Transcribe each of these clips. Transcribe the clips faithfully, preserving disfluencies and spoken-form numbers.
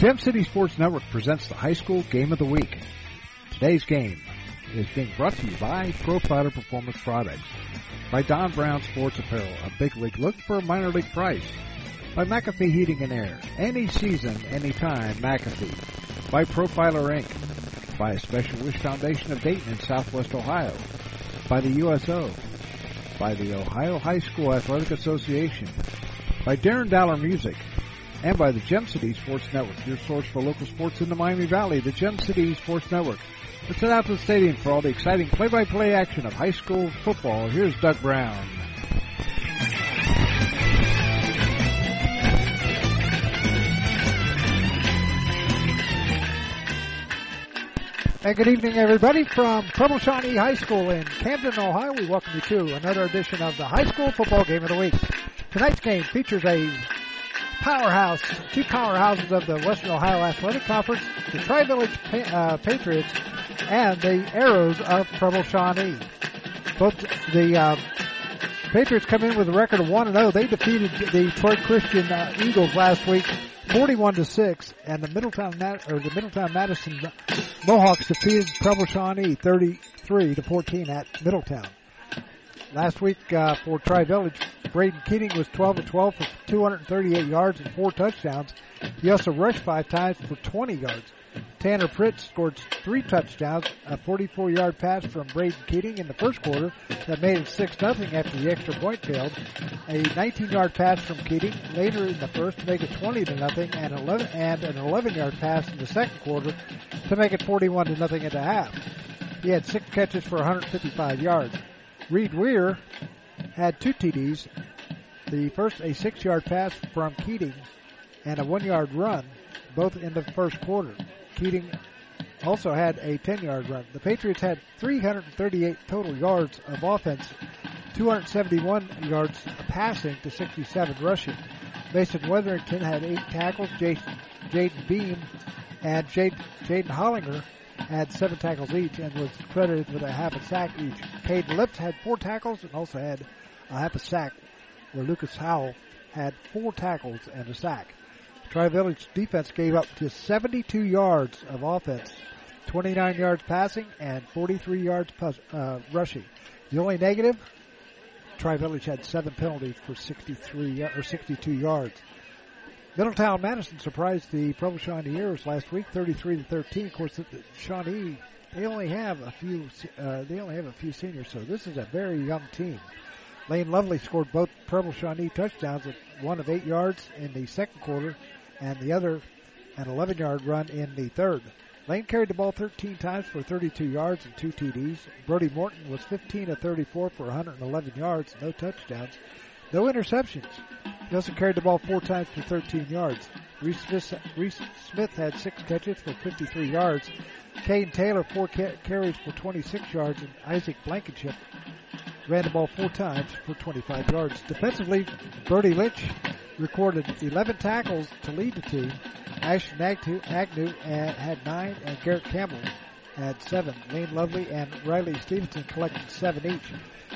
Gem City Sports Network presents the High School Game of the Week. Today's game is being brought to you by Profiler Performance Products, by Don Brown Sports Apparel, a big league look for a minor league price, by McAfee Heating and Air, any season, anytime, McAfee, by Profiler Incorporated, by a Special Wish Foundation of Dayton in Southwest Ohio, by the U S O, by the Ohio High School Athletic Association, by Darren Dollar Music, and by the Gem City Sports Network, your source for local sports in the Miami Valley, the Gem City Sports Network. Let's head out to the stadium for all the exciting play-by-play action of high school football. Here's Doug Brown. And good evening, everybody, from Preble Shawnee High School in Camden, Ohio. We welcome you to another edition of the High School Football Game of the Week. Tonight's game features a powerhouse, two powerhouses of the Western Ohio Athletic Conference, the Tri-Village uh, Patriots and the Arrows of Preble Shawnee. Both the uh, Patriots come in with a record of one and oh. They defeated the Troy Christian uh, Eagles last week, forty-one to six, and the Middletown or the Middletown Madison Mohawks defeated Preble Shawnee thirty-three to fourteen at Middletown. Last week uh, for Tri-Village, Braden Keating was twelve to twelve for two hundred thirty-eight yards and four touchdowns. He also rushed five times for twenty yards. Tanner Pritz scored three touchdowns, a forty-four-yard pass from Braden Keating in the first quarter that made it six nothing after the extra point failed. A nineteen-yard pass from Keating later in the first to make it twenty to nothing, and eleven and an eleven-yard pass in the second quarter to make it forty-one to nothing at the half. He had six catches for one hundred fifty-five yards. Reed Weir had two T Ds. The first, a six-yard pass from Keating and a one-yard run, both in the first quarter. Keating also had a ten-yard run. The Patriots had three hundred thirty-eight total yards of offense, two hundred seventy-one yards passing to sixty-seven rushing. Mason Wetherington had eight tackles. Jason, Jaden Beam and Jaden, Jaden Hollinger had seven tackles each and was credited with a half a sack each. Caden Lips had four tackles and also had a half a sack, where Lucas Howell had four tackles and a sack. Tri-Village defense gave up just seventy-two yards of offense, twenty-nine yards passing, and forty-three yards pus- uh, rushing. The only negative, Tri-Village had seven penalties for sixty-three or sixty-two yards. Middletown Madison surprised the Preble Shawnee Arrows last week, thirty-three to thirteen. Of course, the Shawnee they only have a few uh, they only have a few seniors, so this is a very young team. Lane Lovely scored both Preble Shawnee touchdowns, at one of eight yards in the second quarter, and the other an eleven-yard run in the third. Lane carried the ball thirteen times for thirty-two yards and two T Ds. Brody Morton was fifteen of thirty-four for one hundred eleven yards, no touchdowns, no interceptions. He also carried the ball four times for thirteen yards. Reese Smith, Reese Smith had six catches for fifty-three yards. Caden Taylor, four ca- carries for twenty-six yards, and Isaac Blankenship ran the ball four times for twenty-five yards. Defensively, Brody Lynch recorded eleven tackles to lead the team. Ashton Agnew, Agnew uh, had nine, and Garrett Campbell had seven. Lane Lovely and Riley Stevenson collected seven each.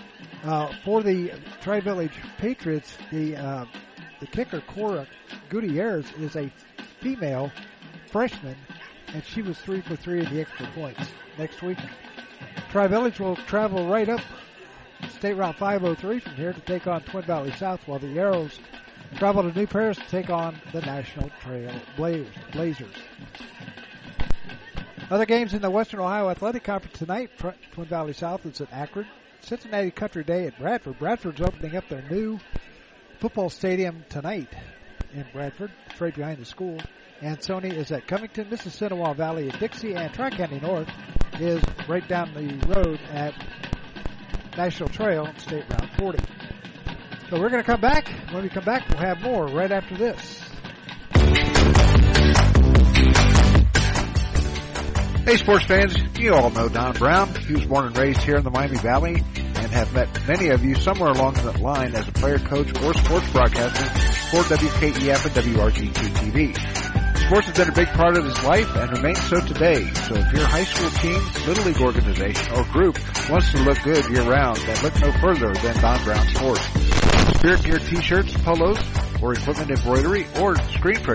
Uh, for the Tri-Village Patriots, the uh, the kicker, Cora Gutierrez, is a female freshman, and she was three for three in the extra points. Next week, Tri-Village will travel right up State Route five oh three from here to take on Twin Valley South, while the Arrows travel to New Paris to take on the National Trail Blazers. Other games in the Western Ohio Athletic Conference tonight. Twin Valley South is at Akron. Cincinnati Country Day at Bradford. Bradford's opening up their new football stadium tonight in Bradford. It's right behind the school. And Sony is at Covington. This is Sinawa Valley at Dixie. And Tri-County North is right down the road at National Trail, State Route forty. So we're going to come back. When we come back, we'll have more right after this. Hey, sports fans, you all know Don Brown. He was born and raised here in the Miami Valley and have met many of you somewhere along that line as a player, coach, or sports broadcaster for W K E F and W R G T T V. Sports has been a big part of his life and remains so today. So if your high school team, little league organization, or group wants to look good year-round, then look no further than Don Brown Sports. Spirit Gear t-shirts, polos, or equipment embroidery, or screen printing,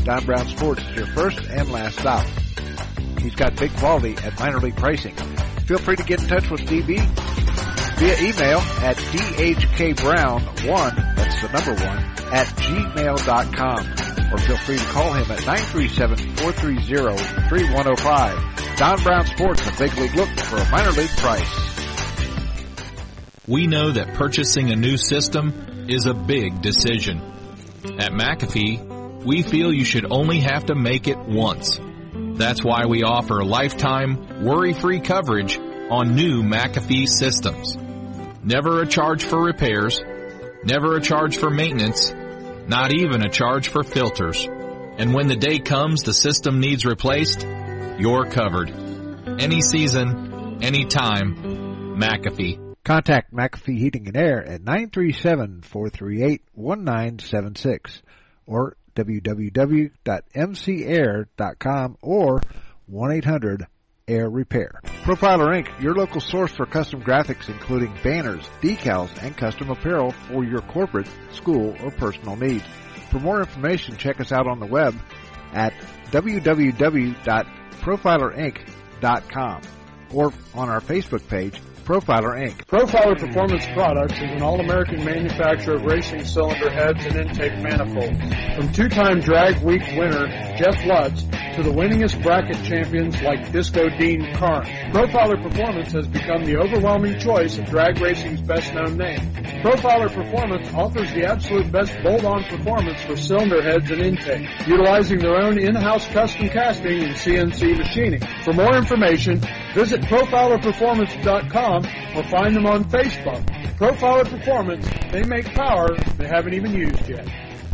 Don Brown Sports is your first and last stop. He's got big quality at minor league pricing. Feel free to get in touch with D B via email at d h k brown one, that's the number one, at gmail dot com. Or feel free to call him at nine three seven, four three zero, three one zero five. Don Brown Sports, a big league look for a minor league price. We know that purchasing a new system is a big decision. At McAfee, we feel you should only have to make it once. That's why we offer lifetime, worry-free coverage on new McAfee systems. Never a charge for repairs, never a charge for maintenance, not even a charge for filters. And when the day comes the system needs replaced, you're covered. Any season, any time, McAfee. Contact McAfee Heating and Air at nine three seven, four three eight, one nine seven six or w w w dot m c air dot com or one eight hundred air repair. Profiler Incorporated, your local source for custom graphics including banners, decals, and custom apparel for your corporate, school, or personal needs. For more information, check us out on the web at w w w dot profiler inc dot com or on our Facebook page, Profiler Incorporated. Profiler Performance Products is an all-American manufacturer of racing cylinder heads and intake manifolds. From two-time Drag Week winner Jeff Lutz to the winningest bracket champions like Disco Dean Karn, Profiler Performance has become the overwhelming choice of drag racing's best-known name. Profiler Performance offers the absolute best bolt-on performance for cylinder heads and intake, utilizing their own in-house custom casting and C N C machining. For more information, visit profiler performance dot com or find them on Facebook. Profiler Performance, they make power they haven't even used yet.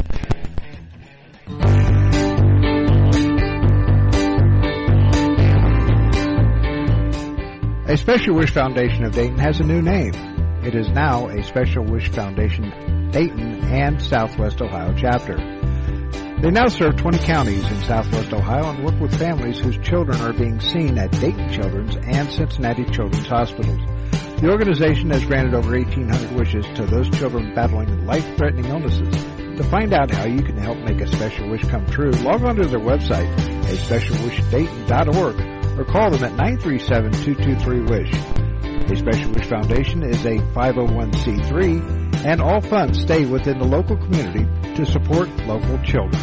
A Special Wish Foundation of Dayton has a new name. It is now a Special Wish Foundation Dayton and Southwest Ohio chapter. They now serve twenty counties in Southwest Ohio and work with families whose children are being seen at Dayton Children's and Cincinnati Children's Hospitals. The organization has granted over eighteen hundred wishes to those children battling life-threatening illnesses. To find out how you can help make a special wish come true, log on to their website, a special wish dayton dot org, or call them at nine three seven, two two three, wish. A Special Wish Foundation is a five oh one c three, and all funds stay within the local community to support local children.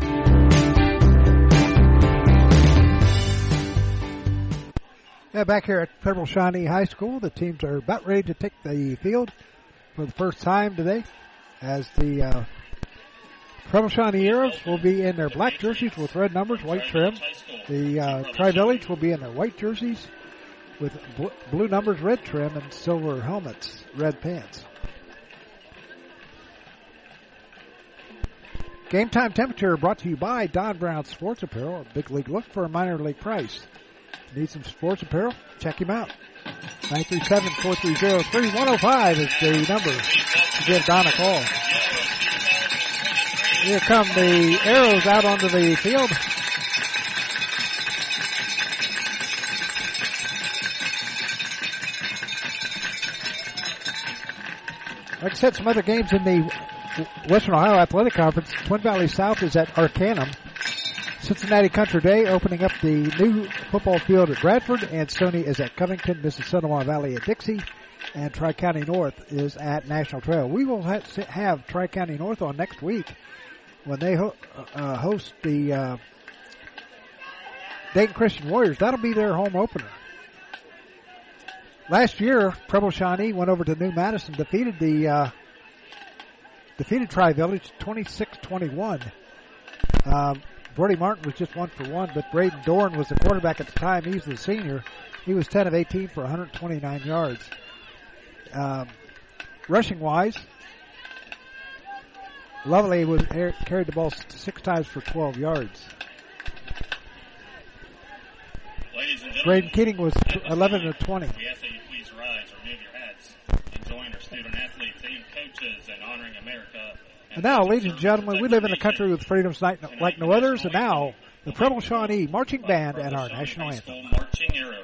Yeah, back here at Preble Shawnee High School, the teams are about ready to take the field for the first time today, as the uh, Preble Shawnee Heroes will be in their black jerseys with red numbers, white trim. The uh, Tri-Village will be in their white jerseys with bl- blue numbers, red trim, and silver helmets, red pants. Game time temperature brought to you by Don Brown Sports Apparel, a big league look for a minor league price. Need some sports apparel? Check him out. nine three seven, four three zero, three one zero five is the number to give Don a call. Here come the Arrows out onto the field. Like I said, some other games in the Western Ohio Athletic Conference. Twin Valley South is at Arcanum. Cincinnati Country Day opening up the new football field at Bradford, and Stoney is at Covington, Mississauga Valley at Dixie, and Tri-County North is at National Trail. We will ha- have Tri-County North on next week when they ho- uh, host the uh, Dayton Christian Warriors. That'll be their home opener. Last year, Preble Shawnee went over to New Madison, defeated the uh, defeated Tri-Village twenty-six twenty-one. Um, Brody Martin was just one for one, but Braden Dorn was the quarterback at the time. He's the senior. He was ten of eighteen for one hundred twenty-nine yards. Um, rushing-wise, Lovely was carried the ball six times for twelve yards. Braden Keating was eleven of twenty. We ask that you please rise, remove your hats, and join our student athletes and coaches in honoring America. And now, ladies and gentlemen, we live in a country with freedoms like no others, and now the Preble Shawnee Marching Band and our national anthem. Marching Arrows.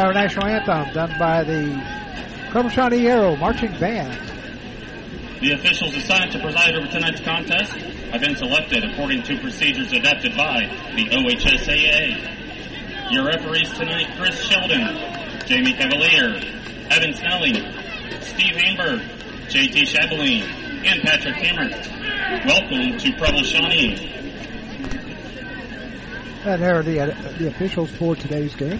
our national anthem done by the Preble Shawnee Arrow Marching Band. The officials assigned to preside over tonight's contest have been selected according to procedures adapted by the O H S A A. Your referees tonight, Chris Sheldon, Jamie Cavalier, Evan Snelling, Steve Hamburg, J T Shabeline, and Patrick Cameron. Welcome to Preble Shawnee. And there are the, uh, the officials for today's game.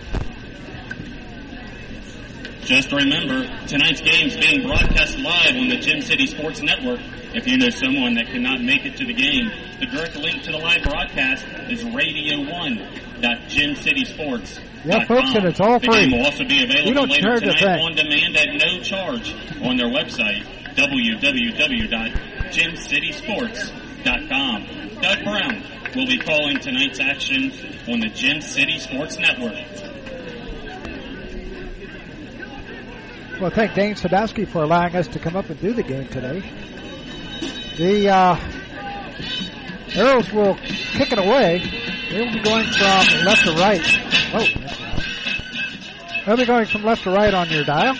Just remember, tonight's game is being broadcast live on the Gem City Sports Network. If you know someone that cannot make it to the game, the direct link to the live broadcast is radio one dot gem city sports dot com. Yeah, folks, and it's all the free. The game will also be available we don't later charge tonight a thing. on demand at no charge on their website, w w w dot gem city sports dot com. Doug Brown will be calling tonight's action on the Gem City Sports Network. Well, thank Dane Sadowski for allowing us to come up and do the game today. The uh, Arrows will kick it away. They will be going from left to right. Oh, that's right. They'll be going from left to right on your dial.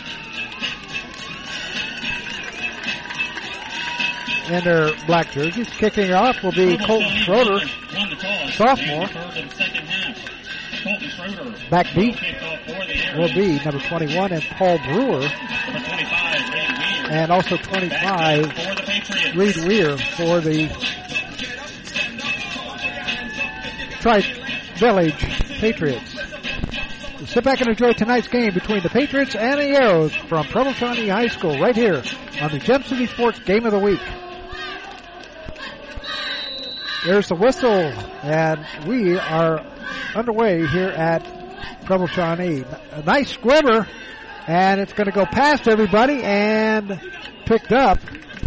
In their black jerseys. Kicking off will be Colton Schroeder, sophomore. Back deep will be number twenty-one and Paul Brewer. And also twenty-five, Reed Weir for the Tri-Village Patriots. So sit back and enjoy tonight's game between the Patriots and the Arrows from Preble Shawnee High School right here on the Gem City Sports Game of the Week. There's the whistle, and we are underway here at Preble Shawnee. A nice squibber, and it's going to go past everybody and picked up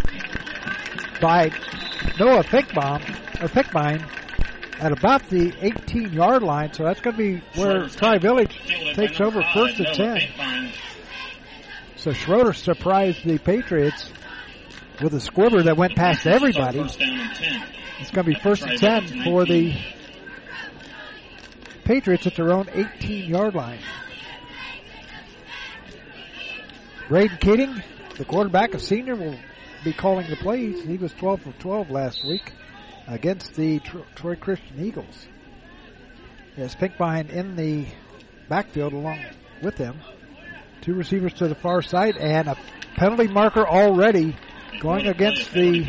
by Noah Fickbaum, or Fickbine at about the eighteen-yard line. So that's going to be where Tri-Village takes over first and ten. So Schroeder surprised the Patriots with a squibber that went past everybody. It's going to be first and ten for the Patriots at their own eighteen-yard line. Braden Keating, the quarterback, a senior, will be calling the plays. He was twelve for twelve last week against the Tro- Troy Christian Eagles. There's Pinkbine in the backfield along with him. Two receivers to the far side and a penalty marker already going against the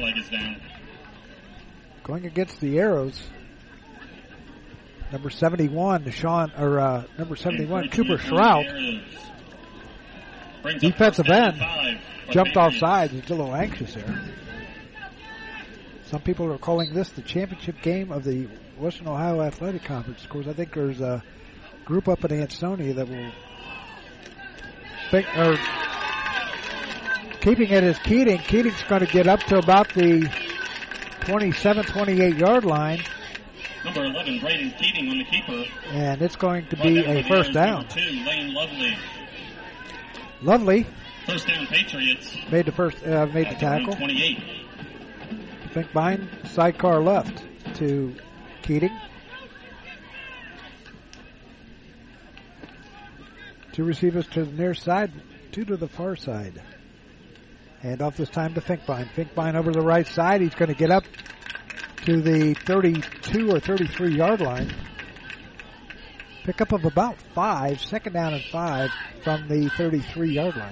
going against the Arrows. Number seventy-one, Deshaun, or uh, number seventy-one, Cooper Shrout. Defensive end jumped off sides. He's a little anxious there. Some people are calling this the championship game of the Western Ohio Athletic Conference. Of course, I think there's a group up in Ansonia that will think, or keeping it as Keating. Keating's going to get up to about the twenty-seven, twenty-eight-yard line. Number eleven, Braden Keating on the keeper. And it's going to be a first down. Two, Lane Lovely. Lovely. First down, Patriots. Made the first, uh, made the tackle. twenty-eight. Finkbine, sidecar left to Keating. Two receivers to the near side, two to the far side. Hand off this time to Finkbine. Finkbine over the right side. He's going to get up to the thirty-two or thirty-three-yard line. Pickup of about five, second down and five from the thirty-three-yard line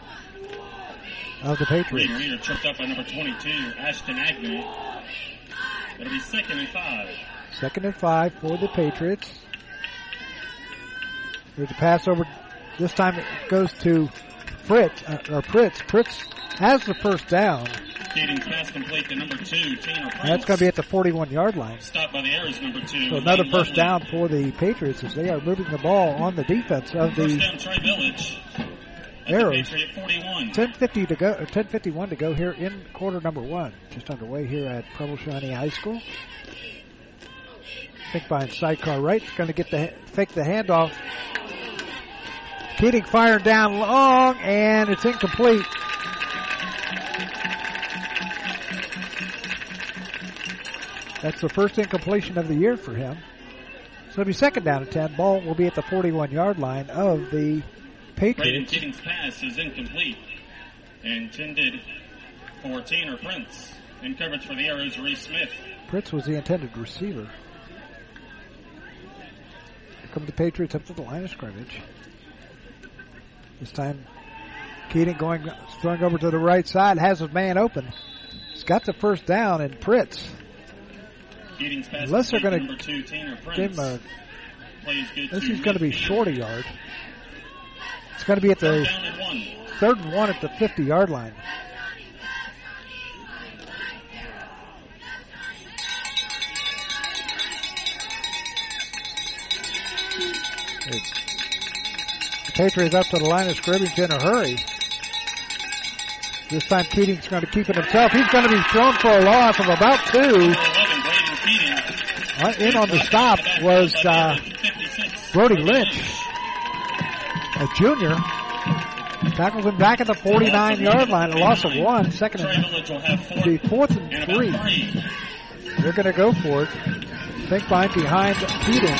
of the Patriots. Reed Weir tripped up by number twenty-two, Ashton Agnew. It'll be second and five. Second and five for the Patriots. There's a pass over. This time it goes to Fritz, uh, or Pritz. Pritz has the first down. Keating's pass complete to number two, Tanner Prince. That's going to be at the forty-one-yard line. Stopped by the Arrows, number two. So another Lane first Lovely. down for the Patriots as they are moving the ball on the defense of First the down, Tri-Village. At Arrows. the Patriot forty-one. ten fifty to go, or ten fifty-one to go here in quarter number one. Just underway here at Preble Shawnee High School. Finkbine sidecar right. Going to get the fake the handoff. Keating firing down long, and it's incomplete. That's the first incompletion of the year for him. So it'll be second down and ten. Ball will be at the forty-one-yard line of the Braden Patriots. Keating's pass is incomplete. Intended for Tanner Prince. In coverage for the Arrows, Reese Smith. Prince was the intended receiver. Here come the Patriots up to the line of scrimmage. This time, Keating going, throwing over to the right side, has his man open. He's got the first down, and Prince, Keating's pass unless they're going number two, Tanner to Prince. give him a, Plays good this to is going to be midfield. short a yard. It's going to be at Third the down and one. third and one at the fifty-yard line. The Patriots up to the line of scrimmage in a hurry. This time Keating's going to keep it himself. He's going to be thrown for a loss of about two. Number eleven, Braden Keating. Uh, in on the stop was uh, Brody Lynch, a junior. Tackles him back at the forty-nine-yard line. A loss of one. Second Troy and Village will have fourth be fourth and and three. about three. They're going to go for it. Finkbein behind Keating.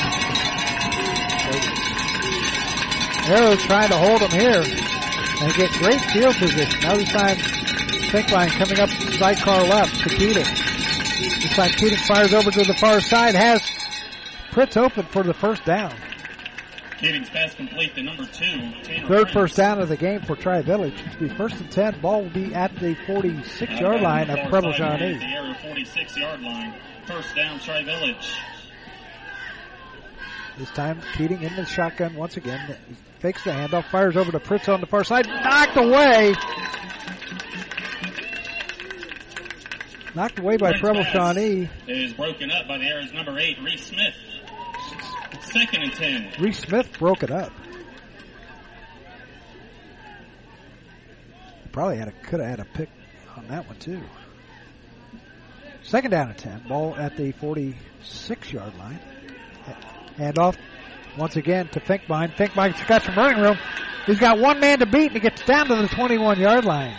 Arrows trying to hold him here and get great field position. Now this time, Finkbein coming up sidecar left to Keating. This time Keating fires over to the far side, has Pritz open for the first down. Keating's pass complete to number two, Tanner Third Prince. first down of the game for Tri-Village. It'll be first and ten. Ball will be at the forty-six-yard line of Preble Shawnee. The Arrow forty-six-yard line. First down, Tri Village. This time Keating in the shotgun once again. Fakes the handoff, fires over to Pritz on the far side. Knocked away. Knocked away by Prince Preble pass Shawnee. is broken up by the Arrows number eight, Reese Smith. Second and ten. Reese Smith broke it up. Probably had a, could have had a pick on that one too. Second down and ten. Ball at the forty-six-yard line. Hand off once again to Finkbein. Finkbein's got some running room. He's got one man to beat, and he gets down to the twenty-one-yard line.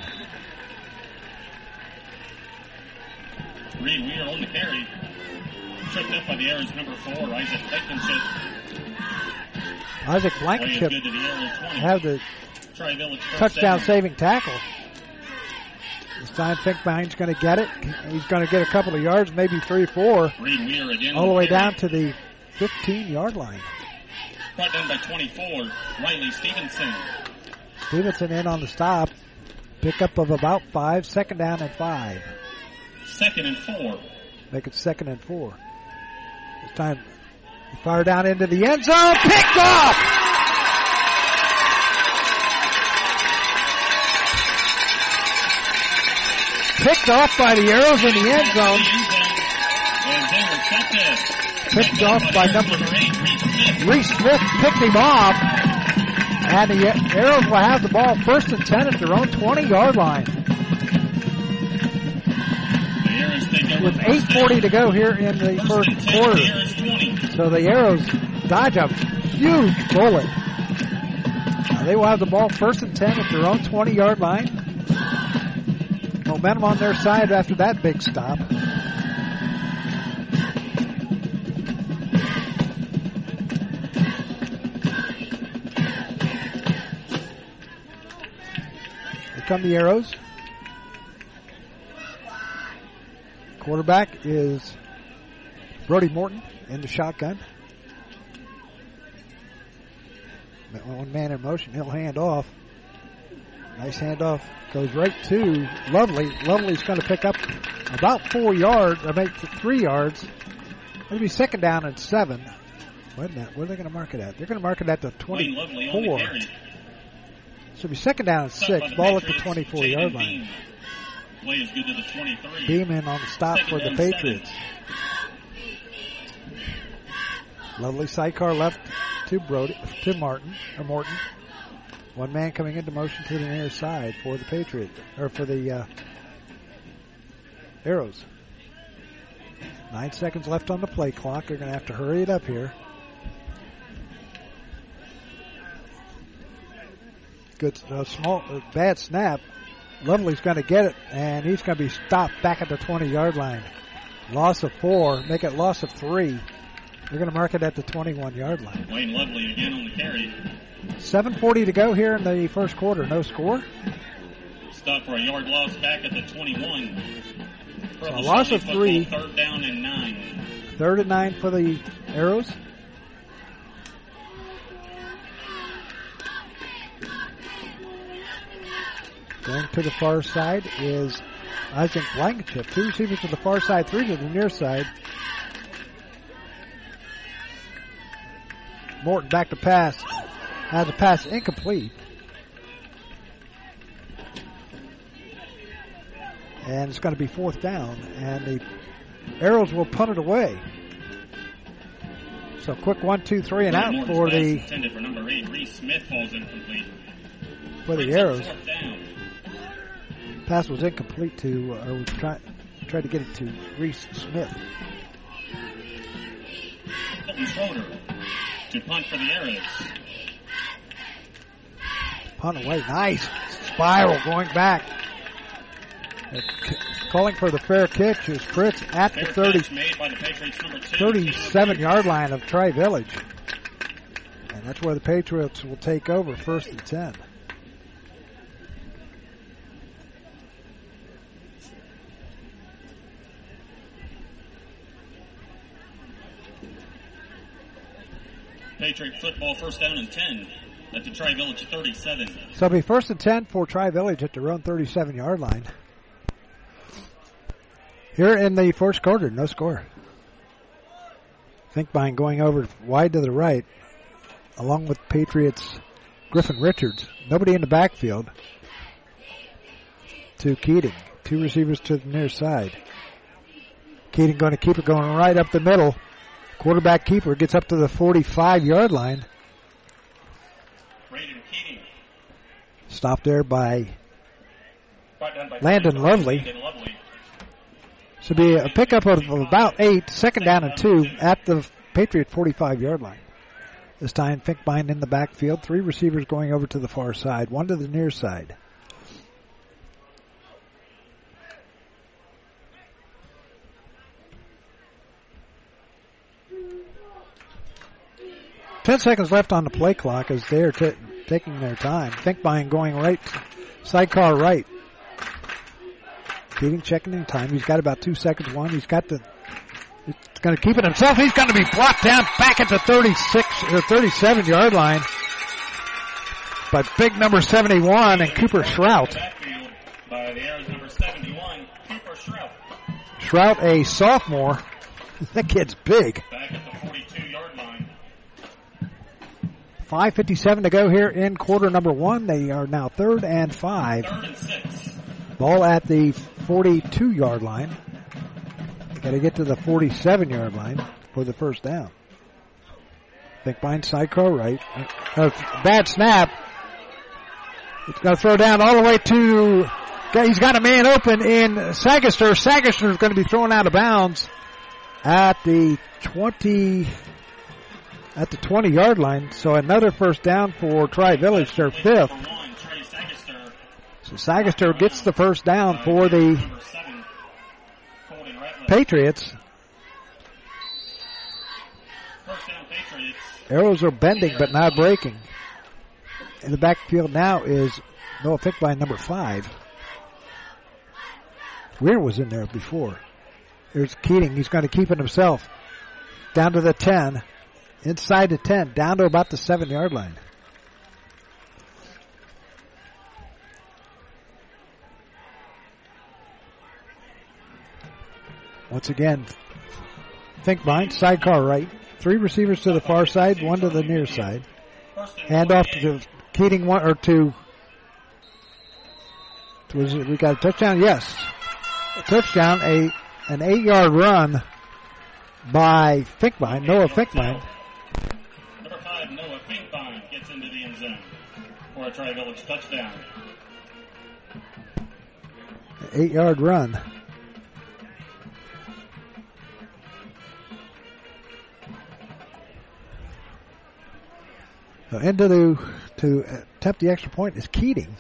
Reed Weir on the carry. Tripped up by the Arrows number four, Isaac Blankenship. Isaac Plays Blankenship good to the Arrows twenty. have the Tri Village first touchdown down. saving tackle. This time Finkbein's going to get it. He's going to get a couple of yards, maybe three, four, Reed Weir again. all the on way carry. down to the fifteen-yard line. Brought down by twenty-four, Riley Stevenson. Stevenson in on the stop. Pickup of about five. Second down and five. Second and four. Make it second and four. This time, he fired down into the end zone. Picked off! Picked off by the Arrows in the end zone. Picked off by number Reese Smith. Picked him off. And the Arrows will have the ball first and ten at their own twenty-yard line. With eight forty to go here in the first quarter. So the Arrows dodge a huge bullet. Now they will have the ball first and ten at their own twenty-yard line. Momentum on their side after that big stop. Here come the Arrows. Quarterback is Brody Morton in the shotgun. One man in motion. He'll hand off. Nice handoff. Goes right to Lovely. Lovely's going to pick up about four yards, or maybe three yards. It'll be second down and seven. Wait a minute. Where are they going to mark it at? They're going to mark it at the twenty-four. So it'll be second down and six. Ball at the twenty-four-yard line. Play is good to the twenty-three. Beeman on the stop Second for the and Patriots. seven. Lovely sidecar left to Brody, to Martin, or Morton. One man coming into motion to the near side for the Patriots, or for the uh, Arrows. Nine seconds left on the play clock. They're going to have to hurry it up here. Good, uh, small, uh, bad snap. Lovely's going to get it, and he's going to be stopped back at the twenty-yard line. Loss of four, make it loss of three. They're going to mark it at the twenty-one-yard line. Wayne Lovely again on the carry. seven forty to go here in the first quarter. No score. Stop for a yard loss back at the twenty-one. So a loss of three. Third down and nine. Third and nine for the Arrows. Going to the far side is Isaac Blankenship. Two receivers to the far side, three to the near side. Morton back to pass. Has a pass incomplete. And it's going to be fourth down. And the Arrows will punt it away. So quick one, two, three, and out for the intended for number eight. Reese Smith falls incomplete. For the Arrows. Pass was incomplete to, or was try, tried to get it to Reese Smith. Colton Schroeder to punt for the Arrows. Punt away, nice spiral going back. Calling for the fair catch is Fritz at the thirty, thirty-seven-yard line of Tri-Village. And that's where the Patriots will take over, first and ten. Patriot football, first down and ten at the Tri-Village thirty-seven. So it'll be first and ten for Tri-Village at their own thirty-seven-yard line. Here in the first quarter, no score. Finkbein going over wide to the right, along with Patriots' Griffin Richards. Nobody in the backfield. To Keating. Two receivers to the near side. Keating going to keep it going right up the middle. Quarterback keeper gets up to the forty-five-yard line. Braden Keating. Stopped there by, by Landon Lovely. Landon Lovely. Should be a pickup of about eight, second down and two at the Patriot forty-five-yard line. This time Finkbein in the backfield. Three receivers going over to the far side, one to the near side. Ten seconds left on the play clock as they're t- taking their time. Finkbein going right, sidecar right. Keating checking in time. He's got about two seconds. One. He's got the. He's going to keep it himself. He's going to be brought down back at the thirty-six or thirty-seven-yard line by big number seventy-one and Cooper Shrout. By the Arrows number seventy-one, Cooper Shrout. Shrout, a sophomore. That kid's big. Back at the forty-two-yard line. five fifty-seven to go here in quarter number one. They are now third and five. Third and six. Ball at the forty-two-yard line. Got to get to the forty-seven-yard line for the first down. Finkbein sidecar right. Uh, bad snap. It's going to throw down all the way to. He's got a man open in Sagaster. Sagaster is going to be thrown out of bounds at the twenty. At the twenty-yard line. So another first down for Tri-Village, their fifth. So Sagaster gets the first down for the Patriots. Arrows are bending but not breaking. In the backfield now is Noah Finkbein, number five. Weir was in there before. Here's Keating. He's going to keep it himself. Down to the ten. Inside the ten. Down to about the seven-yard line. Once again, Finkbein, sidecar right. Three receivers to the far side, one to the near side. Hand off to Keating, one or two. Was it, we got a touchdown? Yes. A touchdown, a an eight-yard run by Finkbein, Noah Finkbein. Number five, Noah Finkbein gets into the end zone for a Tri-Village touchdown. Eight-yard run. So into the to attempt the extra point is Keating.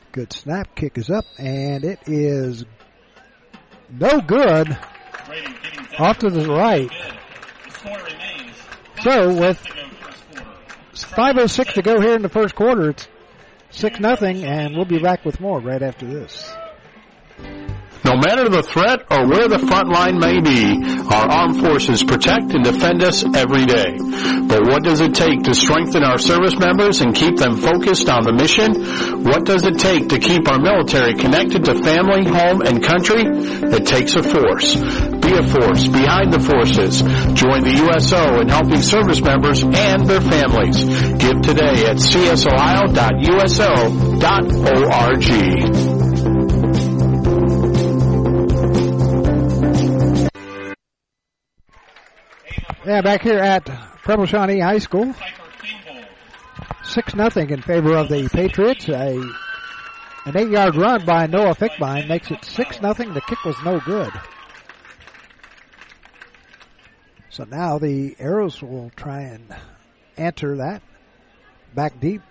Good snap. Kick is up, and it is no good. Off to the right. So with five oh six to go here in the first quarter, it's six nothing, and we'll be back with more right after this. No matter the threat or where the front line may be, our armed forces protect and defend us every day. But what does it take to strengthen our service members and keep them focused on the mission? What does it take to keep our military connected to family, home, and country? It takes a force. Be a force behind the forces. Join the U S O in helping service members and their families. Give today at c s ohio dot u s o dot org. Yeah, back here at Preble Shawnee High School, six nothing in favor of the Patriots. A an eight-yard run by Noah Fickbein makes it six nothing. The kick was no good. So now the Arrows will try and answer that. Back deep.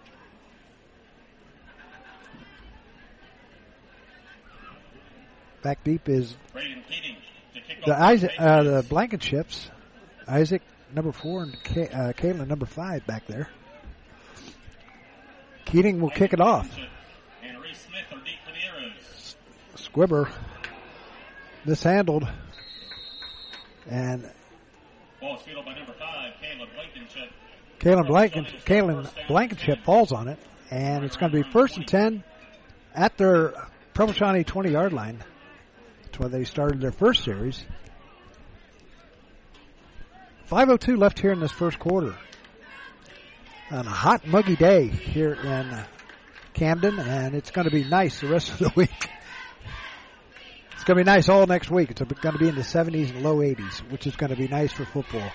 Back deep is the Isaac, uh, the Blankenships. Isaac, number four, and K- uh, Caitlin, number five, back there. Keating will kick it off. Squibber mishandled. And Kaylin Blankenship, Kaylin Blankenship falls on it. And it's going to be first and ten at their Preble Shawnee twenty-yard line. That's where they started their first series. five oh two left here in this first quarter. On a hot, muggy day here in Camden, and it's going to be nice the rest of the week. It's going to be nice all next week. It's going to be in the seventies and low eighties, which is going to be nice for football.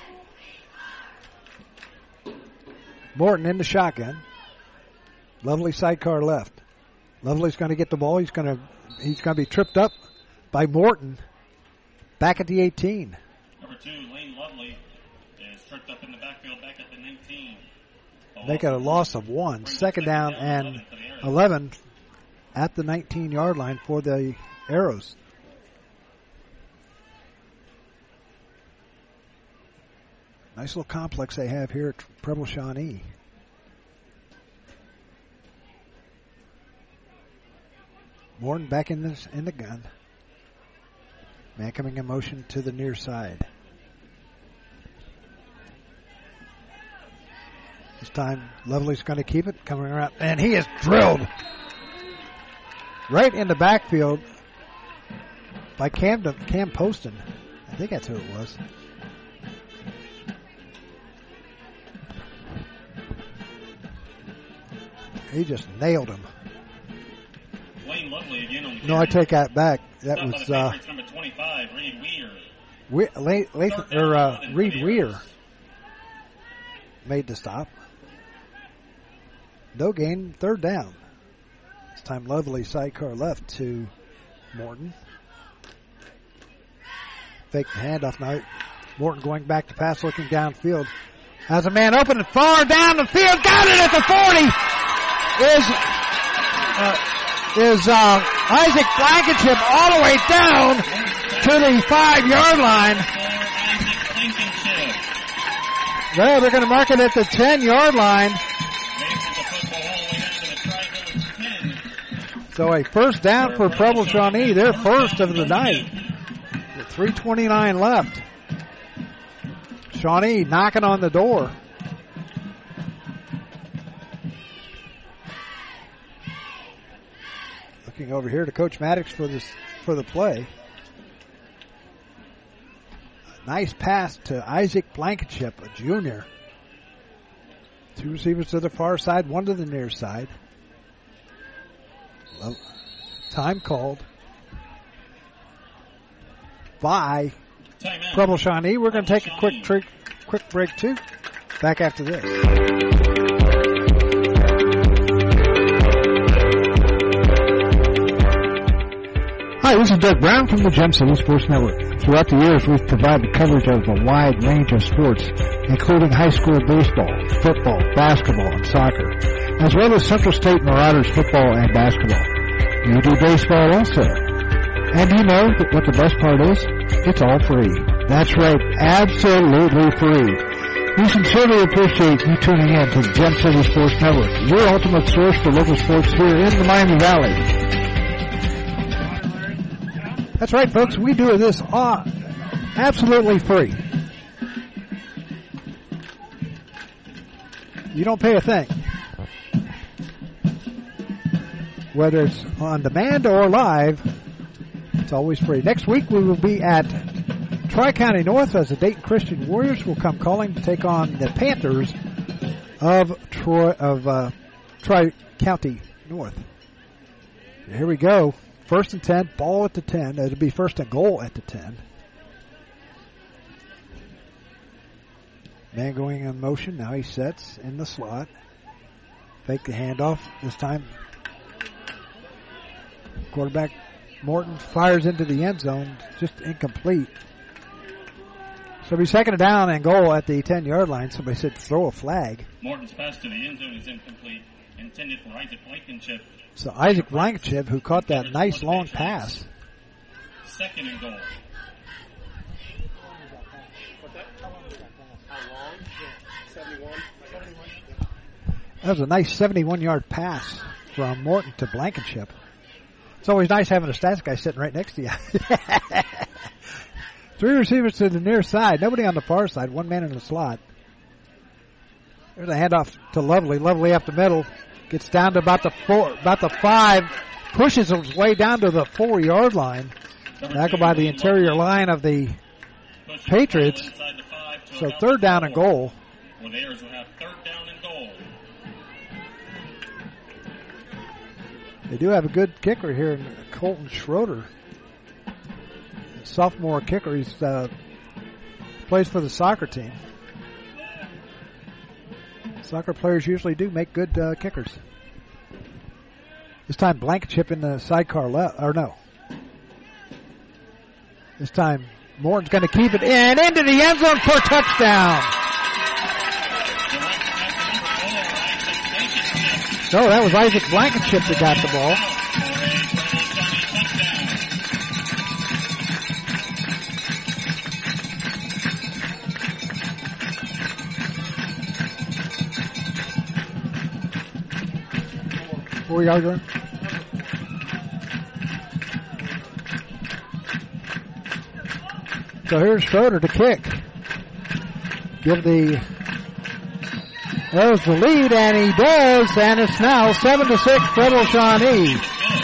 Morton in the shotgun. Lovely sidecar left. Lovely's going to get the ball. He's going to he's going to be tripped up by Morton. Back at the eighteen. Number two, Lane Lovely. Tripped up in the backfield back at the nineteen. Make it a loss of one. Second down and eleven at the nineteen-yard line for the Arrows. Nice little complex they have here at Preble Shawnee. Morton back in this in the gun. Man coming in motion to the near side. This time, Lovely's going to keep it, coming around, and he is drilled right in the backfield by Cam, Cam Poston. I think that's who it was. He just nailed him. Lane Lovely again on the No, I take that back. That Stop was by the uh, Patriots, number twenty-five, Reed Weir. We, La- Lathan, or uh, Reed Weir made the stop. No gain, third down. This time Lovely sidecar left to Morton. Fake the handoff now. Morton going back to pass, looking downfield. Has a man open and far down the field. Got it at the forty. Is uh, is uh, Isaac Blankenship all the way down to the five-yard line. There, they're going to mark it at the ten-yard line. So a first down for Preble Shawnee, their first of the night. With three twenty-nine left. Shawnee knocking on the door. Looking over here to Coach Maddox for this for the play. A nice pass to Isaac Blankenship, a junior. Two receivers to the far side, one to the near side. Time called by Preble Shawnee. We're going to take a quick trick, quick break too. Back after this. Hi, this is Doug Brown from the Gem City Sports Network. Throughout the years, we've provided coverage of a wide range of sports, including high school baseball, football, basketball, and soccer, as well as Central State Marauders football and basketball. You do baseball also. And you know that what the best part is? It's all free. That's right, absolutely free. We sincerely appreciate you tuning in to the Gem City Sports Network, your ultimate source for local sports here in the Miami Valley. That's right, folks. We do this uh, absolutely free. You don't pay a thing. Whether it's on demand or live, it's always free. Next week we will be at Tri-County North as the Dayton Christian Warriors will come calling to take on the Panthers of Troy of uh, Tri-County North. Here we go. First and ten, ball at the ten. It'll be first and goal at the ten. Man going in motion. Now he sets in the slot. Fake the handoff. This time, quarterback Morton fires into the end zone. Just incomplete. So it'll be second down and goal at the ten-yard line. Somebody said throw a flag. Morton's pass to the end zone is incomplete. Intended for Isaac Blankenship. So Isaac Blankenship, who caught that nice long pass. Second and goal. That was a nice seventy-one-yard pass from Morton to Blankenship. It's always nice having a stats guy sitting right next to you. Three receivers to the near side. Nobody on the far side. One man in the slot. There's a handoff to Lovely. Lovely up the middle. Gets down to about the four, about the five. Pushes his way down to the four-yard line. Tackled by the interior line of the Patriots. So third down and goal. Well, the Airs will have third down and goal. They do have a good kicker here in Colton Schroeder. Sophomore kicker. He uh, plays for the soccer team. Soccer players usually do make good uh, kickers. This time Blankenship in the sidecar left, or no. This time Morton's going to keep it in into the end zone for a touchdown. No, that was Isaac Blankenship that got the ball. Four-yard run. So here's Schroeder to kick. Give the There's the lead, and he does, and it's now seven to six, Preble Shawnee.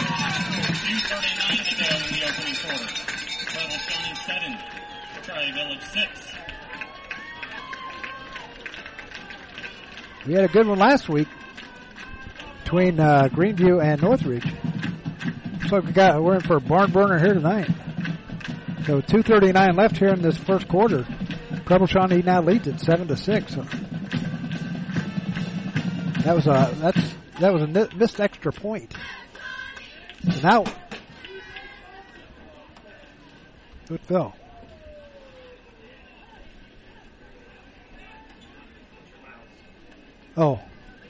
We had a good one last week between uh, Greenview and Northridge. Looks like we got, we're in for a barn burner here tonight. So two thirty-nine left here in this first quarter. Preble Shawnee now leads it seven to six. So that was a that's that was a missed extra point. So now good fill. Oh.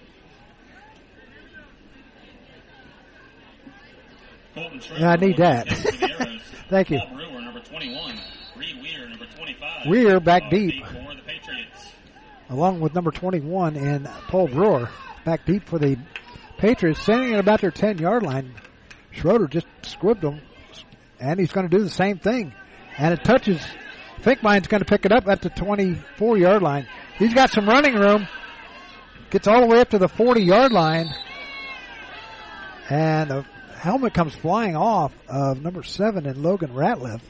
Yeah, I need that. Thank you. Paul Brewer, number twenty-one. Reed Weir, number twenty-five. Weir back deep. For the Patriots. Along with number twenty-one and Paul Brewer back deep for the Patriots, standing at about their ten-yard line. Schroeder just squibbed them, and he's going to do the same thing. And it touches. Finkbein's going to pick it up at the twenty-four-yard line. He's got some running room. Gets all the way up to the forty-yard line. And a helmet comes flying off of number seven in Logan Ratliff.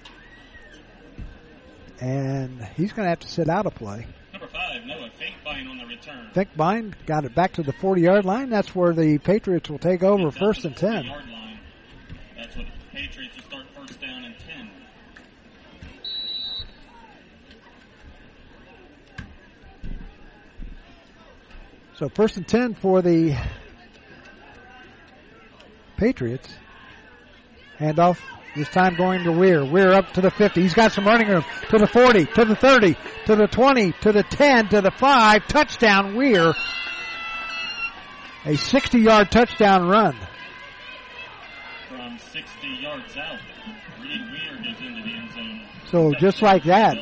And he's going to have to sit out a play. Number five, Noah Finkbein on the return. Finkbein got it back to the forty-yard line. That's where the Patriots will take over first and ten. Line. That's what the Patriots will start first down and ten. So first and ten for the Patriots. Handoff. This time going to Weir. Weir up to the fifty. He's got some running room. To the forty, to the thirty, to the twenty, to the ten, to the five. Touchdown, Weir. A sixty-yard touchdown run. yards out. Reed Weir goes into the end zone. So just like that,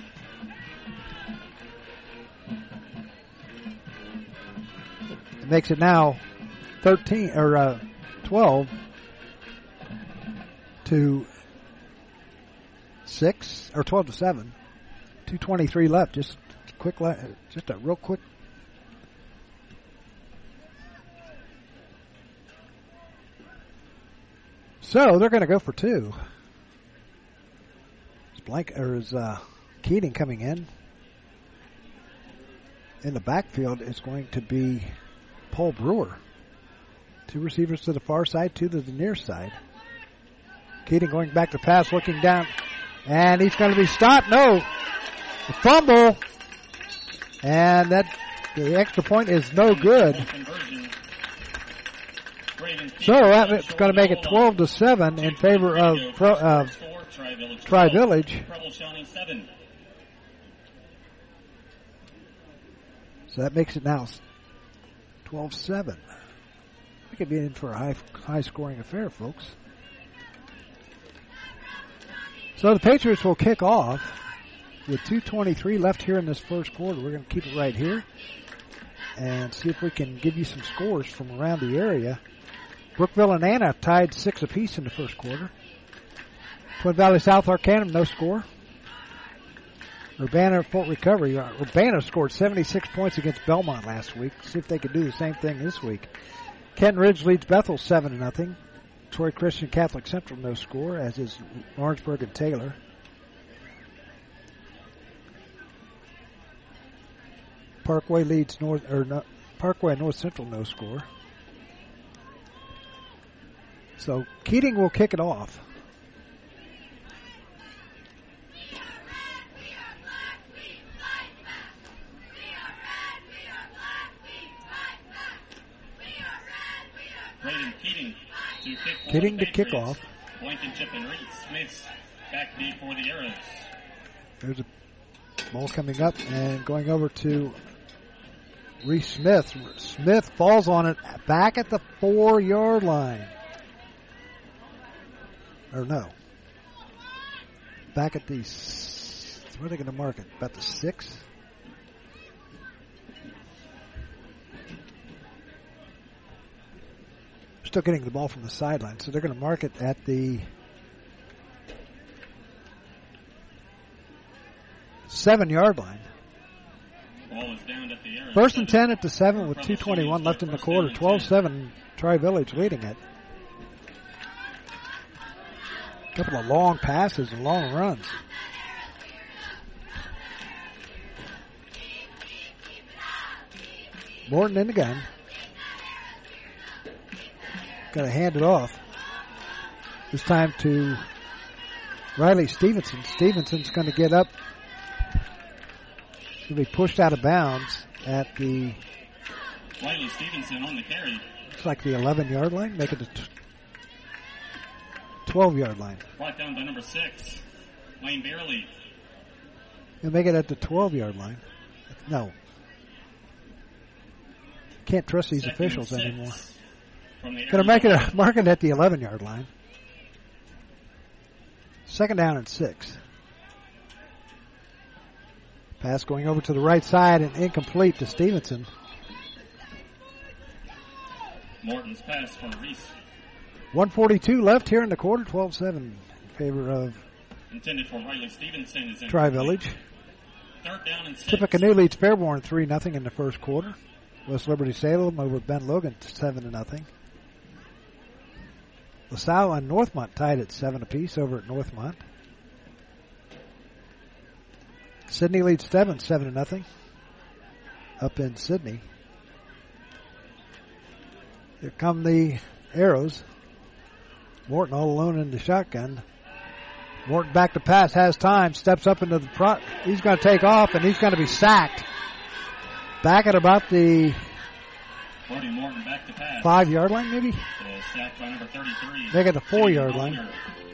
it makes it now thirteen or uh, twelve to six or twelve to seven. two twenty-three left. Just quick, just a real quick. So they're going to go for two. Is Blank or is uh, Keating coming in? In the backfield is going to be Paul Brewer. Two receivers to the far side, two to the near side. Keating going back to pass, looking down, and he's going to be stopped. No, the fumble, and that the extra point is no good. So that's going to make it twelve to seven in favor of Pro, uh, Tri-Village. So that makes it now twelve seven. We could be in for a high, high scoring affair, folks. So the Patriots will kick off with two twenty-three left here in this first quarter. We're going to keep it right here and see if we can give you some scores from around the area. Brookville and Anna tied six apiece in the first quarter. Twin Valley South Arcanum, no score. Urbana Fort Recovery. Uh, Urbana scored seventy-six points against Belmont last week. See if they can do the same thing this week. Kenton Ridge leads Bethel seven to nothing. Troy Christian Catholic Central, no score, as is Lawrenceburg and Taylor. Parkway leads North, or no, Parkway and North Central, no score. So Keating will kick it off. Braden Keating to kick Keating to kick off. Blankenship and Reed Smith's back deep for the Arrows. There's a ball coming up and going over to Reese Smith. Smith falls on it back at the four-yard line. Or no. Back at the, where are they going to mark it? About the six? Still getting the ball from the sideline, so they're going to mark it at the seven-yard line. Ball is down at the Arrows. First and ten at the seven with two twenty-one left in the quarter. twelve seven, Tri-Village leading it. A couple of long passes and long runs. Morton in the gun. Got to hand it off. This time to Riley Stevenson. Stevenson's going to get up. He'll be pushed out of bounds at the, Riley Stevenson on the carry. looks like the eleven-yard line. Make it the twelve-yard line. Brought down by number six, Wayne Beerley. He'll make it at the twelve-yard line. No. Can't trust these Second officials six anymore. from the Going to make it Arrows. a, mark it at the eleven-yard line. Second down and six. Pass going over to the right side and incomplete to Stevenson. Morton's pass for Reese. one forty-two left here in the quarter. twelve seven in favor of Intended for Riley Stevenson is in Tri-Village. Third down and six. Tippecanoe leads Fairborn three nothing in the first quarter. West Liberty Salem over Ben Logan seven to nothing. LaSalle and Northmont tied at seven apiece over at Northmont. Sydney leads seven, seven to nothing. Up in Sydney. Here come the Arrows. Morton all alone in the shotgun. Morton back to pass, has time, steps up into the front. He's going to take off, and he's going to be sacked. Back at about the Brody Morton back to pass. five-yard line, maybe? Uh, sacked by number thirty-three. They got the four-yard Steve line. Bonner.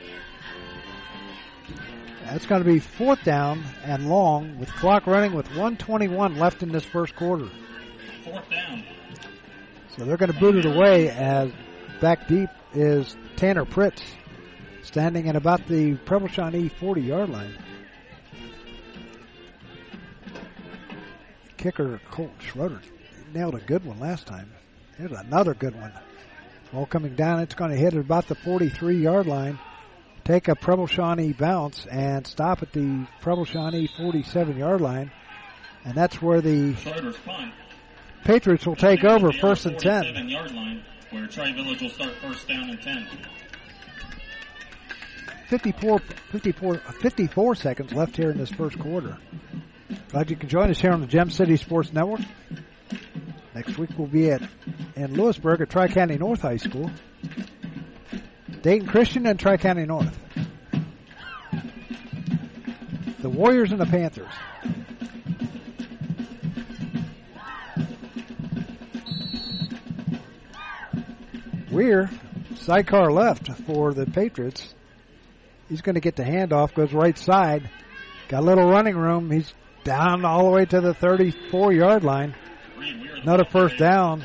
That's going to be fourth down and long with clock running with one twenty-one left in this first quarter. Fourth down. So they're going to boot it away as back deep is Tanner Pritz. standing at about the Preble Shawnee forty-yard line. Kicker Colt Schroeder nailed a good one last time. Here's another good one. Ball coming down. It's going to hit at about the forty-three-yard line. Take a Preble Shawnee bounce and stop at the Preble Shawnee forty-seven-yard line. And that's where the Patriots will take over first and ten. forty-seven-yard line, where Tri Village will start first down and ten. fifty-four, fifty-four, fifty-four seconds left here in this first quarter. Glad you can join us here on the Gem City Sports Network. Next week we'll be at in Lewisburg at Tri-County North High School. Dayton Christian and Tri-County North. The Warriors and the Panthers. Weir, sidecar left for the Patriots. He's going to get the handoff, goes right side. Got a little running room. He's down all the way to the thirty-four-yard line. Another first down.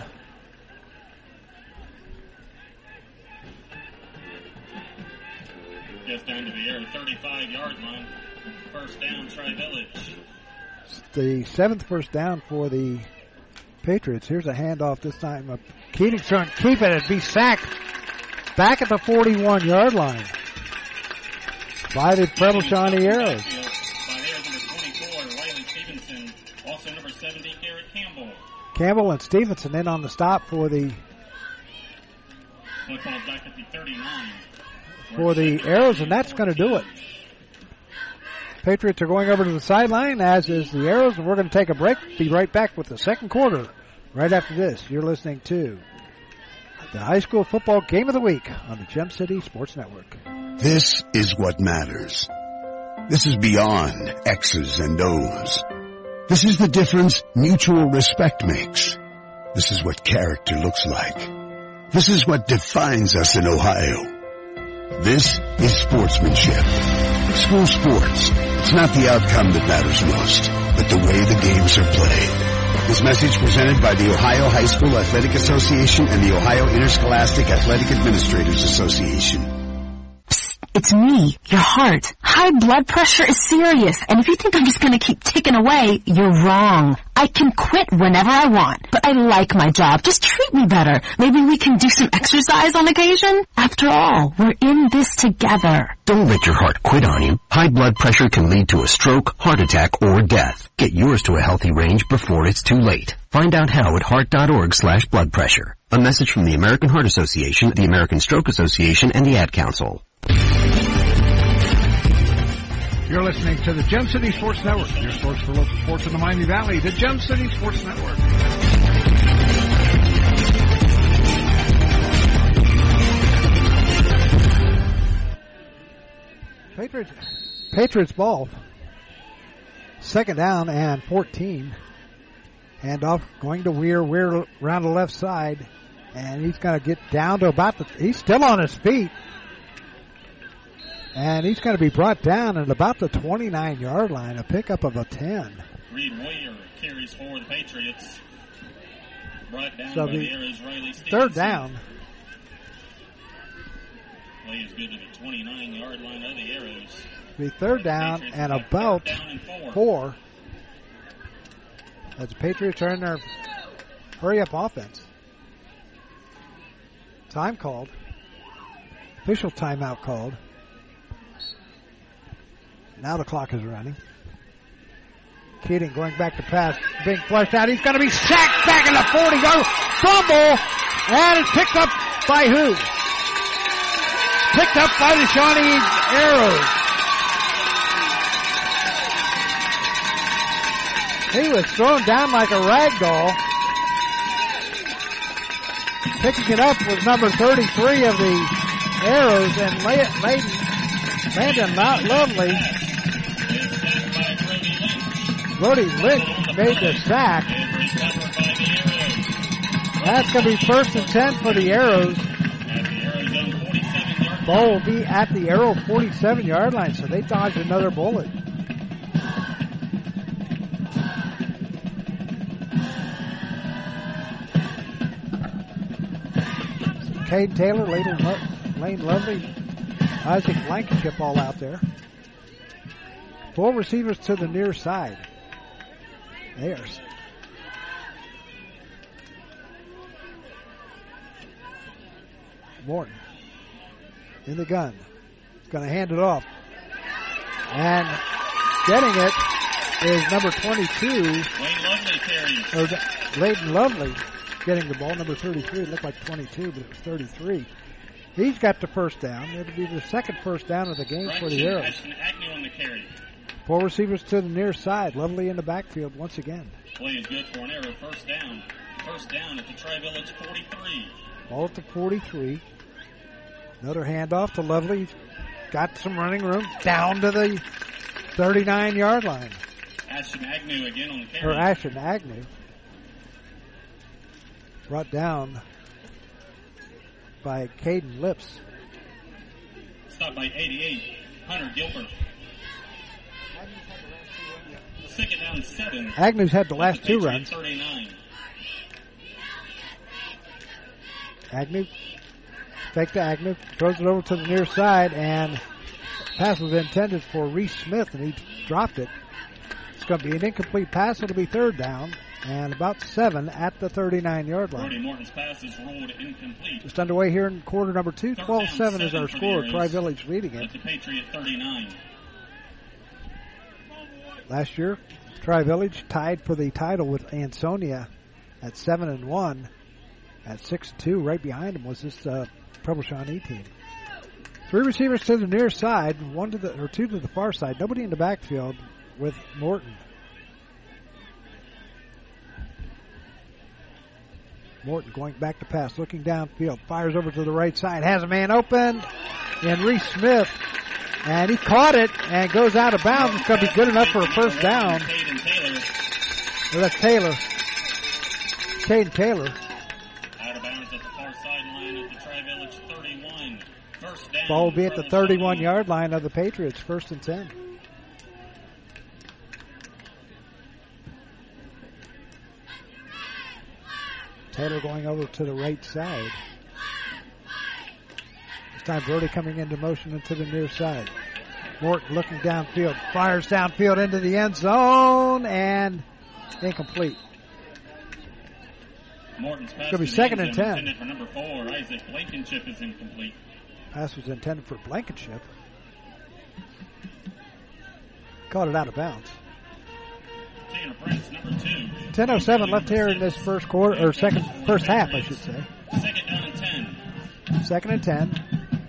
Just down to the air, thirty-five-yard line. First down, Tri-Village. The seventh first down for the Patriots. Here's a handoff this time. Uh, Keating's trying to keep it and be sacked back at the forty-one-yard line by the Preble Shawnee Arrows. By Arrows number twenty-four, Riley Stevenson. Also number seventy, Garrett Campbell. Campbell and Stevenson in on the stop for the Football back at the thirty-nine. for the Arrows, and that's going to do it. Patriots are going over to the sideline, as is the Arrows, and we're going to take a break. Be right back with the second quarter right after this. You're listening to the High School Football Game of the Week on the Gem City Sports Network. This is what matters. This is beyond X's and O's. This is the difference mutual respect makes. This is what character looks like. This is what defines us in Ohio. This is sportsmanship. School sports. It's not the outcome that matters most, but the way the games are played. This message presented by the Ohio High School Athletic Association and the Ohio Interscholastic Athletic Administrators Association. It's me, your heart. High blood pressure is serious, and if you think I'm just going to keep ticking away, you're wrong. I can quit whenever I want, but I like my job. Just treat me better. Maybe we can do some exercise on occasion? After all, we're in this together. Don't let your heart quit on you. High blood pressure can lead to a stroke, heart attack, or death. Get yours to a healthy range before it's too late. Find out how at heart.org slash blood pressure. A message from the American Heart Association, the American Stroke Association, and the Ad Council. You're listening to the Gem City Sports Network, your source for local sports in the Miami Valley, the Gem City Sports Network. Patriots, Patriots ball. Second down and fourteen. Handoff going to Weir. Weir around the left side. And he's going to get down to about the, he's still on his feet. And he's going to be brought down at about the twenty-nine-yard line, a pickup of a ten. Reed Weir carries for the Patriots. Brought down So by the the Arrows, Riley Stevenson. Third down. Play is good to the twenty-nine-yard line of the Arrows. Be third down Patriots and got about third down and four. four. As the Patriots are in their hurry-up offense. Time called. Official timeout called. Now the clock is running. Keating going back to pass. Being flushed out. He's going to be sacked back in the forty-yard. Fumble. And it's picked up by who? Picked up by the Shawnee Arrows. He was thrown down like a rag doll. Picking it up was number thirty-three of the Arrows, and Layden, Landon Lovely. Brody Lynch made the sack. That's going to be first and ten for the Arrows. Ball will be at the Arrow forty-seven-yard line, so they dodged another bullet. Cade Taylor, Lane, Lo- Lane Lovely Isaac Blankenship all out there. Four receivers to the near side. There's Morton in the gun. Going to hand it off. And getting it is number twenty-two. Lane Lovely carries. Or Layden Lovely getting the ball, number thirty-three. It looked like twenty-two, but it was thirty-three. He's got the first down. It'll be the second first down of the game for the Arrows. Agnew on the carry. Four receivers to the near side. Lovely in the backfield once again. Play is good for an Arrow first down. First down at the Tri-Village forty-three. Ball at the forty-three. Another handoff to Lovely. Got some running room down to the thirty-nine-yard line. Ashton Agnew again on the carry. Or Ashton Agnew. Brought down by Caden Lips. Stopped by eighty-eight, Hunter Gilbert. Second down, seven. Agnew's had the last two runs. thirty-nine. Agnew, fake to Agnew, throws it over to the near side, and pass was intended for Reese Smith, and he dropped it. It's going to be an incomplete pass. It'll be third down, and about seven at the thirty-nine-yard line. Brody Morton's pass is ruled incomplete. Just underway here in quarter number two. twelve seven is our score. Tri-Village leading it. At the Patriot thirty-nine. Last year, Tri-Village tied for the title with Ansonia at seven and one. At six two, right behind them was this uh, Preble Shawnee team. Three receivers to the near side, one to the or two to the far side. Nobody in the backfield with Morton. Morton going back to pass, looking downfield, fires over to the right side, has a man open, and Reese Smith, and he caught it and goes out of bounds. It's going to be good enough for a first down. Well, that's Taylor. Caden Taylor. Out of bounds at the far sideline of the Tri-Village thirty-one. First down. Ball will be at the thirty-one-yard line of the Patriots, first and ten. Taylor going over to the right side. This time Brody coming into motion into the near side. Morton looking downfield, fires downfield into the end zone, and incomplete. Morton's pass it's going to be second and ten. Intended for number four, Isaac Blankenship, is incomplete. Pass was intended for Blankenship. Caught it out of bounds. Tanner Prince, number two. ten oh seven left here in this first quarter, or second, first half, I should say. Second down and ten. Second and ten.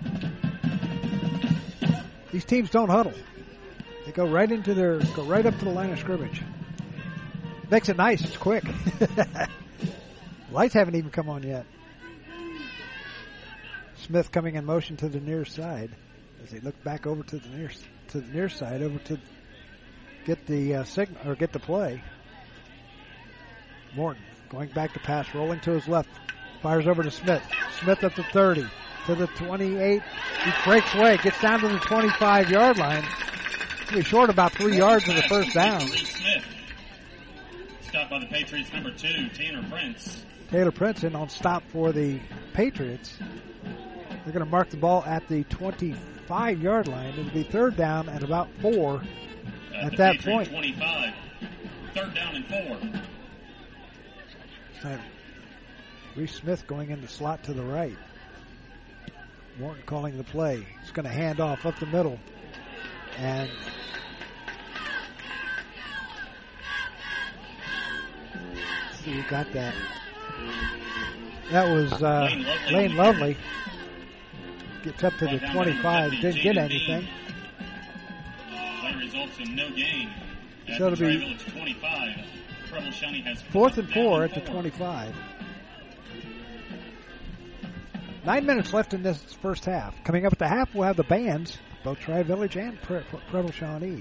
These teams don't huddle. They go right into their, go right up to the line of scrimmage. Makes it nice. It's quick. Lights haven't even come on yet. Smith coming in motion to the near side as they look back over to the near to the near side over to get the uh, signal or get the play. Morton going back to pass, rolling to his left, fires over to Smith. Smith at the thirty, to the twenty-eight. He breaks away, gets down to the twenty-five-yard line. He's short about three yards of the first down. Smith. Stopped by the Patriots, number two, Tanner Prince. Taylor Prince in on stop for the Patriots. They're going to mark the ball at the twenty-five-yard line. It'll be third down and about four at, at that Patriot point. twenty-five. Third down and four. Time. Reese Smith going in the slot to the right. Morton calling the play. He's going to hand off up the middle. And see who got that. That was uh, Lane Lovely. Lane Lovely. Gets up to the twenty-five. Didn't get anything. Play results in no gain. So it'll be twenty-five. Preble Shawnee has fourth and four at the twenty-five. Nine minutes left in this first half. Coming up at the half, we'll have the bands, both Tri-Village and Pre- Preble Shawnee.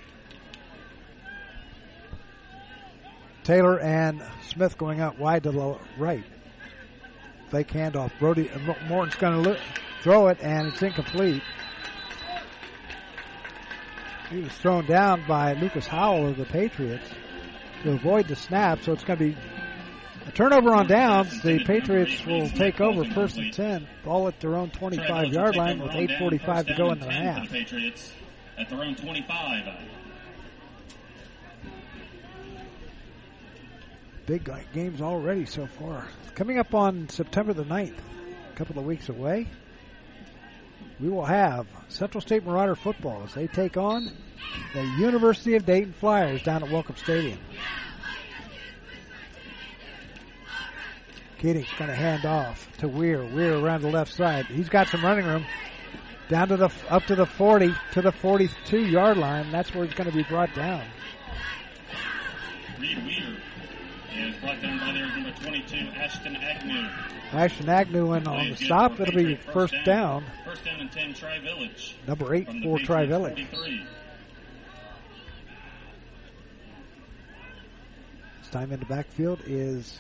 Taylor and Smith going out wide to the right. Fake handoff. Brody uh, Morton's going to throw it, and it's incomplete. He was thrown down by Lucas Howell of the Patriots to avoid the snap, so it's going to be A turnover on downs. The Patriots will take over first and ten. Ball at their own twenty-five-yard line with eight forty-five to go in the half. Patriots at their own twenty-five. Big games already so far. Coming up on September the ninth, a couple of weeks away, we will have Central State Marauder football as they take on the University of Dayton Flyers down at Welcome Stadium. Keating's going to hand off to Weir. Weir around the left side. He's got some running room. Down to the, up to the forty, to the forty-two-yard line. That's where he's going to be brought down. Reed Weir is brought down by their number twenty-two, Ashton Agnew. Ashton Agnew in on the stop. It'll be first down. First down and ten, Tri-Village. Number eight for Tri-Village. This time in the backfield is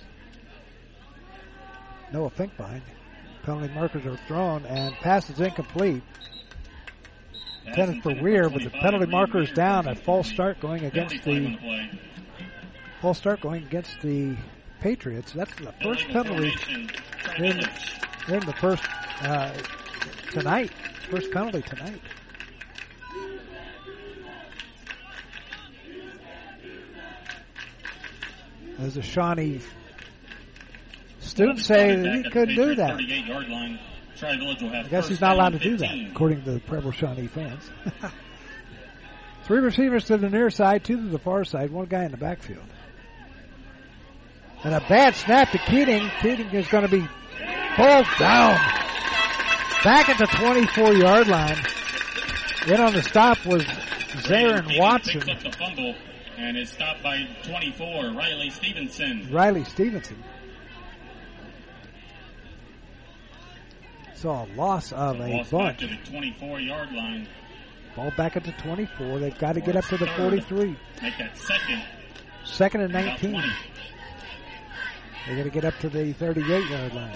Noah Finkbein. Penalty markers are thrown and pass is incomplete. Intended for Weir, but the penalty marker is down. A false start going against the false start going against the Patriots. That's the first penalty in, in the first uh, tonight. First penalty tonight. As the Shawnee students say that he couldn't do that. I guess he's not allowed to do that, according to the Preble Shawnee fans. Three receivers to the near side, two to the far side, one guy in the backfield. And a bad snap to Keating. Keating is going to be pulled down. Back at the twenty-four-yard line. In on the stop was Zarin Watson. Picks up the fumble and is stopped by twenty-four, Riley Stevenson. Riley Stevenson. So a loss of a Lost bunch. back to the twenty-four-yard line. Ball back at the twenty-four. They've got to get up to the forty-three. Make that second. Second and nineteen. They're going to get up to the thirty-eight-yard line.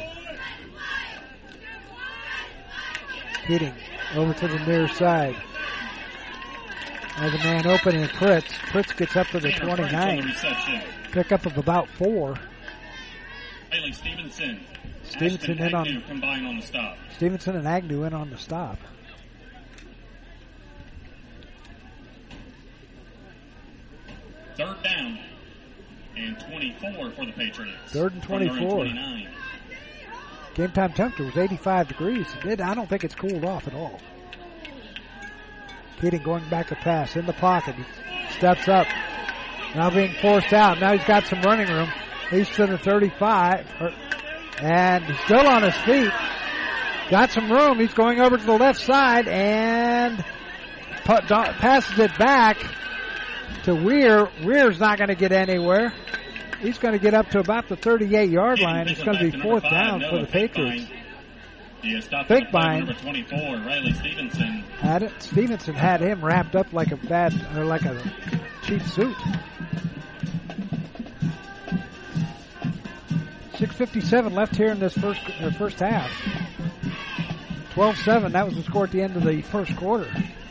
Keating over to the near side. Has a man open in Pritz. Pritz gets up to the twenty-nine. Pickup of about four. Riley Stevenson. Stevenson in on combine on the stop. Stevenson and Agnew in on the stop. Third down and twenty-four for the Patriots. Third and twenty-four. Game time temperature was eighty-five degrees. It, I don't think it's cooled off at all. Keating going back to pass in the pocket. He steps up. Now being forced out. Now he's got some running room. He's to the thirty-five. Or, and he's still on his feet. Got some room. He's going over to the left side and put, passes it back to Weir. Weir's not going to get anywhere. He's going to get up to about the thirty-eight-yard line. It's going to be fourth down for the Patriots. Finkbein, number twenty-four, Riley Stevenson. Had it. Stevenson had him wrapped up like a bad, or like a cheap suit. six fifty-seven left here in this first uh, first half. twelve seven, that was the score at the end of the first quarter.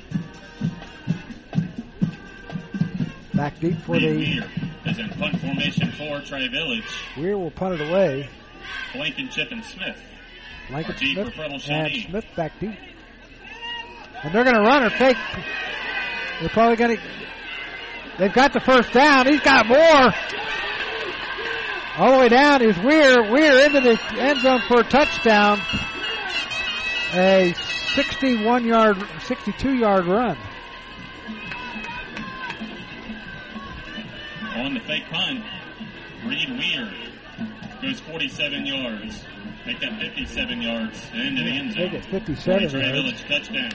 Back deep for the... Weir is in punt formation for Tri-Village. Weir will punt it away. Blankenship and Smith. Blankenship and Smith back deep. And they're going to run or fake. They're probably going to... They've got the first down. He's got more. All the way down is Weir. Weir into the end zone for a touchdown. A sixty-one-yard, sixty-two-yard run. On the fake punt, Reed Weir goes forty-seven yards. Make that fifty-seven yards and into the end zone. Make it fifty-seven yards. Village touchdown.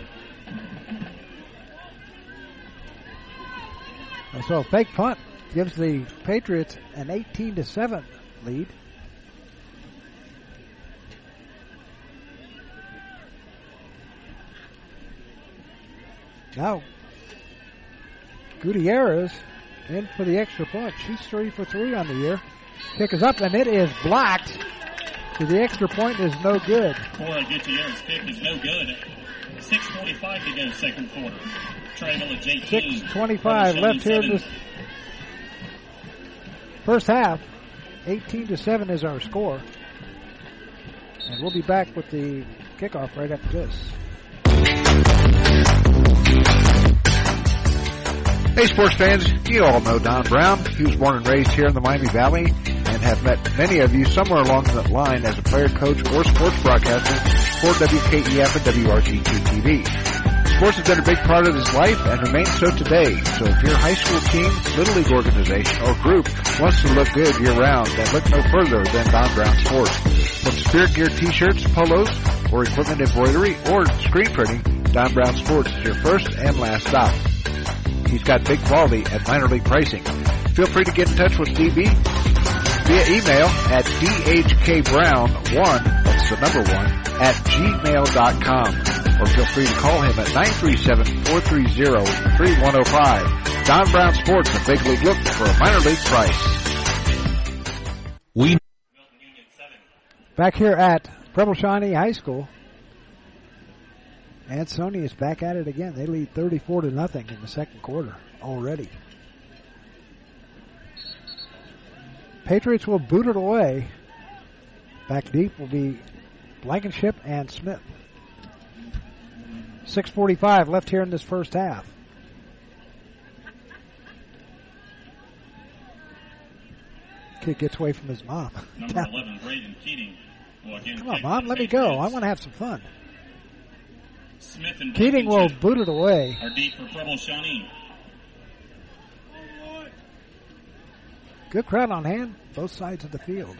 So a fake punt gives the Patriots an eighteen to seven lead. Now, Gutierrez in for the extra point. She's three for three on the year. Kick is up, and it is blocked. So the extra point is no good. Cora Gutierrez kick is no good. six forty-five to go second quarter. Tri-Village eighteen. six twenty-five left here in this first half. eighteen to seven is our score. And we'll be back with the kickoff right after this. Hey sports fans, you all know Don Brown. He was born and raised here in the Miami Valley and have met many of you somewhere along that line as a player, coach, or sports broadcaster for W K E F and W R G two T V. Sports has been a big part of his life and remains so today. So if your high school team, little league organization, or group wants to look good year-round, then look no further than Don Brown Sports. From Spirit Gear t-shirts, polos, or equipment embroidery, or screen printing, Don Brown Sports is your first and last stop. He's got big quality at minor league pricing. Feel free to get in touch with D B via email at d h k brown one, that's the number one, at gmail dot com. Or feel free to call him at nine three seven, four three zero, three one zero five. Don Brown Sports, a big league look for a minor league price. We Back here at Preble Shawnee High School. Ansonia is back at it again. They lead thirty-four to nothing in the second quarter already. Patriots will boot it away. Back deep will be Blankenship and Smith. six forty-five left here in this first half. Kid gets away from his mom. Number eleven, Braden Keating. Will again Come on, kick Mom, the let me go. Patriots. I want to have some fun. Smith and Keating will Blankenship boot it away. are deep for Preble Shawnee. Good crowd on hand, both sides of the field.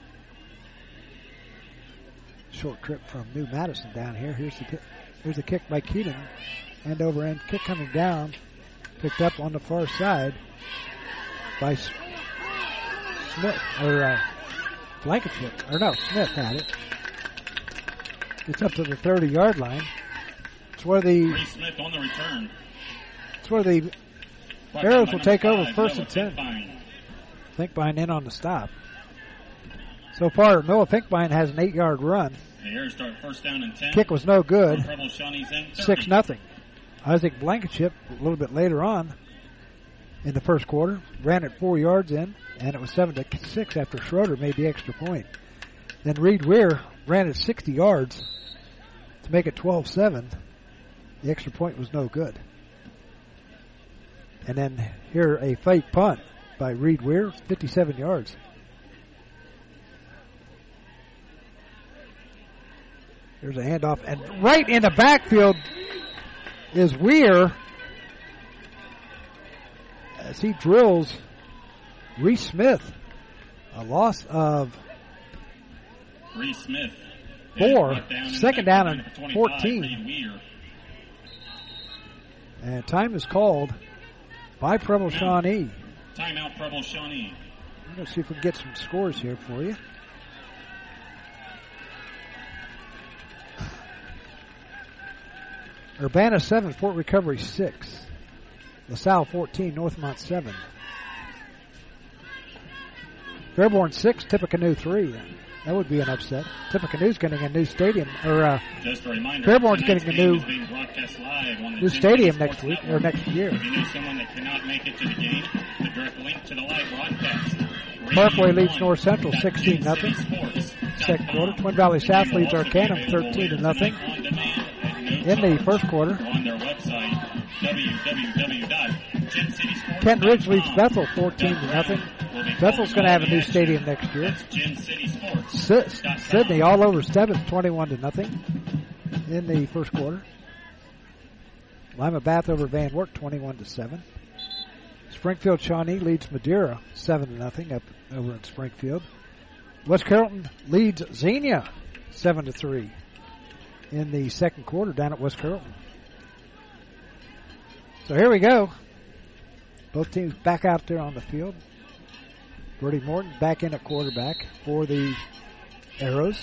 Short trip from New Madison down here. Here's the kick. Here's the kick by Keating. End over end kick coming down. Picked up on the far side by S- Smith, or uh, Blankenship. Or no, Smith had it. It's up to the thirty-yard line. It's where the Ray Smith on the return. it's where the Brought Arrows down will by take number over five, first Noah and ten. Pinkbine. Finkbein in on the stop. So far, Noah Finkbein has an eight-yard run. The Arrows start first down and ten. Kick was no good. From Preble Shawnee's end, thirty. Six nothing. Isaac Blankenship a little bit later on in the first quarter ran it four yards in, and it was seven to six after Schroeder made the extra point. Then Reed Weir ran it sixty yards to make it twelve seven. The extra point was no good. And then here a fake punt by Reed Weir, fifty-seven yards. There's a handoff, and right in the backfield is Weir as he drills Reese Smith. A loss of Reese Smith. four. Down Second down and fourteen. Weir. And time is called by Preble Shawnee. Timeout, Preble Shawnee. I'm going to see if we can get some scores here for you. Urbana seven, Fort Recovery six. LaSalle fourteen, Northmont seven. Fairborn six, Tippecanoe three. That would be an upset. Tippecanoe's getting a new stadium, or uh, Just a reminder, Fairborn's tonight's getting a game new is being broadcast live on the new Gym stadium City next Sports week or Network. next year. If you know someone that cannot make it to the game, the direct link to the live broadcast. Parkway leads North Central sixteen nothing. Second quarter, Twin Valley South leads Arcanum thirteen to nothing. In the first quarter, On their website, w w w dot gym city sports dot com. Kent Ridge leads Bethel fourteen to nothing. Bethel's going to have a new stadium next year. That's Gym City Sports. Si- Sydney all over Stebbins, twenty-one to nothing in the first quarter. Lima Bath over Van Wert, twenty-one to seven. Springfield Shawnee leads Madeira, seven to nothing up over in Springfield. West Carrollton leads Xenia, seven to three in the second quarter down at West Carrollton. So here we go. Both teams back out there on the field. Brody Morton back in at quarterback for the Arrows.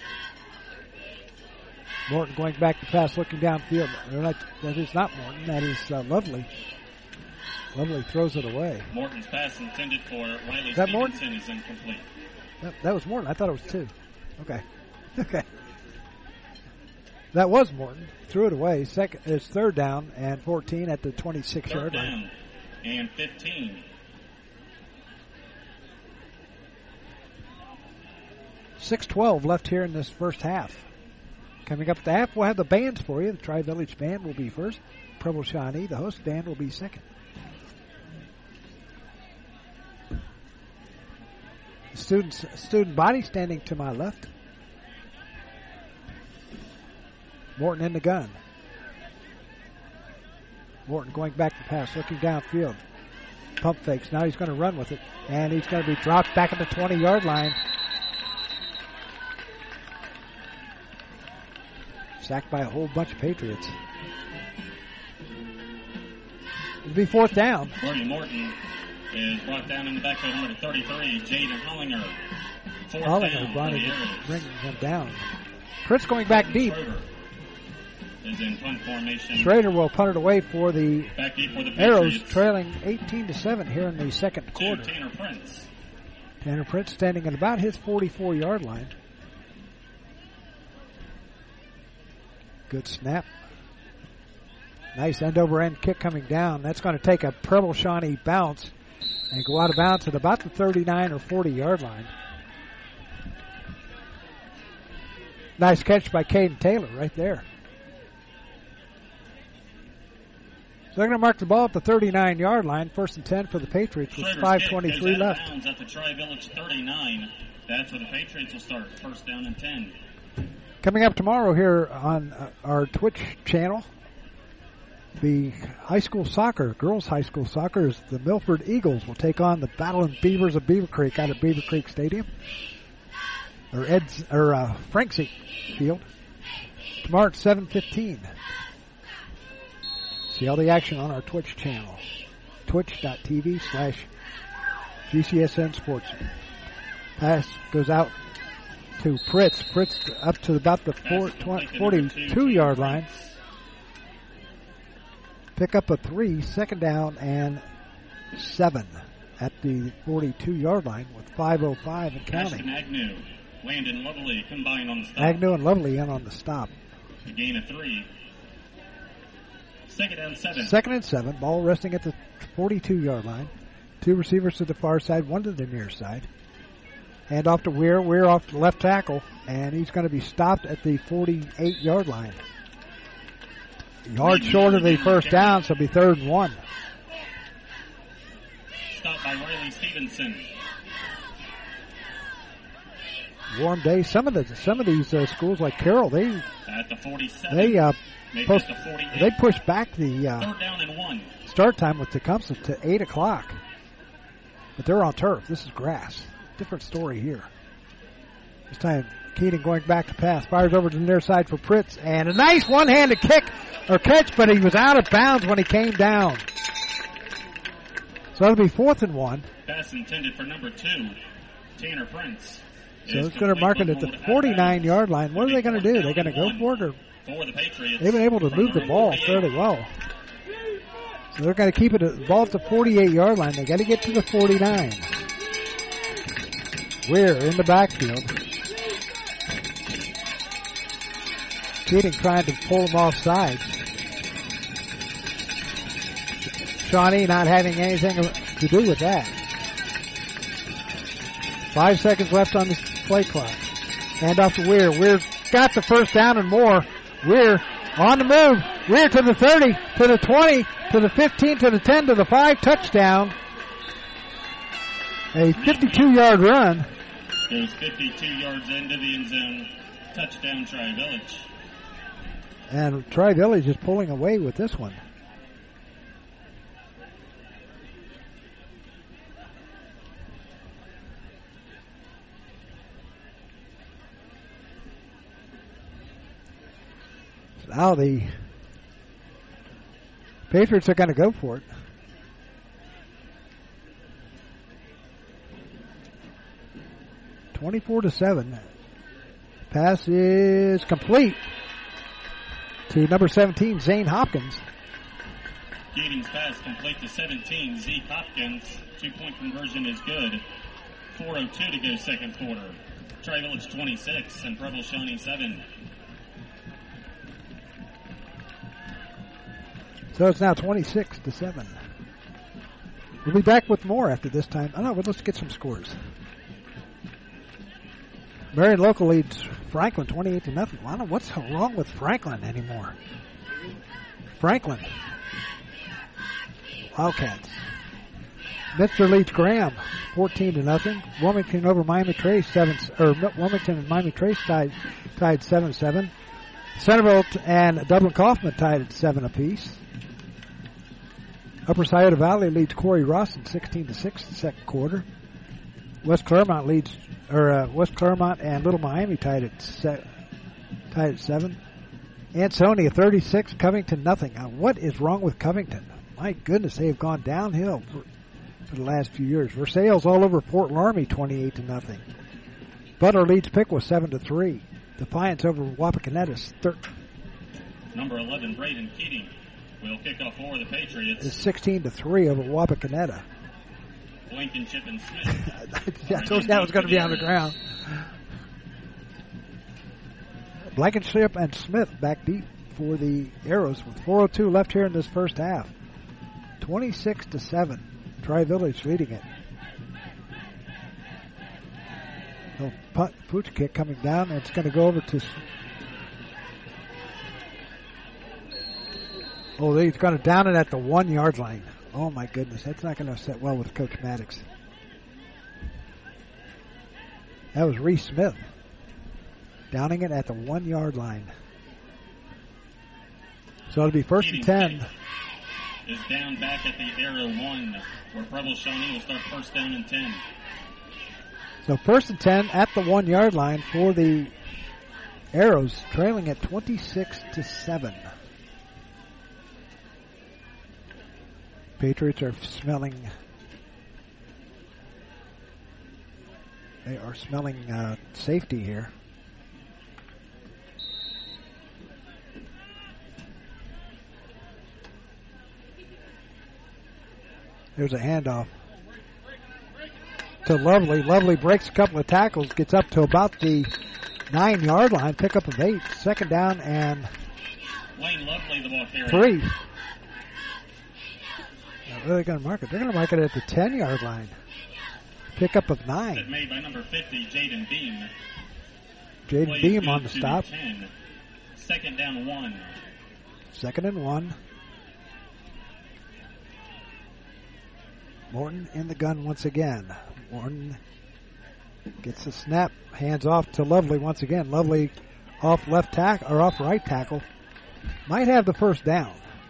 Morton going back to pass, looking downfield. That is not Morton. That is uh, Lovely. Lovely throws it away. Morton's pass intended for Riley Is that Stevenson Morton? is incomplete. That, that was Morton. I thought it was two. Okay. Okay. That was Morton. Threw it away. Second, it's third down and fourteen at the twenty-six Third yard line. down and fifteen. six twelve left here in this first half. Coming up at the half, we'll have the bands for you. The Tri-Village Band will be first. Preble Shawnee, the host band, will be second. The students, student body standing to my left. Morton in the gun. Morton going back to pass, looking downfield. Pump fakes. Now he's going to run with it. And he's going to be dropped back at the twenty-yard line. Sacked by a whole bunch of Patriots. It'll be fourth down. Brody Morton is brought down in the backfield, number thirty-three, Jaden Hollinger. Fourth Hollinger down brought for the him, Arrows. bringing him down. Pritz going back deep. Schrader is in punt formation. Schrader will punt it away for the Back deep for the Arrows, Patriots. trailing eighteen to seven here in the second To quarter. Tanner Prince. Tanner Prince standing at about his forty-four-yard line. Good snap. Nice end-over-end kick coming down. That's going to take a Preble Shawnee bounce and go out of bounds at about the thirty-nine or forty-yard line. Nice catch by Caden Taylor right there. So they're going to mark the ball at the thirty-nine-yard line. First and ten for the Patriots with Schrader's five kick twenty-three goes out of left. bounds at the Tri-Village thirty-nine. That's where the Patriots will start. First down and ten. Coming up tomorrow here on uh, our Twitch channel, the high school soccer, girls high school soccer, is the Milford Eagles will take on the Battling Beavers of Beaver Creek out at Beaver Creek Stadium, or Ed's or uh, Frank's Field. Tomorrow at seven fifteen. See all the action on our Twitch channel, twitch.tv slash GCSN Sports. Pass goes out to Pritz. Pritz up to about the forty-two-yard line. Pick up a three, second down and seven at the forty-two-yard line with five oh five and counting. Ashton Agnew, Landon Lovely combined on the stop. Agnew and Lovely in on the stop. A gain of three. Second down seven. Second and seven. Ball resting at the forty-two-yard line. Two receivers to the far side, one to the near side. Hand off to Weir. Weir off to left tackle, and he's going to be stopped at the forty-eight-yard line. Yard short of the first down, so it'll be third and one. Stopped by Riley Stevenson. Warm day. Some of the some of these uh, schools like Carroll, they At the forty-seven. they uh, Maybe post, at the forty-eight. they push back the uh, Third down and one. start time with Tecumseh to eight o'clock. But they're on turf. This is grass. Different story here. This time, Keating going back to pass. Fires over to the near side for Pritz. And a nice one-handed kick or catch, but he was out of bounds when he came down. So it'll be fourth and one. Pass intended for number two, Tanner Prince. So it's going to mark it at the forty-nine-yard line. What are they going to do? They're going to go for it, or For the Patriots. they've been able to move the ball fairly well. So they're going to keep it at the ball at the forty-eight-yard line. They got to get to the forty-nine. Weir in the backfield. Keating trying to pull him off sides. Shawnee not having anything to do with that. Five seconds left on the play clock. Hand off to Weir. Weir's got the first down and more. Weir on the move. Weir to the thirty, to the twenty, to the fifteen, to the ten, to the five. Touchdown. A fifty-two-yard run. Goes fifty-two yards into the end zone. Touchdown, Tri-Village. And Tri-Village is pulling away with this one. Now the Patriots are going to go for it. twenty-four to seven. Pass is complete to number seventeen, Zane Hopkins. Keating's pass complete to seventeen, Zeke Hopkins. Two-point conversion is good. four oh two to go second quarter. Tri-Village twenty-six and Preble Shawnee seven. So it's now twenty-six to seven. We'll be back with more after this time. Oh no, but let's get some scores. Marion Local leads Franklin twenty-eight to nothing. I don't know what's wrong with Franklin anymore. Franklin. Wildcats. Minster leads Graham fourteen to nothing. Wilmington over Miami Trace seven, or Wilmington and Miami Trace tied tied seven seven. Centerville and Dublin Kaufman tied at seven apiece. Upper Scioto Valley leads Corey Rawson sixteen to six in the second quarter. West Claremont leads, or uh, West Claremont and Little Miami tied at se- tied at seven. Ansonia thirty-six, Covington nothing. Now, what is wrong with Covington? My goodness, they have gone downhill for, for the last few years. Versailles all over Fort Laramie twenty-eight to nothing. Butler leads Piqua seven to three. Defiance over Wapakoneta thirteen. Number eleven, Braden Keating will kick off for the Patriots. It's sixteen to three over Wapakoneta. Blankenship and Smith. I told you that was going to be on the ground. Blankenship and Smith back deep for the Arrows with four oh two left here in this first half. twenty-six to seven. Tri-Village leading it. No punt, pooch kick coming down, and it's going to go over to. Oh, he's going to down it at the one yard line. Oh my goodness, that's not going to set well with Coach Maddox. That was Reese Smith. Downing it at the one yard line. So it'll be first and ten. Is down back at the arrow one, where Preble Shawnee will start first down and ten. So first and ten at the one yard line for the Arrows, trailing at twenty-six to seven. Patriots are smelling. They are smelling uh, safety here. There's a handoff to Lovely. Lovely breaks a couple of tackles, gets up to about the nine-yard line, pickup of eight. Second down and Wayne Lovely, the ball carrier. Three. Now, where are they going to mark it? They're going to mark it at the ten-yard line. Pickup of nine. Made by number fifty, Jaden Beam. Jaden Beam on the stop. ten. Second down one. Second and one. Morton in the gun once again. Morton gets the snap, hands off to Lovely once again. Lovely off left tackle or off right tackle. Might have the first down.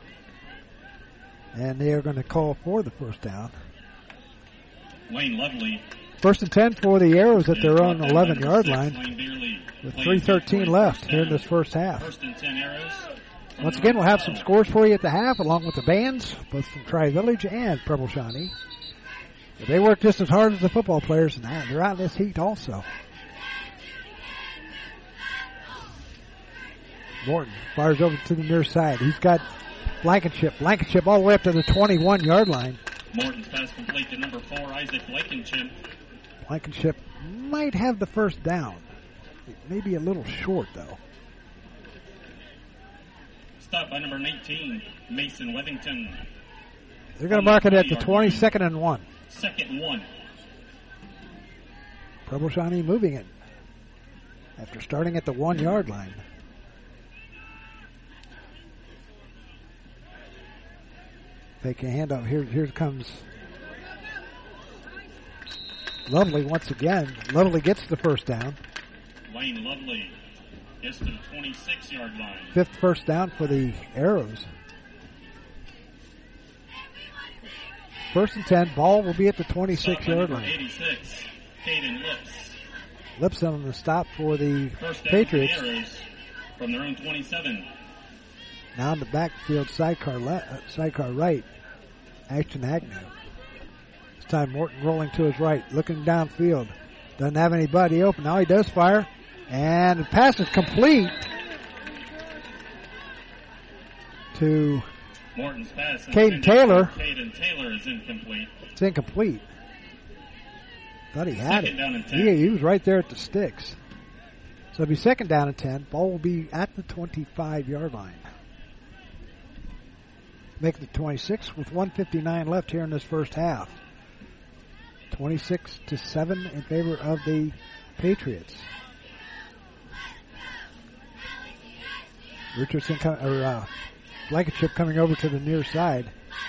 And they are going to call for the first down. Wayne Lovely. First and ten for the Arrows at their own eleven-yard line with three thirteen left here in this first half. First and ten Arrows. Once again, we'll have some scores for you at the half along with the bands, both from Tri-Village and Preble Shawnee. They work just as hard as the football players, and they're out in this heat also. Morton fires over to the near side. He's got Blankenship. Blankenship all the way up to the twenty-one-yard line. Morton's pass complete to number four, Isaac Blankenship. Blankenship might have the first down. Maybe a little short, though. Stop by number nineteen, Mason Wethington. They're going to mark it at the twenty-second and one. Second and one. Preble Shawnee moving it after starting at the one-yard line. Fake a handoff. Here, here comes Lovely once again. Lovely gets the first down. Wayne Lovely gets to the twenty-six-yard line. Fifth first down for the Arrows. First and ten. Ball will be at the twenty-six-yard line. eighty-six, Caden Lips. Lips on the stop for the First down Patriots. For the Arrows from their own twenty-seven. Now in the backfield, sidecar left, uh, sidecar right. Ashton Agnew. This time Morton rolling to his right, looking downfield. Doesn't have anybody open. Now he does fire. And the pass is complete to Morton's pass. Caden Taylor. Caden Taylor is incomplete. It's incomplete. Thought he had Second it. down and ten. He, he was right there at the sticks. So it'll be second down and ten. Ball will be at the twenty-five-yard line. Making the twenty-six with one fifty-nine left here in this first half. twenty-six to seven in favor of the Patriots. Richardson, com- or uh, Blankenship coming over to the near side.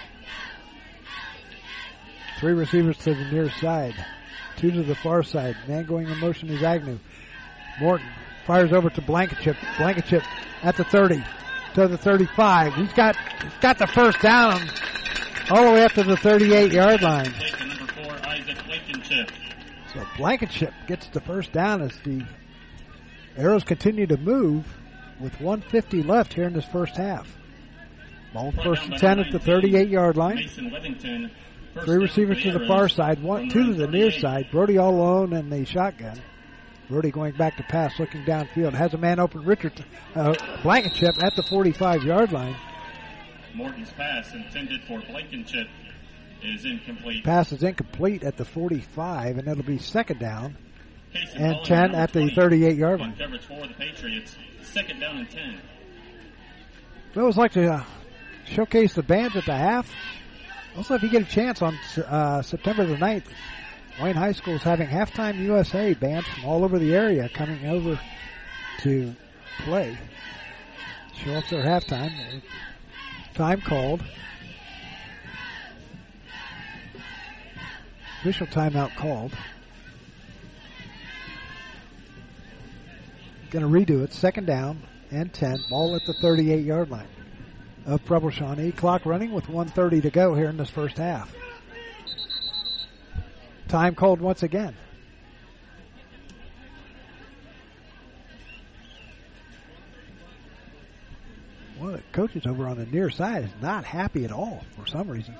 Three receivers to the near side. Two to the far side. Man going in motion is Agnew. Morton fires over to Blankenship. Blankenship at the thirty. To the thirty-five. He's got, he's got the first down all the way up to the thirty-eight-yard line. Number four, Isaac Blankenship. So Blankenship gets the first down as the Arrows continue to move with one fifty left here in this first half. Ball first and ten at the thirty-eight-yard line. Mason Withington. Three receivers to the far side, one, two to the near side. Brody all alone in the shotgun. Brody going back to pass, looking downfield. Has a man open. Richard uh, Blankenship at the forty-five-yard line. Morton's pass intended for Blankenship is incomplete. Pass is incomplete at the forty-five, and it'll be second down Casey and Holland, ten at the thirty-eight-yard line. Coverage for the Patriots. Second down and ten. We always like to uh, showcase the bands at the half. Also, if you get a chance on uh, September the ninth, Wayne High School is having halftime U S A bands from all over the area coming over to play. Show up their halftime. Time called. Official timeout called. Going to redo it. Second down and ten. Ball at the thirty-eight-yard line of Preble Shawnee. Clock running with one thirty to go here in this first half. Time called once again. One of the coaches over on the near side is not happy at all for some reason.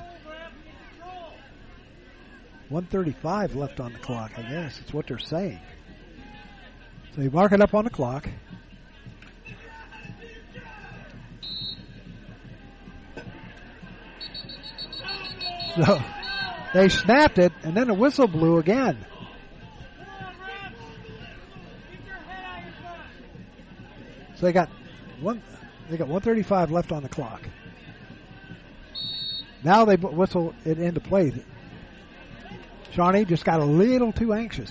one thirty-five left on the clock, I guess. It's what they're saying. So you mark it up on the clock. So they snapped it, and then a whistle blew again. So they got one. They got one thirty-five left on the clock. Now they whistle it into play. Shawnee just got a little too anxious.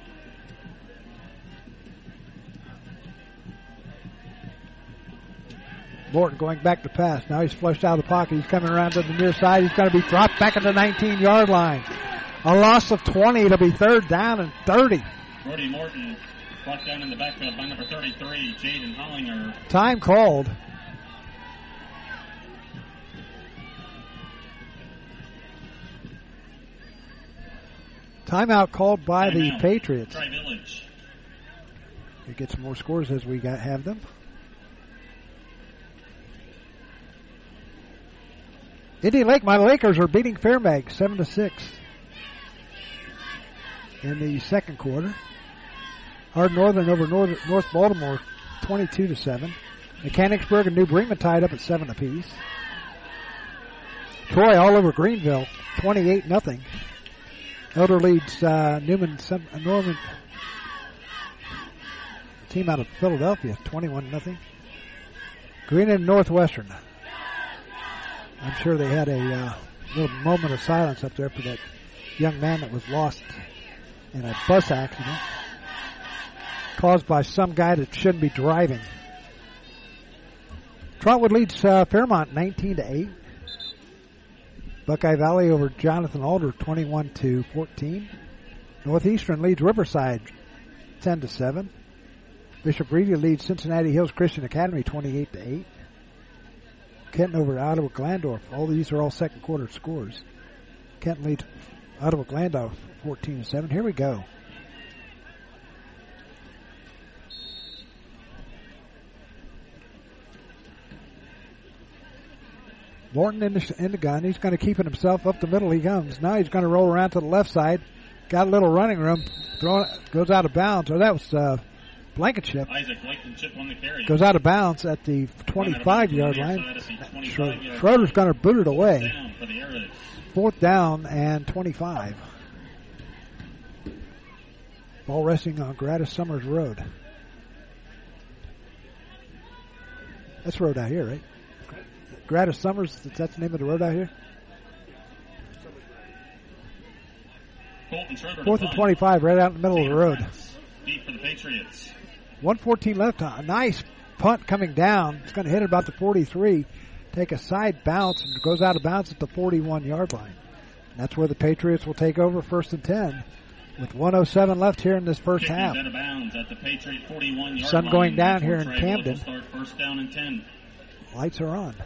Morton going back to pass. Now he's flushed out of the pocket. He's coming around to the near side. He's going to be dropped back at the nineteen-yard line. A loss of twenty. It'll be third down and thirty. Brody Morton brought down in the backfield by number thirty-three, Jaden Hollinger. Time called. Timeout called by Timeout. the Patriots. Tri-Village. We get some more scores as we got have them. Indian Lake, my Lakers are beating Fairbanks seven to six in the second quarter. Hard Northern over North, North Baltimore twenty-two to seven. Mechanicsburg and New Bremen tied up at seven apiece. Troy all over Greenville twenty-eight nothing. Elder leads uh, Newman uh, Norman team out of Philadelphia twenty-one nothing. Green and Northwestern. I'm sure they had a uh, little moment of silence up there for that young man that was lost in a bus accident caused by some guy that shouldn't be driving. Trotwood leads uh, Fairmont nineteen to eight. Buckeye Valley over Jonathan Alder twenty-one to fourteen. Northeastern leads Riverside ten to seven. Bishop Reedy leads Cincinnati Hills Christian Academy twenty-eight to eight. Kenton over Ottawa Glandorf. All these are all second quarter scores. Kenton leads Ottawa Glandorf fourteen to seven. Here we go. Morton in the, in the gun. He's going to keep it himself. Up the middle he comes. Now he's going to roll around to the left side. Got a little running room. Throw it, goes out of bounds. Or that was uh, Blankenship. Isaac Blankenship on the carry. Goes out of bounds at the twenty-five-yard line. Schroeder's going to boot it away. Fourth down and twenty-five. Ball resting on Gladys Summers Road. That's the road out here, right? Gladys Summers, that's the name of the road out here? Fourth and twenty-five, right out in the middle of the road. Deep for the Patriots. one fourteen left. A nice punt coming down. It's going to hit about the forty-three, take a side bounce, and goes out of bounds at the forty-one-yard line. And that's where the Patriots will take over first and ten with one oh seven left here in this first half. Out of bounds at the Patriot forty-one-yard Sun line. going down That's here where in Trey Camden. will start first down and ten. Lights are on.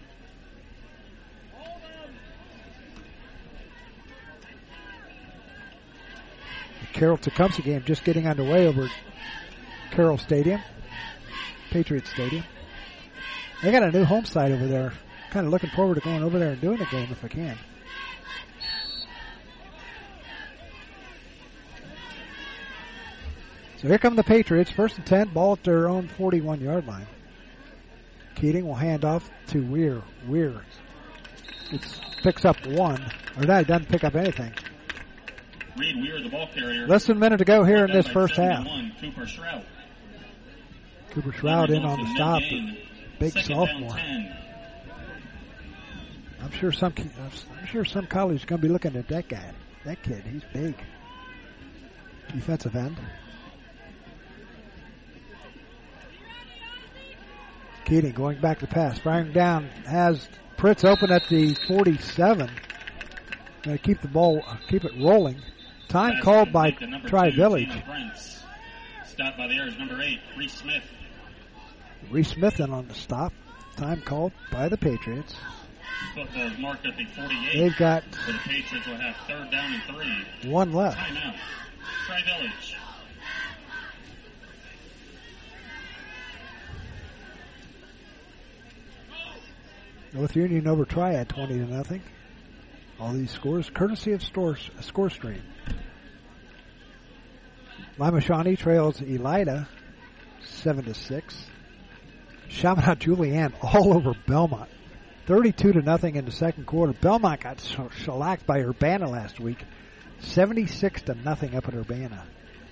The Carroll Tecumseh game just getting underway over at Carroll Stadium, Patriot Stadium. They got a new home site over there. Kind of looking forward to going over there and doing a game if I can. So here come the Patriots, first and ten, ball at their own forty-one-yard line. Keating will hand off to Weir. Weir it's, picks up one, or no, he doesn't pick up anything. Reed Weir, the ball carrier. Less than a minute to go here in this first half. Cooper Shroud. Cooper Shroud in on the stop. Big sophomore. I'm sure some I'm sure some college is going to be looking at that guy. That kid, he's big. Defensive end. Keating going back to pass. Firing down. Has Pritz open at the forty-seven. Going to keep the ball, keep it rolling. Time Pass called by Tri-Village. Stopped by the Airs, number eight, Reese Smith. Reese Smith in on the stop. Time called by the Patriots. Football is marked at the forty-eight. They've got where the Patriots will have third down and three. One left. Timeout. Tri-Village. North Union over Triad twenty to nothing. All these scores courtesy of Stores, Score Stream. Lima Shawnee trails Elida seven to six. Chaminade Julienne all over Belmont. thirty-two to nothing in the second quarter. Belmont got shellacked by Urbana last week. seventy-six to nothing up at Urbana.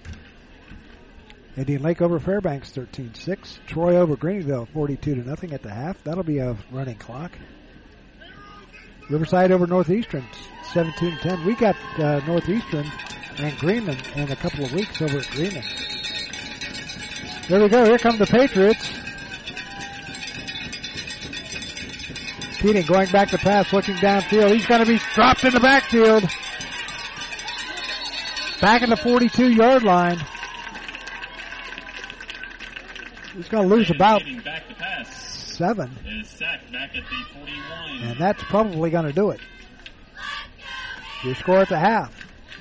Indian Lake over Fairbanks thirteen six. Troy over Greenville forty-two to nothing at the half. That'll be a running clock. Riverside over Northeastern seventeen ten. We got uh, Northeastern and Greenland in a couple of weeks over at Greenland. There we go. Here come the Patriots. Keating going back to pass, looking downfield. He's going to be dropped in the backfield. Back at the forty-two-yard line. He's going to lose about seven. Is sacked back at the forty-one. And that's probably going to do it. Your score at the half.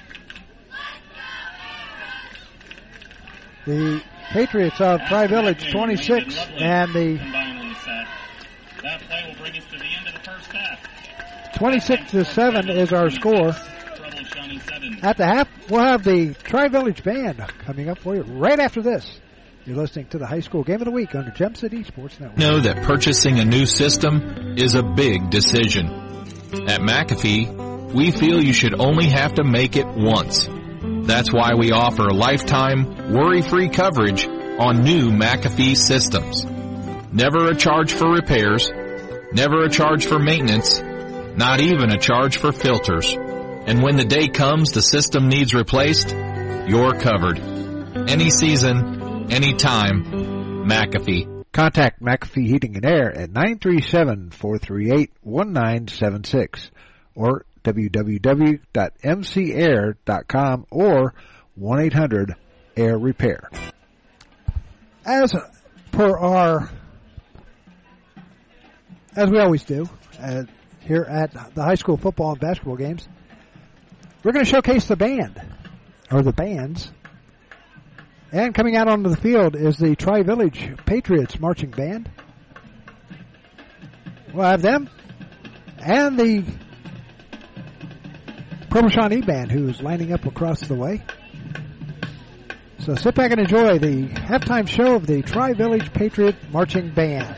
The Patriots of Tri-Village twenty-six and the that play will bring us to the end of the first half. twenty-six to seven is our score. At the half, we'll have the Tri-Village Band coming up for you right after this. You're listening to the High School Game of the Week on the Gem City Sports Network. Know that purchasing a new system is a big decision. At McAfee, we feel you should only have to make it once. That's why we offer lifetime, worry-free coverage on new McAfee systems. Never a charge for repairs, never a charge for maintenance, not even a charge for filters. And when the day comes the system needs replaced, you're covered. Any season, anytime, McAfee. Contact McAfee Heating and Air at nine three seven, four three eight, one nine seven six or w w w dot m c air dot com or one eight hundred air repair. As per our, as we always do uh, here at the high school football and basketball games, we're going to showcase the band, or the bands. And coming out onto the field is the Tri-Village Patriots Marching Band. We'll have them and the Provo Shawnee Band, who's lining up across the way. So sit back and enjoy the halftime show of the Tri-Village Patriot Marching Band.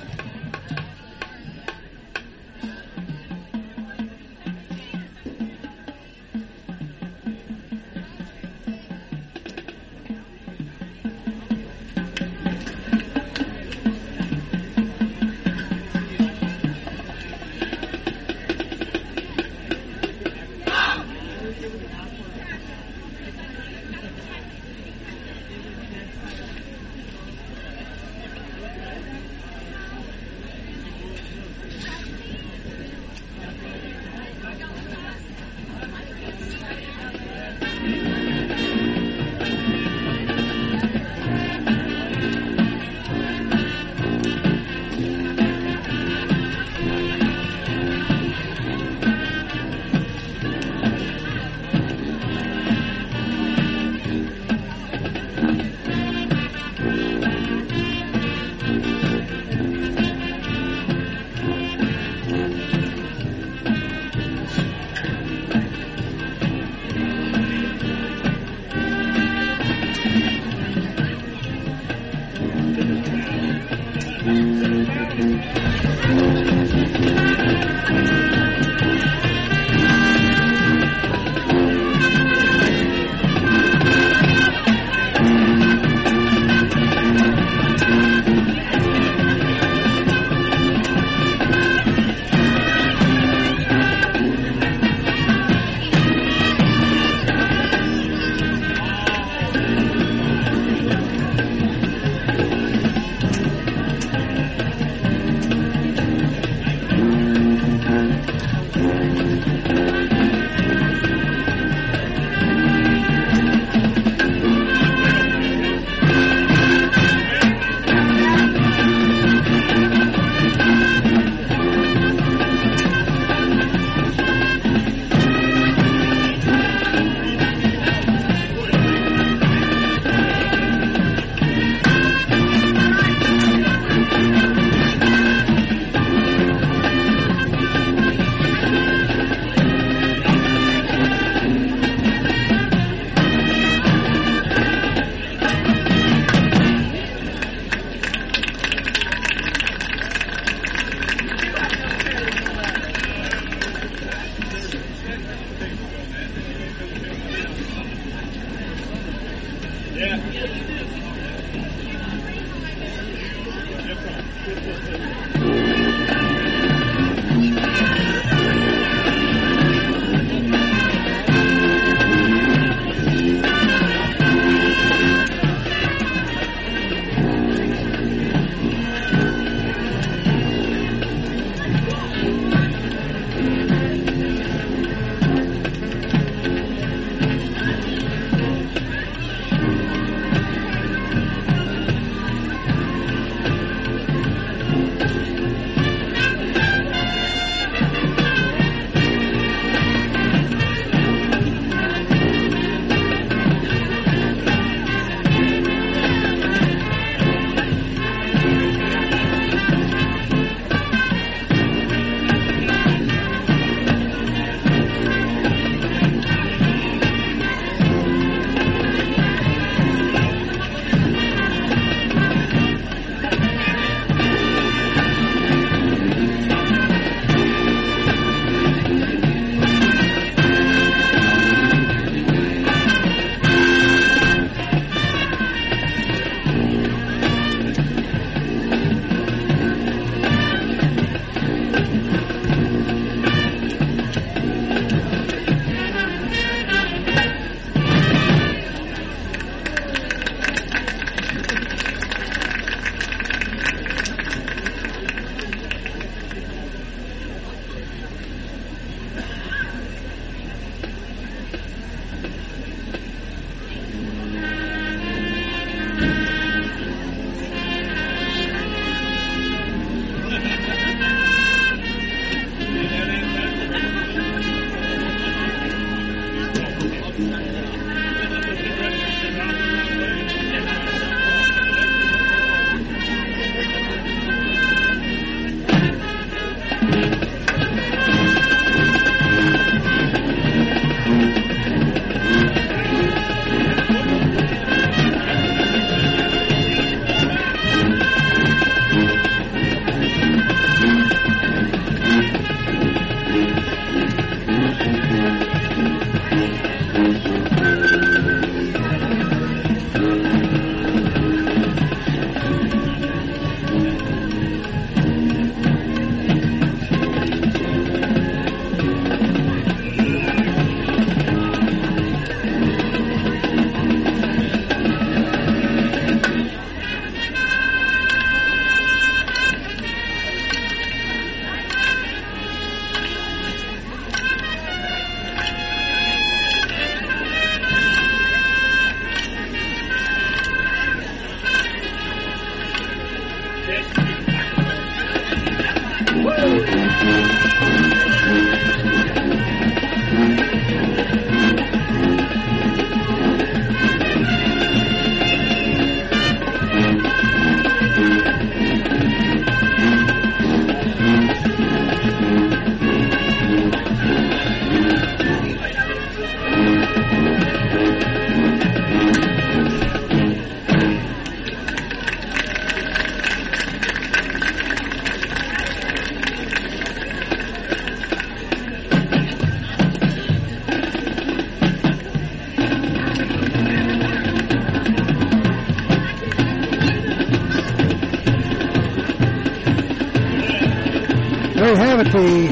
The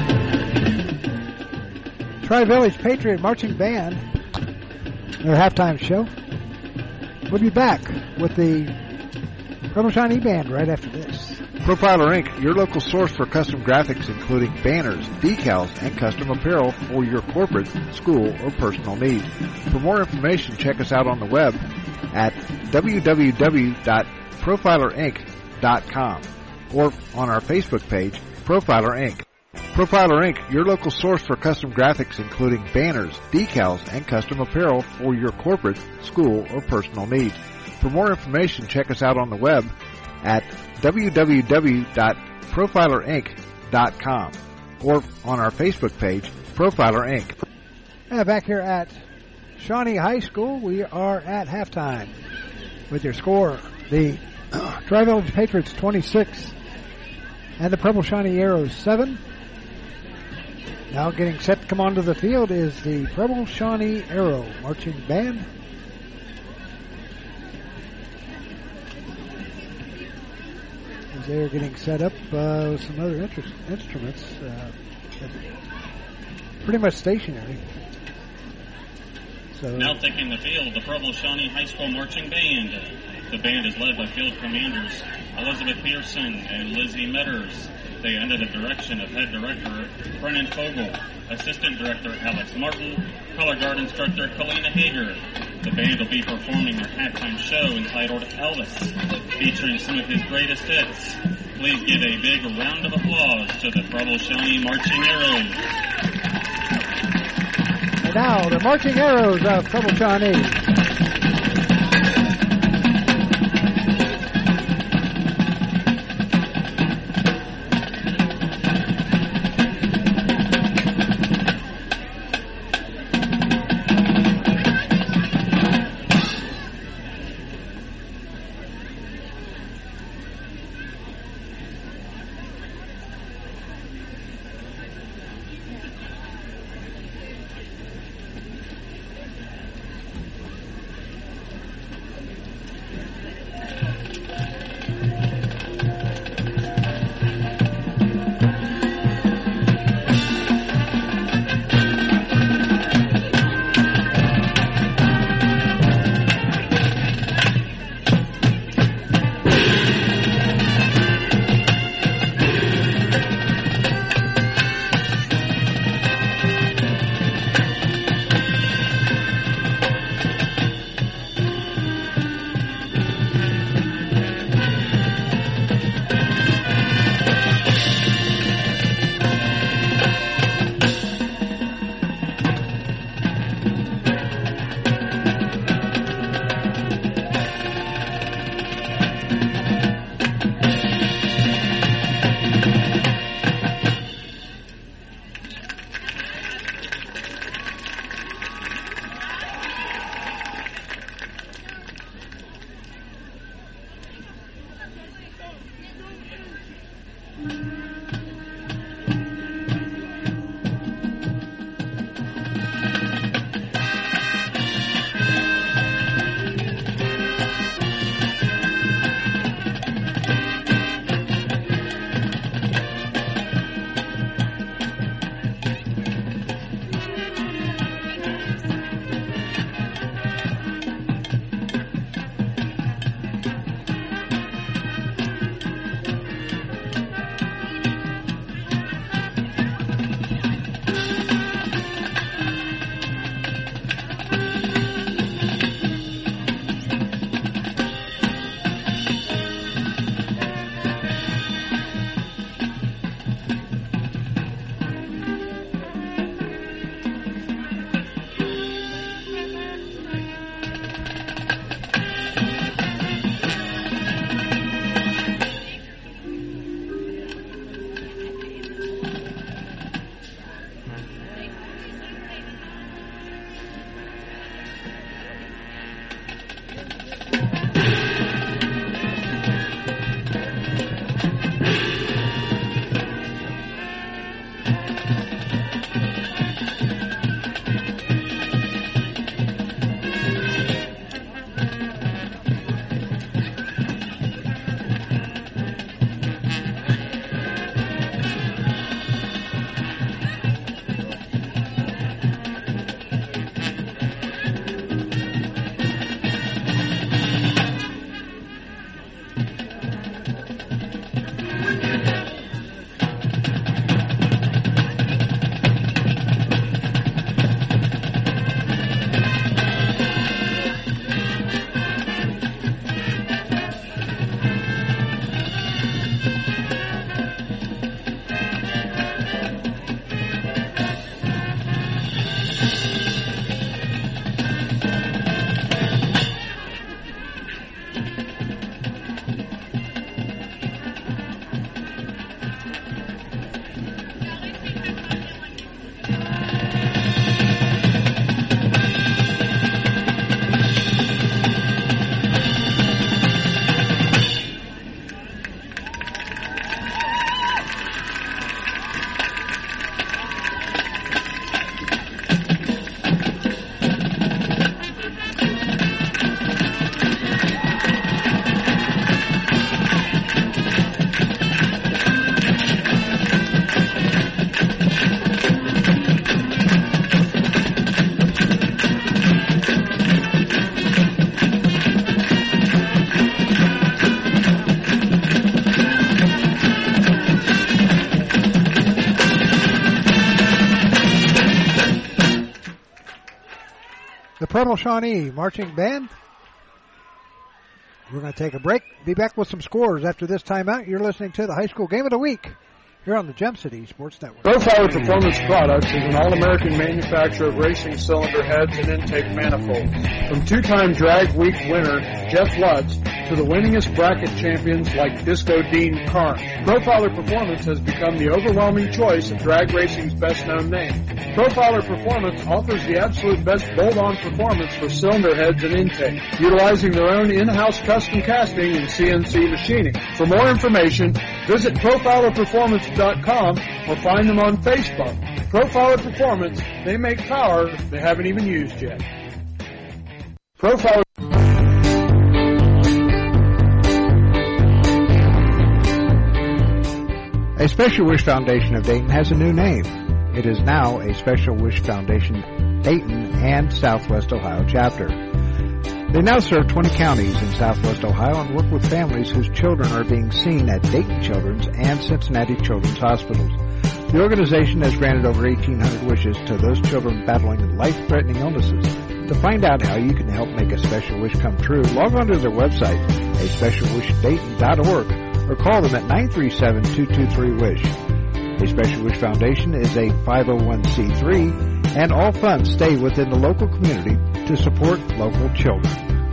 Tri-Village Patriot Marching Band, their halftime show. We'll be back with the Rebel Shawnee Band right after this. Profiler Incorporated, your local source for custom graphics including banners, decals, and custom apparel for your corporate, school, or personal needs. For more information, check us out on the web at w w w dot profiler inc dot com or on our Facebook page, Profiler Incorporated. Profiler Incorporated, your local source for custom graphics including banners, decals, and custom apparel for your corporate, school, or personal needs. For more information, check us out on the web at w w w dot profiler inc dot com or on our Facebook page, Profiler Incorporated. And back here at Shawnee High School, we are at halftime with your score. The Tri-Village Patriots twenty-six and the Preble Shawnee Arrows seven. Now getting set to come onto the field is the Preble Shawnee Arrow Marching Band. As they are getting set up uh, with some other interest, instruments. Uh, pretty much stationary. So now taking the field, the Preble Shawnee High School Marching Band. The band is led by field commanders Elizabeth Pearson and Lizzie Metters. They under the direction of head director Brennan Fogel, assistant director Alex Martin, color guard instructor Kalina Hager. The band will be performing their halftime show entitled Elvis, featuring some of his greatest hits. Please give a big round of applause to the Preble Shawnee Marching Arrows. And now the Marching Arrows of Preble Shawnee. the Preble Shawnee Marching Band. We're going to take a break. Be back with some scores after this timeout. You're listening to the High School Game of the Week here on the Gem City Sports Network. Profiler Performance Products is an all-American manufacturer of racing cylinder heads and intake manifolds. From two-time Drag Week winner Jeff Lutz to the winningest bracket champions like Disco Dean Carnes, Profiler Performance has become the overwhelming choice of drag racing's best-known name. Profiler Performance offers the absolute best bolt-on performance for cylinder heads and intake, utilizing their own in-house custom casting and C N C machining. For more information, visit profiler performance dot com or find them on Facebook. Profiler Performance, they make power they haven't even used yet. Profiler. A Special Wish Foundation of Dayton has a new name. It is now a Special Wish Foundation Dayton and Southwest Ohio chapter. They now serve twenty counties in Southwest Ohio and work with families whose children are being seen at Dayton Children's and Cincinnati Children's Hospitals. The organization has granted over eighteen hundred wishes to those children battling life-threatening illnesses. To find out how you can help make a special wish come true, log on to their website, a special wish dayton dot org, or call them at nine three seven, two two three, WISH. A Special Wish Foundation is a five oh one c three, and all funds stay within the local community to support local children.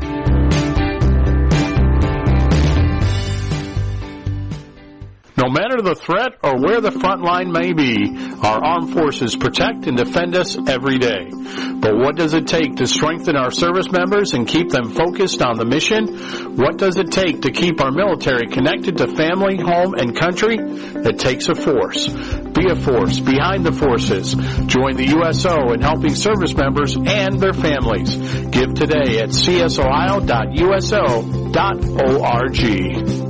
No matter the threat or where the front line may be, our armed forces protect and defend us every day. But what does it take to strengthen our service members and keep them focused on the mission? What does it take to keep our military connected to family, home, and country? It takes a force. Be a force behind the forces. Join the U S O in helping service members and their families. Give today at c s ohio dot u s o dot org.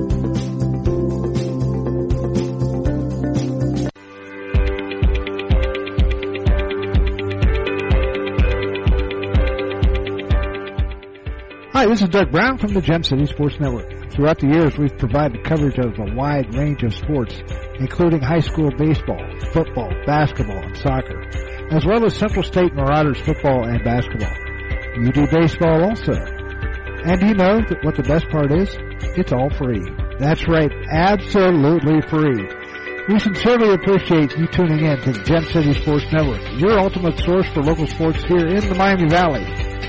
Hi, this is Doug Brown from the Gem City Sports Network. Throughout the years, we've provided coverage of a wide range of sports, including high school baseball, football, basketball, and soccer, as well as Central State Marauders football and basketball. You do baseball also. And you know that what the best part is? It's all free. That's right, absolutely free. We sincerely appreciate you tuning in to the Gem City Sports Network, your ultimate source for local sports here in the Miami Valley.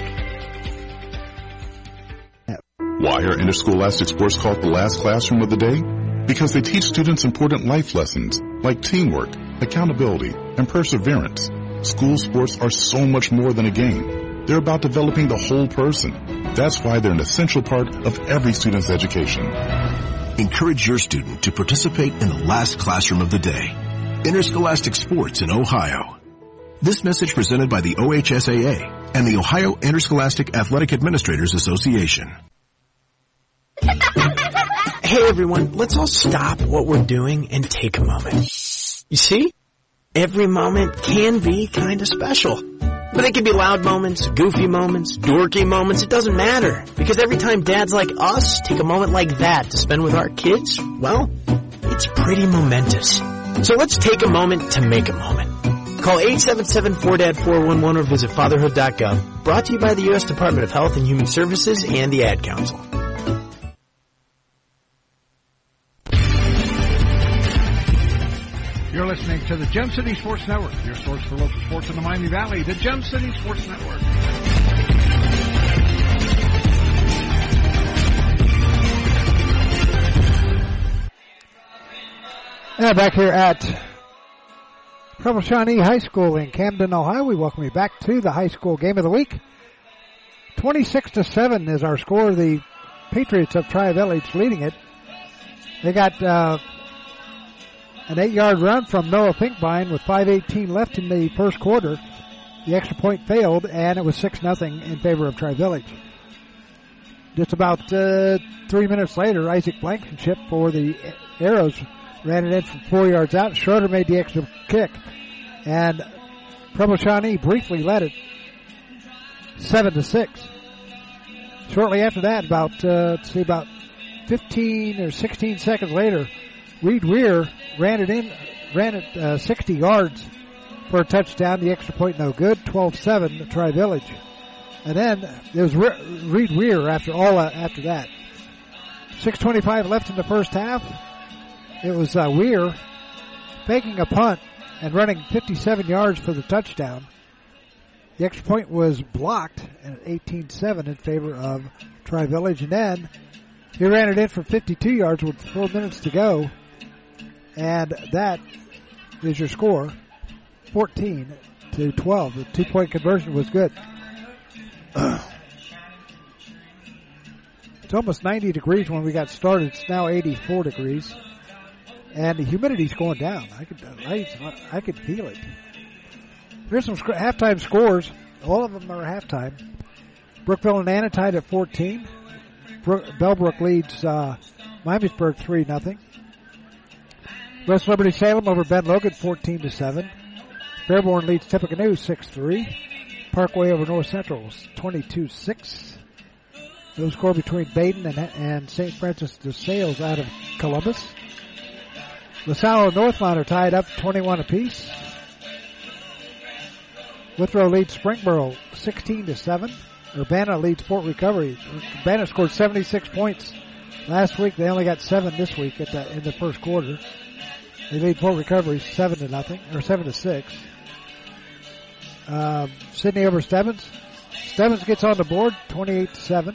Why are interscholastic sports called the last classroom of the day? Because they teach students important life lessons like teamwork, accountability, and perseverance. School sports are so much more than a game. They're about developing the whole person. That's why they're an essential part of every student's education. Encourage your student to participate in the last classroom of the day. Interscholastic sports in Ohio. This message presented by the O H S A A and the Ohio Interscholastic Athletic Administrators Association. Hey everyone, let's all stop what we're doing and take a moment. You see? Every moment can be kind of special. But it can be loud moments, goofy moments, dorky moments, it doesn't matter. Because every time dads like us take a moment like that to spend with our kids, well, it's pretty momentous. So let's take a moment to make a moment. Call eight seven seven, four D A D, four one one or visit fatherhood dot gov. Brought to you by the U S Department of Health and Human Services and the Ad Council. You're listening to the Gem City Sports Network, your source for local sports in the Miami Valley, the Gem City Sports Network. Now back here at Preble Shawnee High School in Camden, Ohio, we welcome you back to the High School Game of the Week. twenty-six to seven is our score. The Patriots of Tri-Village leading it. They got uh, an eight-yard run from Noah Pinkbine with five eighteen left in the first quarter. The extra point failed, and it was six nothing in favor of Tri-Village. Just about uh, three minutes later, Isaac Blankenship for the Arrows ran it in from four yards out. Schroeder made the extra kick, and Preble Shawnee briefly led it seven to six. Shortly after that, about uh, let's see, about fifteen or sixteen seconds later, Reed Weir ran it in, ran it uh, sixty yards for a touchdown. The extra point no good. twelve seven to Tri-Village. And then it was Re- Reed Weir after all uh, after that. six twenty-five left in the first half. It was uh, Weir faking a punt and running fifty-seven yards for the touchdown. The extra point was blocked at eighteen seven in favor of Tri-Village. And then he ran it in for fifty-two yards with four minutes to go. And that is your score, fourteen to twelve. The two-point conversion was good. It's almost ninety degrees when we got started. It's now eighty-four degrees. And the humidity's going down. I could, I, I could feel it. Here's some sc- halftime scores. All of them are halftime. Brookville and Anna tied at fourteen. Brook, Bellbrook leads uh, Miamisburg three nothing. West Liberty Salem over Ben Logan fourteen to seven. Fairborn leads Tippecanoe six three. Parkway over North Central twenty-two six. No score between Baden and, and Saint Francis de Sales out of Columbus. LaSalle and Northmont are tied up twenty-one apiece. Withrow leads Springboro sixteen to seven. Urbana leads Fort Recovery. Urbana scored seventy-six points last week. They only got seven this week at the, in the first quarter. They lead Fort Recovery seven to nothing, or seven to six. Um, Sydney over Stebbins. Stebbins gets on the board, twenty-eight to seven.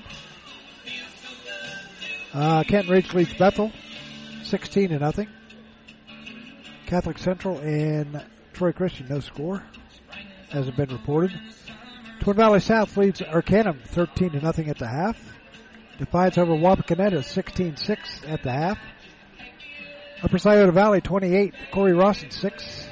Uh, Kenton Ridge leads Bethel, sixteen to nothing. Catholic Central and Troy Christian, no score, hasn't been reported. Twin Valley South leads Arcanum, thirteen to nothing at the half. Defiance over Wapakoneta, sixteen six at the half. Upper Scioto Valley, twenty-eight. Corey Rawson, six.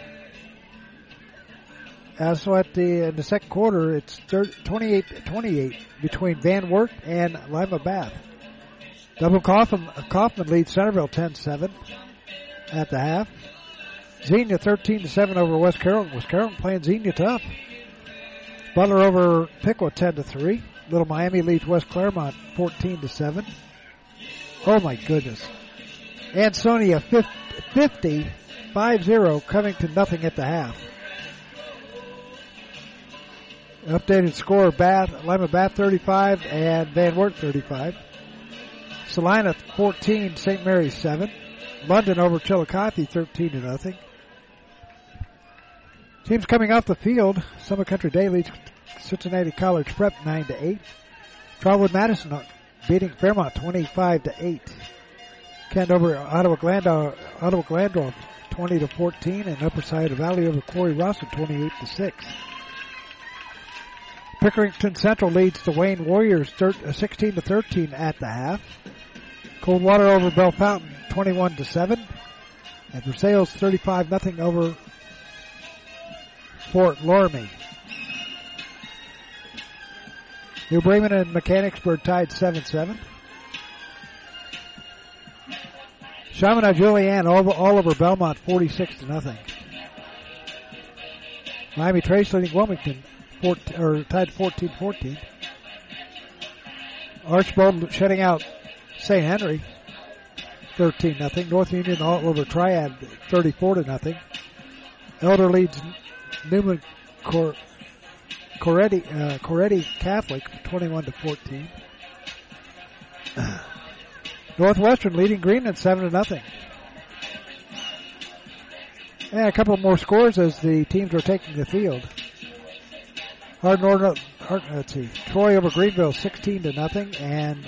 Uh, so at the in the second quarter, it's twenty-eight twenty-eight between Van Wert and Lima Bath. Double Kaufman, Kaufman leads Centerville ten seven at the half. Xenia thirteen to seven over West Carrollton. West Carrollton playing Xenia tough. Butler over Piqua ten to three. Little Miami leads West Claremont fourteen to seven. Oh my goodness. Ansonia fifty, five zero, Covington nothing at the half. Updated score, Bath, Lima Bath thirty-five and Van Wert thirty-five. Salina fourteen, Saint Mary's seven. London over Chillicothe thirteen to nothing. Teams coming off the field, Summit Country Day leads Cincinnati College Prep nine to eight. Trotwood Madison beating Fairmont twenty-five to eight. Kent over Ottawa Glandorf, Ottawa Glandorf twenty to fourteen, and Upper Scioto Valley over Corey Rawson twenty-eight to six. Pickerington Central leads the Wayne Warriors sixteen to thirteen at the half. Coldwater over Bell Fountain twenty-one to seven. And Versailles thirty-five nothing over Fort Loramie. New Bremen and Mechanicsburg tied seven seven. Chaminade Julienne all, all over Belmont forty-six to nothing. Miami Trace leading Wilmington fourteen, or tied fourteen fourteen. Archbold shutting out Saint Henry thirteen nothing. North Union all over Triad thirty-four to nothing. Elder leads Newman Cor- Coretti, uh, Coretti Catholic twenty-one to fourteen. Northwestern leading Greenland seven to nothing. And a couple more scores as the teams are taking the field. Hardin Order, Hard, let's see, Troy over Greenville sixteen to nothing, and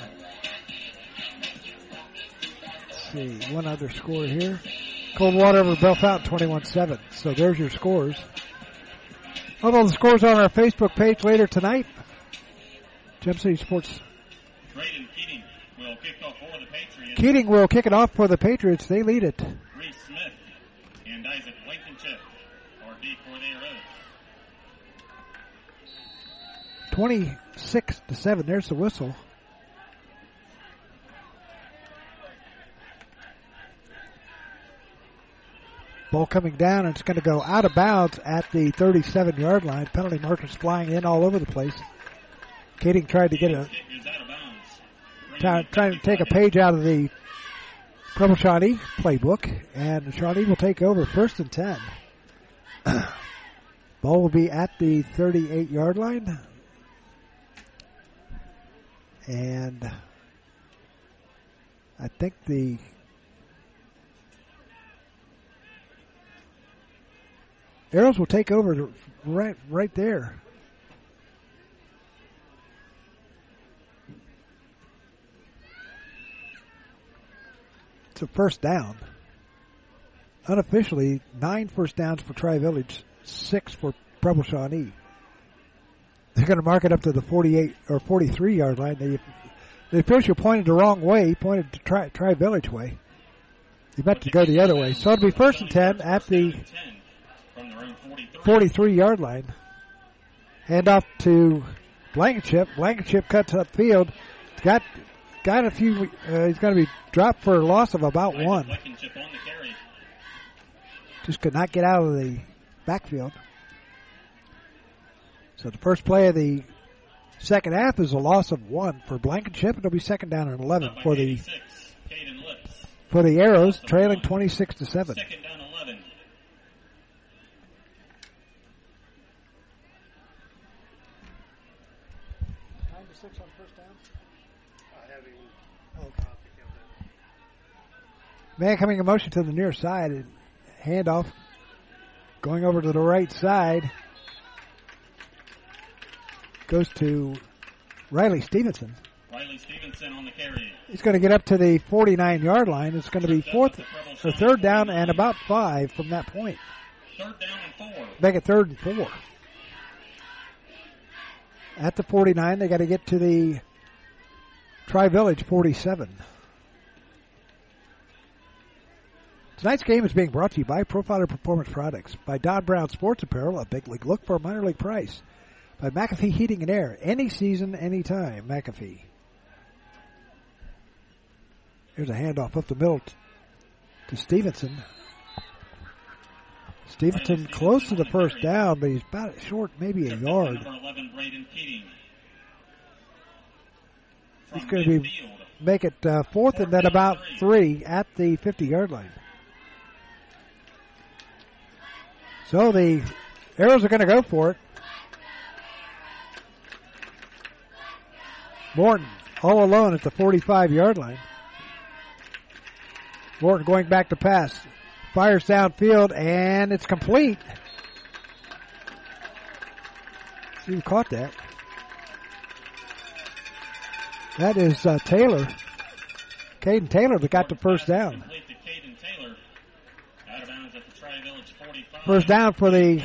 let's see, one other score here. Coldwater over Bell Fountain twenty-one seven. So there's your scores. All of the scores on our Facebook page later tonight. Gem City Sports. Braden Keating will kick off for the Patriots. Keating will kick it off for the Patriots. They lead it. Reese Smith and Isaac Blankenship are deep for their own. twenty-six to seven. There's the whistle. Ball coming down, and it's going to go out of bounds at the thirty-seven yard line. Penalty markers flying in all over the place. Keating tried to get a try, trying to take a page out of the Preble Shawnee playbook, and Shawnee will take over first and ten. Ball will be at the thirty-eight yard line. And I think the Arrows will take over right right there. It's a first down. Unofficially, nine first downs for Tri-Village, six for Preble Shawnee. They're going to mark it up to the forty-eight or forty-three yard line. They, the official pointed the wrong way. He pointed to Tri, Tri-Village way. He meant to go the other way. So it'll be first and ten at the forty-three yard line. Hand off to Blankenship. Blankenship cuts upfield. Got got a few. Uh, he's going to be dropped for a loss of about one. Just could not get out of the backfield. So the first play of the second half is a loss of one for Blankenship. It'll be second down and eleven for the for the Arrows, trailing twenty-six to seven. Second down eleven. Nine to six on first down. Man coming in motion to the near side and handoff going over to the right side. Goes to Riley Stevenson. Riley Stevenson on the carry. He's going to get up to the forty-nine yard line. It's going to be fourth or third down and about five from that point. Third down and four. Make it third and four. At the forty-nine, they got to get to the Tri-Village forty-seven. Tonight's game is being brought to you by Profiler Performance Products, by Don Brown Sports Apparel, a big league look for a minor league price, by McAfee Heating and Air, any season, any time, McAfee. Here's a handoff up the middle t- to Stevenson. Stevenson close to the first down, but he's about short, maybe a yard. He's going to be make it uh, fourth and then about three at the fifty yard line. So the Arrows are going to go for it. Morton all alone at the forty-five yard line. Morton going back to pass. Fires downfield, and it's complete. See who caught that. That is uh, Taylor. Caden Taylor that got the first down. First down for the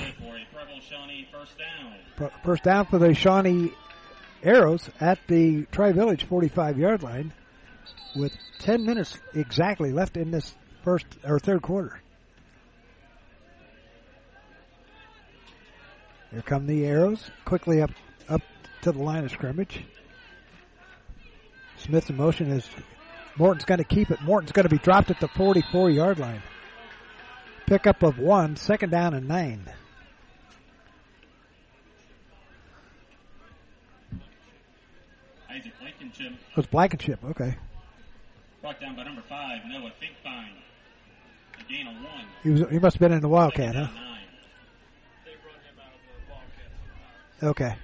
first down for the Shawnee Arrows at the Tri-Village forty-five yard line with ten minutes exactly left in this first or third quarter. Here come the Arrows quickly up up to the line of scrimmage. Smith in motion is Morton's going to keep it. Morton's going to be dropped at the forty-four yard line. Pickup of one, second down and nine. Isaac Blankenship. It was Blankenship, okay. Brought down by number five, Noah Finkfine. A gain of one. He was. He must have been in the Wildcat, huh? Nine. They brought him out of the Wildcats. Okay.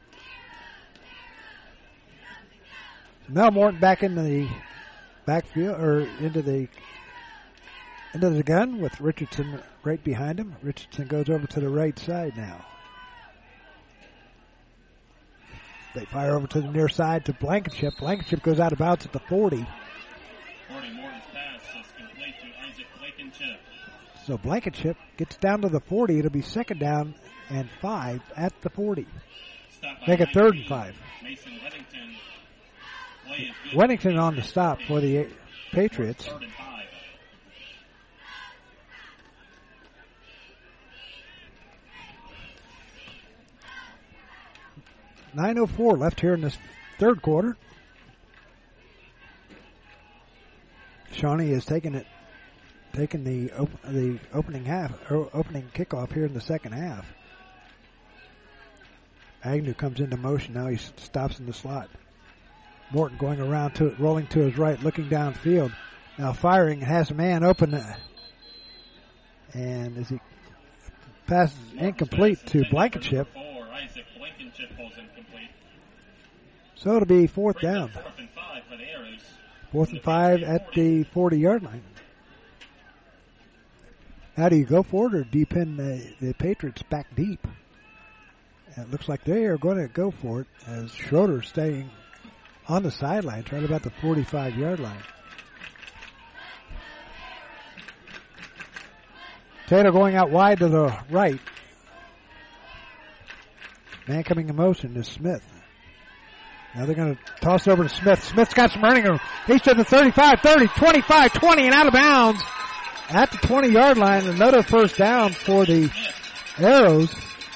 Now Morton back into the backfield or into the into the gun with Richardson right behind him. Richardson goes over to the right side now. They fire over to the near side to Blankenship. Blankenship goes out of bounds at the forty. forty Morton's pass is complete to Isaac Blankenship. So Blankenship gets down to the forty. It'll be second down and five at the forty. Make it third and five. Mason Weddington. Weddington on the stop for the Patriots. nine oh four left here in this third quarter. Shawnee has taken it, taken the op- the opening half, or opening kickoff here in the second half. Agnew comes into motion now. He stops in the slot. Morton going around to it, rolling to his right, looking downfield. Now firing, has a man open. Uh, and as he passes incomplete to Blankenship. Isaac Blankenship falls incomplete. So it'll be fourth down. Fourth and five for the Arrows. Fourth and five at the forty-yard line. How do you go for it, or do you pin the, the Patriots back deep? And it looks like they are going to go for it as Schroeder staying on the sidelines right about the forty-five-yard line. Taylor going out wide to the right. Man coming in motion is Smith. Now they're going to toss it over to Smith. Smith's got some running room. He's to the thirty-five, thirty, twenty-five, twenty, and out of bounds at the twenty-yard line. Another first down for the Arrows.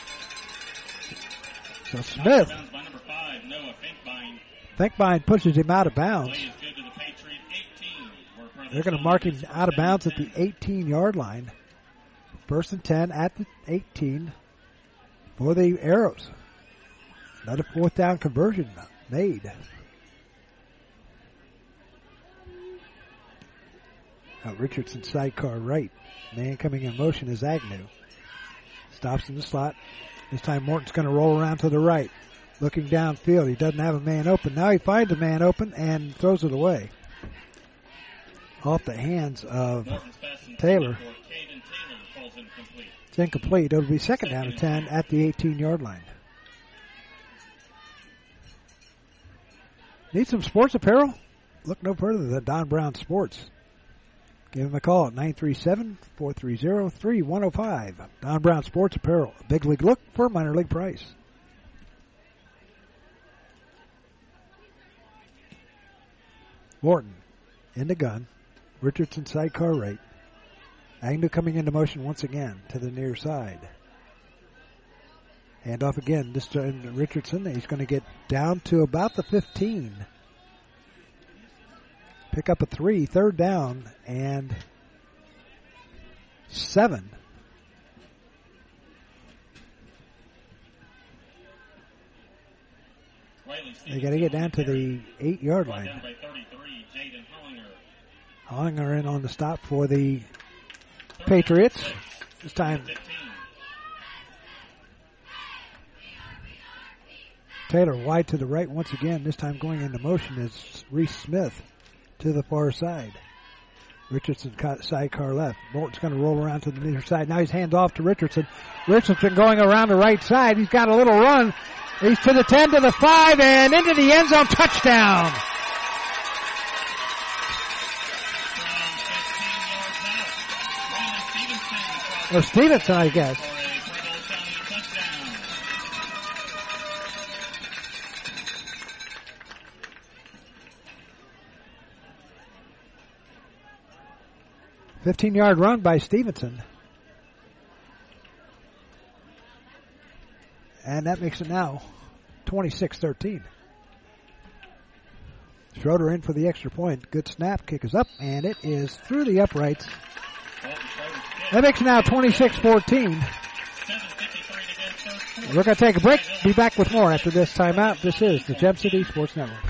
So Smith, Finkbein pushes him out of bounds. They're going to mark him out of bounds at the eighteen-yard line. First and ten at the eighteen for the Arrows. Another fourth down conversion made. Now Richardson sidecar right. Man coming in motion is Agnew. Stops in the slot. This time Morton's going to roll around to the right. Looking downfield. He doesn't have a man open. Now he finds a man open and throws it away. Off the hands of Taylor. It's incomplete. It'll be second down and ten at the eighteen-yard line. Need some sports apparel? Look no further than Don Brown Sports. Give him a call at nine three seven, four three zero, three one zero five. Don Brown Sports Apparel. A big league look for a minor league price. Morton in the gun. Richardson sidecar right. Agnew coming into motion once again to the near side. Hand off again. This time to Richardson. He's going to get down to about the fifteen. Pick up a three. Third down and seven. They got to get down to the eight-yard line. Hollinger in on the stop for the Patriots. This time Taylor wide to the right once again. This time going into motion is Reese Smith to the far side. Richardson caught sidecar left. Morton's going to roll around to the near side. Now he's hands off to Richardson. Richardson going around the right side. He's got a little run. He's to the ten, to the five, and into the end zone. Touchdown. Or Stevenson, I guess. fifteen-yard run by Stevenson. And that makes it now twenty-six thirteen. Schroeder in for the extra point. Good snap. Kick is up, and it is through the uprights. That makes it now twenty-six fourteen. We're going to take a break. Be back with more after this timeout. This is the Gem City Sports Network.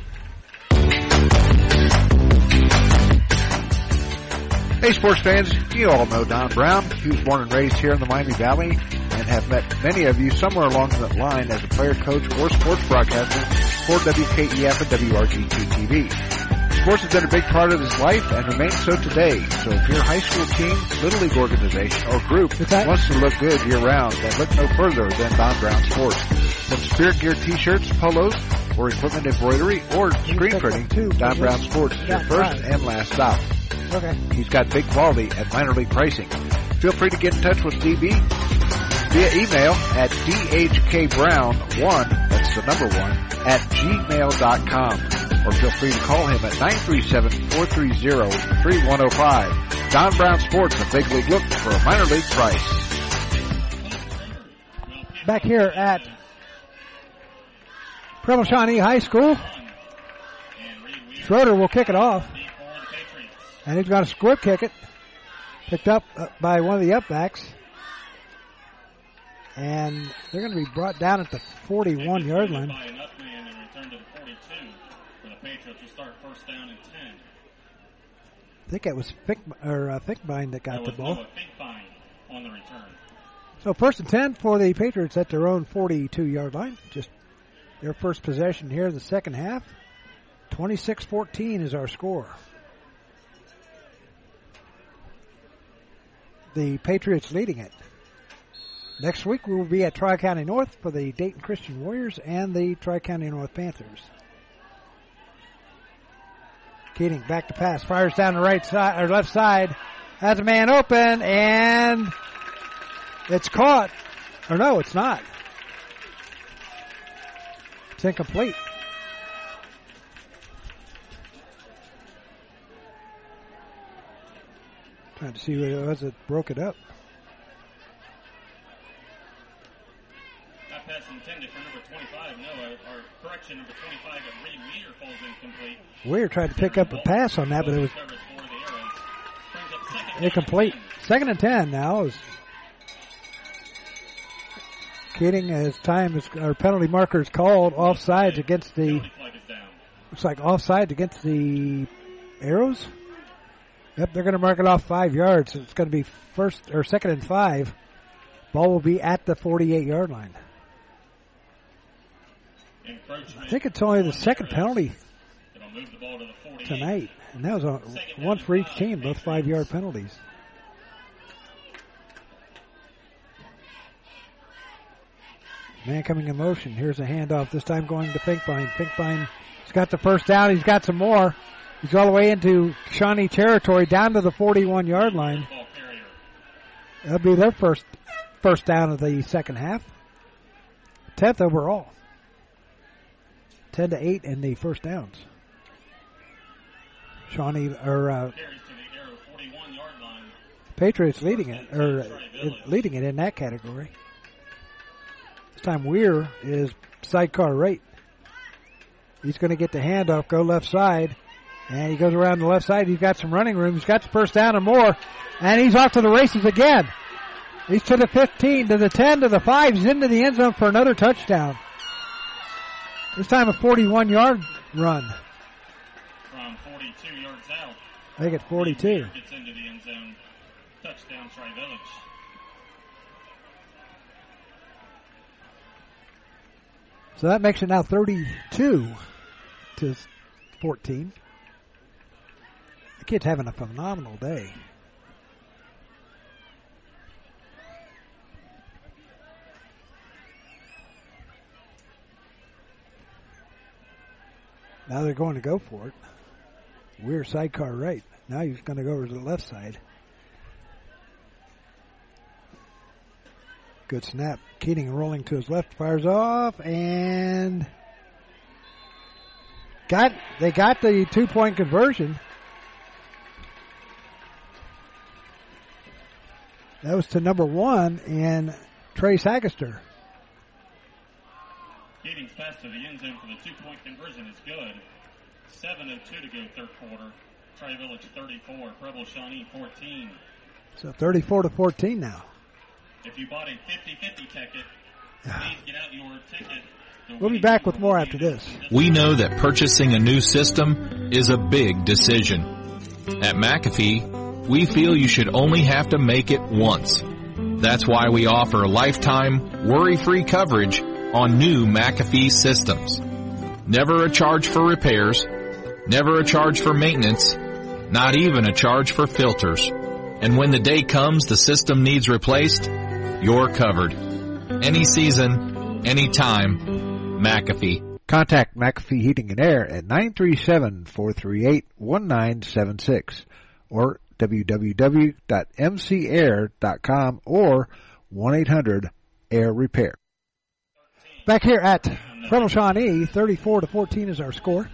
Hey, sports fans, you all know Don Brown. He was born and raised here in the Miami Valley and have met many of you somewhere along that line as a player, coach, or sports broadcaster for W K E F and W R G T T V. Sports has been a big part of his life and remains so today. So if your high school team, little league organization, or group wants to look good year-round, then look no further than Don Brown Sports. From spirit gear t-shirts, polos, or equipment embroidery, or screen printing, Don Brown Sports is your first and last stop. Okay. He's got big quality at minor league pricing. Feel free to get in touch with D B via email at d h k brown one, that's the number one, at gmail dot com. Or feel free to call him at nine three seven, four three zero, three one zero five. Don Brown Sports, a big league look for a minor league price. Back here at Preble Shawnee High School. Schroeder will kick it off. And he's going to squib kick it. Picked up by one of the upbacks. And they're going to be brought down at the forty-one-yard line. I think it was Fick, or uh, Finkbein that got the ball. On the return. So first and ten for the Patriots at their own forty-two-yard line. Just Their first possession here in the second half. twenty-six fourteen is our score. The Patriots leading it. Next week we will be at Tri-County North for the Dayton Christian Warriors and the Tri-County North Panthers. Keating back to pass, fires down the right side or left side, has a man open, and it's caught. Or no, it's not. It's incomplete. Trying to see what it was that broke it up. That pass intended for number twenty-five, Noah, or correction, number twenty-five, Reed Weir falls incomplete. Weir tried to pick up a pass on that, but it was incomplete. Second and ten now. Is Keating, as time is, our penalty marker is called, offsides against the, looks like offsides against the Arrows. Yep, they're going to mark it off five yards. It's going to be first or second and five. Ball will be at the forty-eight yard line. I think it's only the second penalty tonight, and that was a, one for each team, both five yard penalties. Man coming in motion. Here's a handoff, this time going to Pinkbine. Pinkbine, he's got the first down. He's got some more. He's all the way into Shawnee territory, down to the forty-one yard line. That'll be their first first down of the second half. Tenth overall. Ten to eight in the first downs. Shawnee or uh, Patriots leading it, or uh, leading it in that category. This time Weir is sidecar right. He's going to get the handoff, go left side. And he goes around the left side. He's got some running room. He's got the first down and more. And he's off to the races again. He's to the fifteen, to the ten, to the five. He's into the end zone for another touchdown. This time a forty-one yard run. From forty-two yards out. Make it forty-two. Gets into the end zone. Touchdown, Tri-Village. So that makes it now thirty-two to fourteen. The kid's having a phenomenal day. Now they're going to go for it. Weir sidecar right. Now he's going to go over to the left side. Good snap. Keating rolling to his left, fires off, and got they got the two-point conversion. That was to number one and Trace Haggister. Keating's pass to the end zone for the two-point conversion is good. seven oh two to go third quarter. Tri-Village thirty-four, Preble Shawnee fourteen. So thirty-four to fourteen now. If you bought a fifty-fifty ticket, please get out your ticket. We'll be back with more after this. We know that purchasing a new system is a big decision. At McAfee, we feel you should only have to make it once. That's why we offer lifetime, worry-free coverage on new McAfee systems. Never a charge for repairs, never a charge for maintenance, not even a charge for filters. And when the day comes the system needs replaced, you're covered. Any season, any time, McAfee. Contact McAfee Heating and Air at nine three seven, four three eight, one nine seven six or w w w dot m c air dot com or one eight hundred air repair. Back here at Preble Shawnee, thirty-four to fourteen is our score.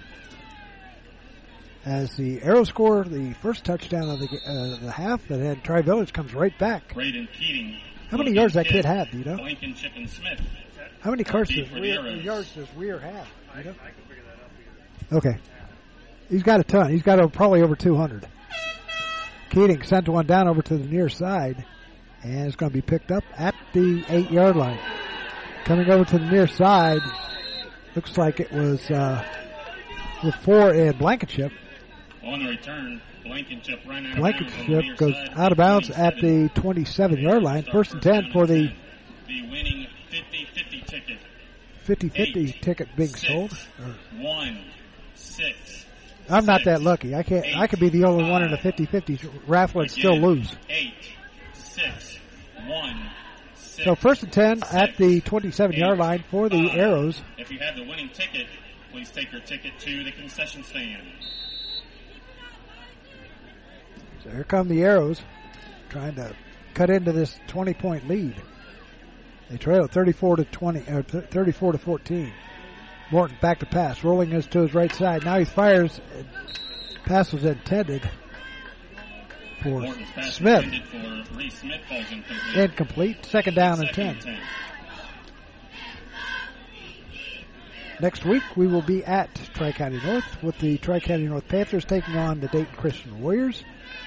As the Arrows score the first touchdown of the uh, the half, that had Tri-Village comes right back. Braden Keating. How many yards that kid have, do you know? Blankenship and Smith. How many cards does Weir, yards does Weir have? You know? Okay. He's got a ton. He's got a, probably over two hundred. Keating sent one down over to the near side, and it's going to be picked up at the eight yard line. Coming over to the near side, looks like it was uh, with four in Blankenship. On the return, Blankenship ran out Blankenship of goes out of bounds at the twenty-seven yard line. First and ten for the the winning fifty-fifty ticket. fifty-fifty Eight, ticket being six, sold. One, six. I'm not six, that lucky. I can't. eight, I could be the only five, one in a fifty-fifty raffle and again, still lose. Eight, six, one, six. So first and ten six, at the twenty-seven-yard line for the five. Arrows. If you have the winning ticket, please take your ticket to the concession stand. So here come the Arrows, trying to cut into this twenty-point lead. They trail thirty-four to twenty, or thirty-four to fourteen. Morton back to pass, rolling us to his right side. Now he fires. Pass was intended for Morton's pass Smith. intended for Reese Smith falls incomplete. Incomplete. Second down and Second ten. and ten. Next week we will be at Tri-County North with the Tri-County North Panthers taking on the Dayton Christian Warriors.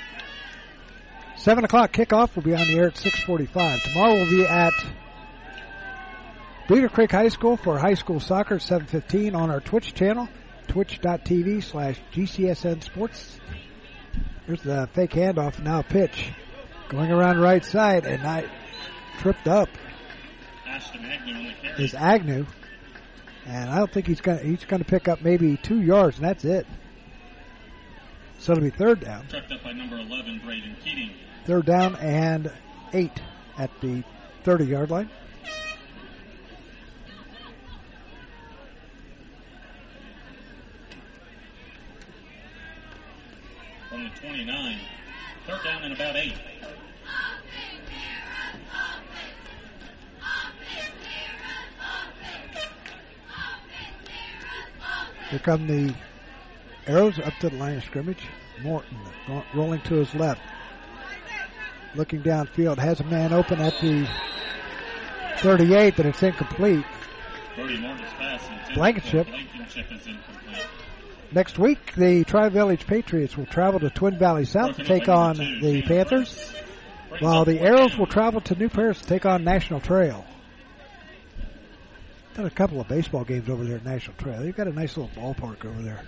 Seven o'clock kickoff will be on the air at six forty-five. Tomorrow we'll be at Beaver Creek High School for high school soccer at seven fifteen on our Twitch channel, twitch.tv slash GCSN Sports. Here's the fake handoff, now pitch. Going around right side, and I tripped up Ashton Agnew on the carry. is Agnew. And I don't think he's going to he's going to pick up maybe two yards, and that's it. So it'll be third down. Trucked up by number eleven, Braden Keating. Third down and eight at the thirty-yard line. From the twenty-nine. Third down and about eight. Here come the Arrows up to the line of scrimmage. Morton rolling to his left. Looking downfield. Has a man open at the thirty-eight, but it's incomplete. Brody Morton's pass intended Blankenship. for Blankenship is incomplete. Next week, the Tri-Village Patriots will travel to Twin Valley South to take on the Panthers, while the Arrows will travel to New Paris to take on National Trail. Done a couple of baseball games over there at National Trail. They've got a nice little ballpark over there.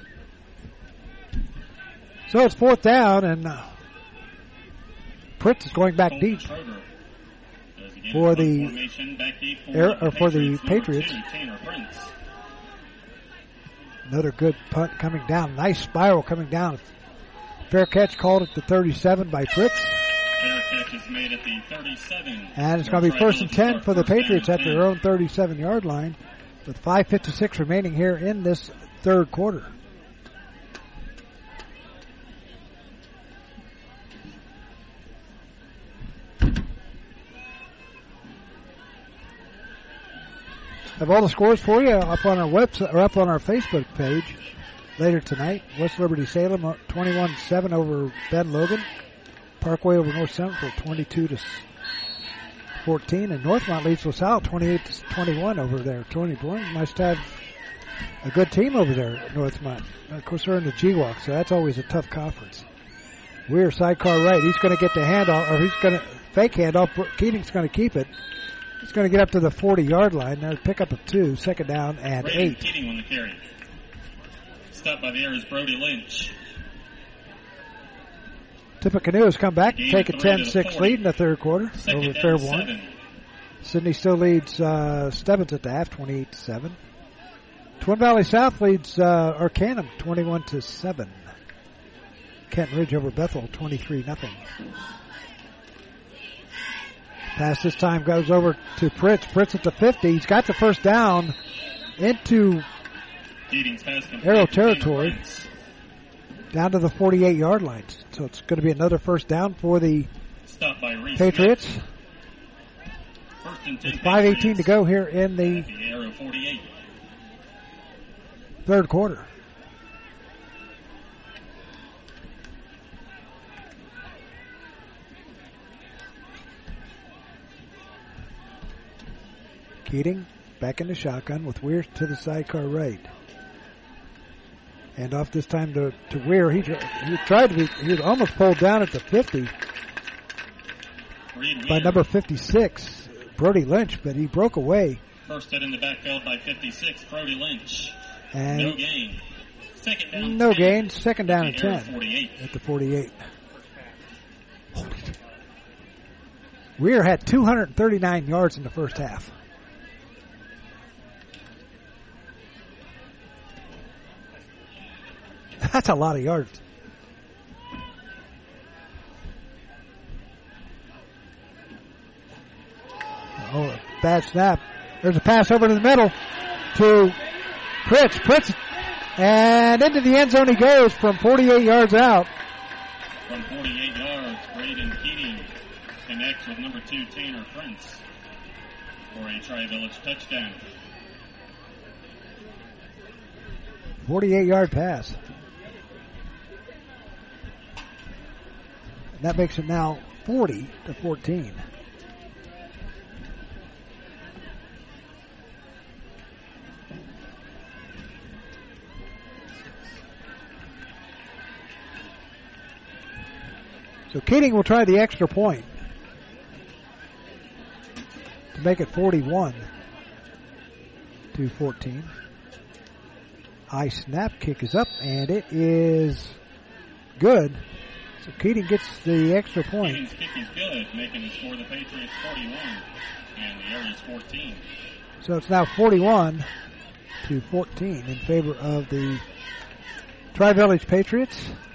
So it's fourth down, and uh, Pritz is going back deep for the air, or for the Patriots. Another good punt coming down. Nice spiral coming down. Fair catch called at the thirty-seven by Fritz. Fair catch is made at the thirty-seven. And it's going to be first and ten for the Patriots at their own thirty-seven-yard line with five fifty-six remaining here in this third quarter. Have all the scores for you up on our website or up on our Facebook page later tonight. West Liberty Salem twenty-one seven over Ben Logan. Parkway over North Central twenty-two to fourteen, and Northmont leads LaSalle twenty-eight to twenty-one over there. Tony Bourne must have a good team over there at Northmont. Of course, they're in the G WAC, so that's always a tough conference. Weir sidecar right. He's going to get the handoff, or he's going to fake handoff. Keating's going to keep it. He's going to get up to the forty-yard line. There's pick up of two, second down and Braden eight. Keating on the carry. Stopped by the air is Brody Lynch. Tippecanoe has come back to Gain take a of three to ten the six forty. lead in the third quarter Second over down, Fairborn. seven. Sydney still leads uh, Stebbins at the half, twenty-eight to seven. Twin Valley South leads uh, Arcanum, twenty-one to seven. Kent Ridge over Bethel, twenty-three nothing. Pass this time goes over to Pritz. Pritz at the fifty. He's got the first down into Keating's pass complete Arrow to Tanner territory, Prince. down to the forty-eight-yard line. So it's going to be another first down for the Stopped by Reese Patriots. Smith. First and ten. With five eighteen to go here in the The Arrow forty-eight. third quarter. Keating back in the shotgun with Weir to the sidecar right. And off this time to, to Weir. He, he tried to be, he was almost pulled down at the fifty Reed by Weir. number fifty-six, Brody Lynch, but he broke away. First hit in the backfield by fifty-six, Brody Lynch. And no gain. Second down. no ten. gain, second down and The Arrow ten forty-eight. at the forty-eight. Weir had two hundred thirty-nine yards in the first half. That's a lot of yards. Oh, bad snap. There's a pass over to the middle to Pritz. Pritz, and into the end zone he goes from forty-eight yards out. From forty-eight yards, Braden Keating connects with number two, Tanner Prince, for a Tri-Village touchdown. forty-eight yard pass. And that makes it now forty to fourteen. So Keating will try the extra point to make it forty-one to fourteen. High snap, kick is up, and it is good. So Keating gets the extra point. Keating's kick is good, making the score the Patriots forty-one and the Aries fourteen. So it's now forty-one to fourteen in favor of the Tri-Village Patriots.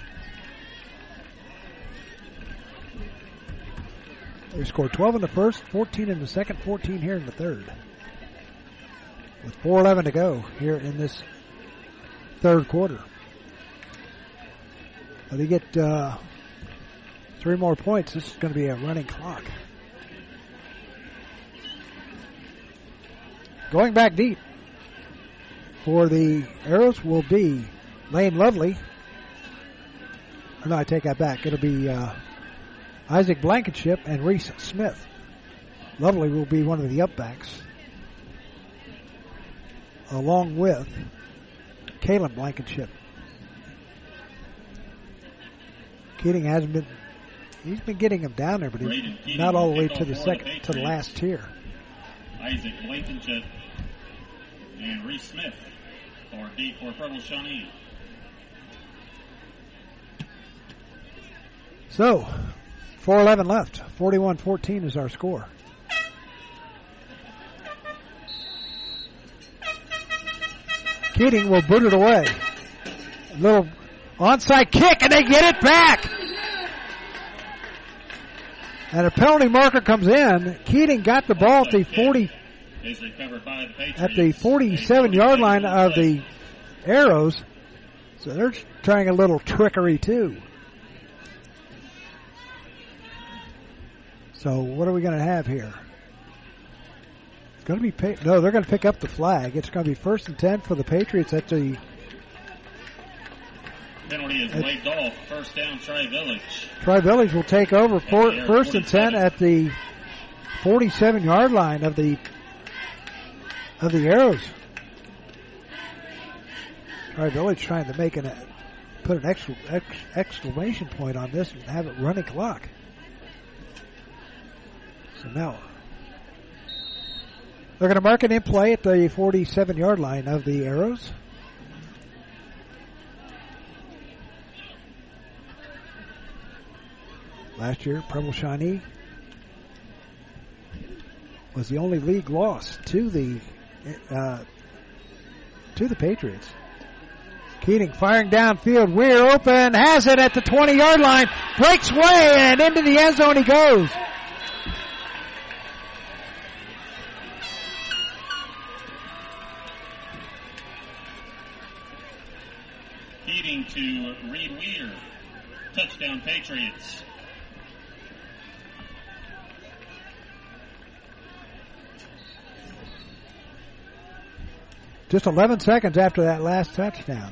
They scored twelve in the first, fourteen in the second, fourteen here in the third. With four eleven to go here in this third quarter. If they get uh, three more points, this is going to be a running clock. Going back deep for the Arrows will be Lane Lovely. Or no, I take that back. It'll be uh, Isaac Blankenship and Reese Smith. Lovely will be one of the upbacks, along with Caleb Blankenship. Keating hasn't been, he's been getting him down there, but he's not all the way to the second, to the last tier. Isaac Blankenship and Reese Smith for D for Preble Shawnee. So, four eleven left. forty-one fourteen is our score. Keating will boot it away. A little onside kick, and they get it back. And a penalty marker comes in. Keating got the ball at the forty, at the forty-seven yard line of the Arrows. So they're trying a little trickery too. So what are we going to have here? It's going to be pay- no. They're going to pick up the flag. It's going to be first and ten for the Patriots at the. Penalty is waved off. First down, Tri-Village. Tri-Village will take over for first and ten at the forty-seven yard line of the of the Arrows. Tri-Village trying to make an put an extra, ex, exclamation point on this and have it running clock. So now they're going to mark it in play at the forty-seven yard line of the Arrows. Last year, Preble Shawnee was the only league loss to the uh, to the Patriots. Keating firing downfield. Weir open, has it at the twenty yard line, breaks away, and into the end zone he goes. Keating to Reed Weir. Touchdown, Patriots. Just eleven seconds after that last touchdown.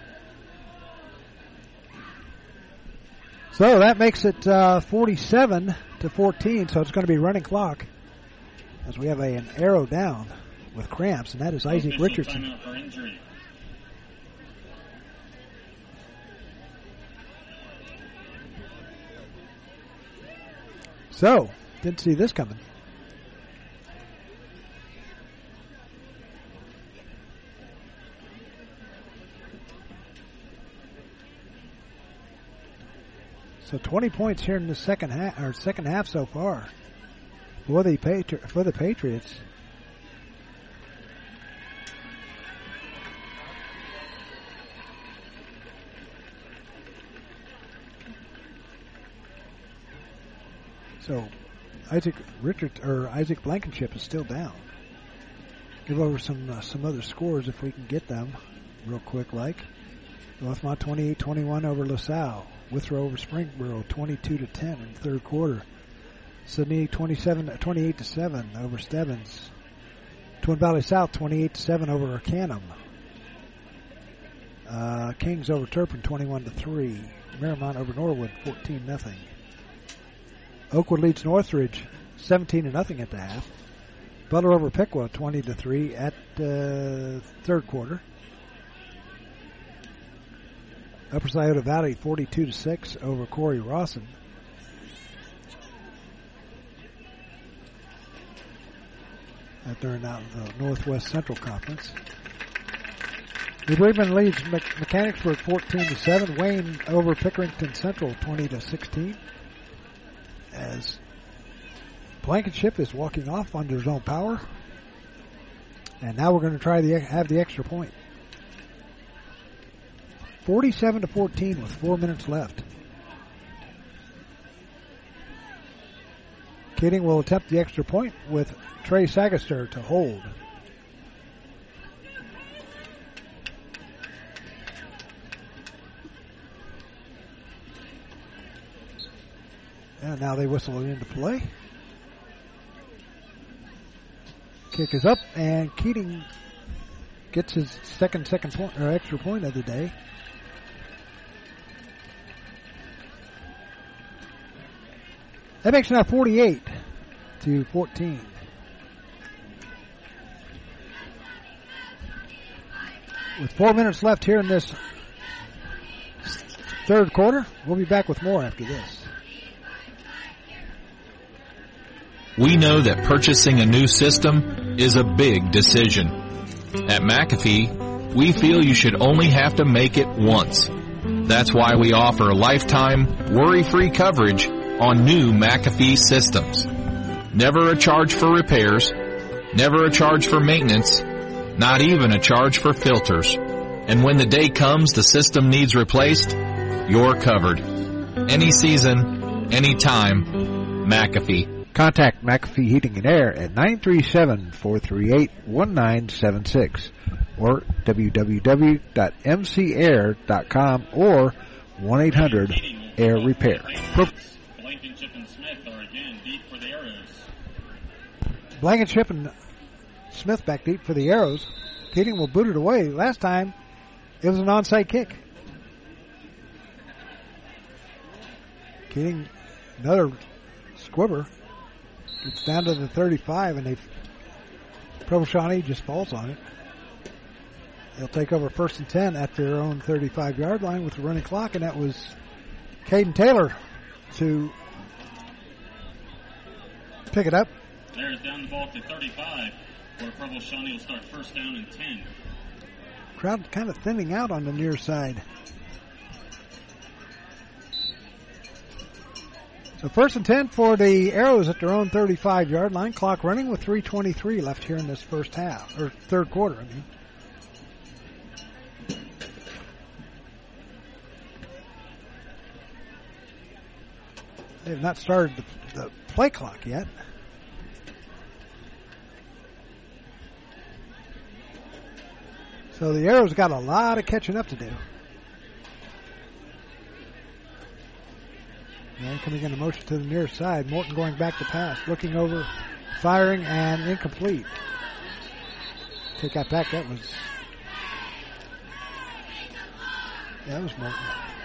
So that makes it uh, forty-seven to fourteen, so it's going to be running clock as we have a, an arrow down with cramps, and that is Isaac Official Richardson. timeout for injury. So, didn't see this coming. So twenty points here in the second half, or second half so far for the Patri- for the Patriots. So Isaac Richard or Isaac Blankenship is still down. Give over some uh, some other scores if we can get them real quick. Like Northmont twenty-eight twenty-one over LaSalle. Withrow over Springboro twenty-two to ten in the third quarter. Sydney twenty-seven twenty-eight to seven over Stebbins. Twin Valley South twenty-eight to seven over Arcanum. Uh, Kings over Turpin twenty-one to three. Miramont over Norwood fourteen nothing. Oakwood leads Northridge seventeen to nothing at the half. Butler over Piqua twenty to three at uh, third quarter. Upper Scioto Valley forty-two to six over Corey Rawson. That they're now in the Northwest Central Conference. New Bremen leads Me- Mechanicsburg fourteen to seven. Wayne over Pickerington Central twenty to sixteen. As Blankenship is walking off under his own power. And now we're going to try to have the extra point. forty-seven to fourteen with four minutes left. Keating will attempt the extra point with Trey Sagaster to hold. And now they whistle it into play. Kick is up, and Keating gets his second second point or extra point of the day. That makes it now forty-eight to fourteen. With four minutes left here in this third quarter, we'll be back with more after this. We know that purchasing a new system is a big decision. At McAfee, we feel you should only have to make it once. That's why we offer lifetime, worry-free coverage on new McAfee systems. Never a charge for repairs, never a charge for maintenance, not even a charge for filters. And when the day comes the system needs replaced, you're covered. Any season, any time, McAfee. Contact McAfee Heating and Air at nine three seven, four three eight, one nine seven six or w w w dot m c air dot com or one eight hundred air repair. Blankenship and Smith are again deep for the Arrows. Blankenship and Smith back deep for the Arrows. Keating will boot it away. Last time it was an onside kick. Keating, another squibber. It's down to the thirty-five, and they Provo Shawnee just falls on it. They'll take over first and ten at their own thirty-five-yard line with the running clock, and that was Caden Taylor to pick it up. There's down the ball to thirty-five, where Provo Shawnee will start first down and ten. Crowd kind of thinning out on the near side. So first and ten for the Arrows at their own thirty-five-yard line. Clock running with three twenty-three left here in this first half, or third quarter, I mean. They have not started the, the play clock yet. So the Arrows got a lot of catching up to do. And coming into motion to the near side. Morton going back to pass. Looking over, firing, and incomplete. Take that back. That was... Yeah, that was Morton.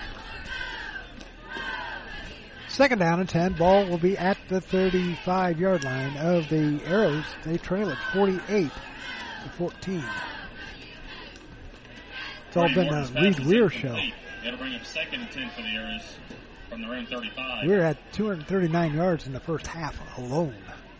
Second down and ten. Ball will be at the thirty-five-yard line of the Arrows. They trail it forty-eight to fourteen. It's all been a Reed Weir show. That'll bring up second and ten for the Arrows from their own thirty-five. We're at two hundred thirty-nine yards in the first half alone.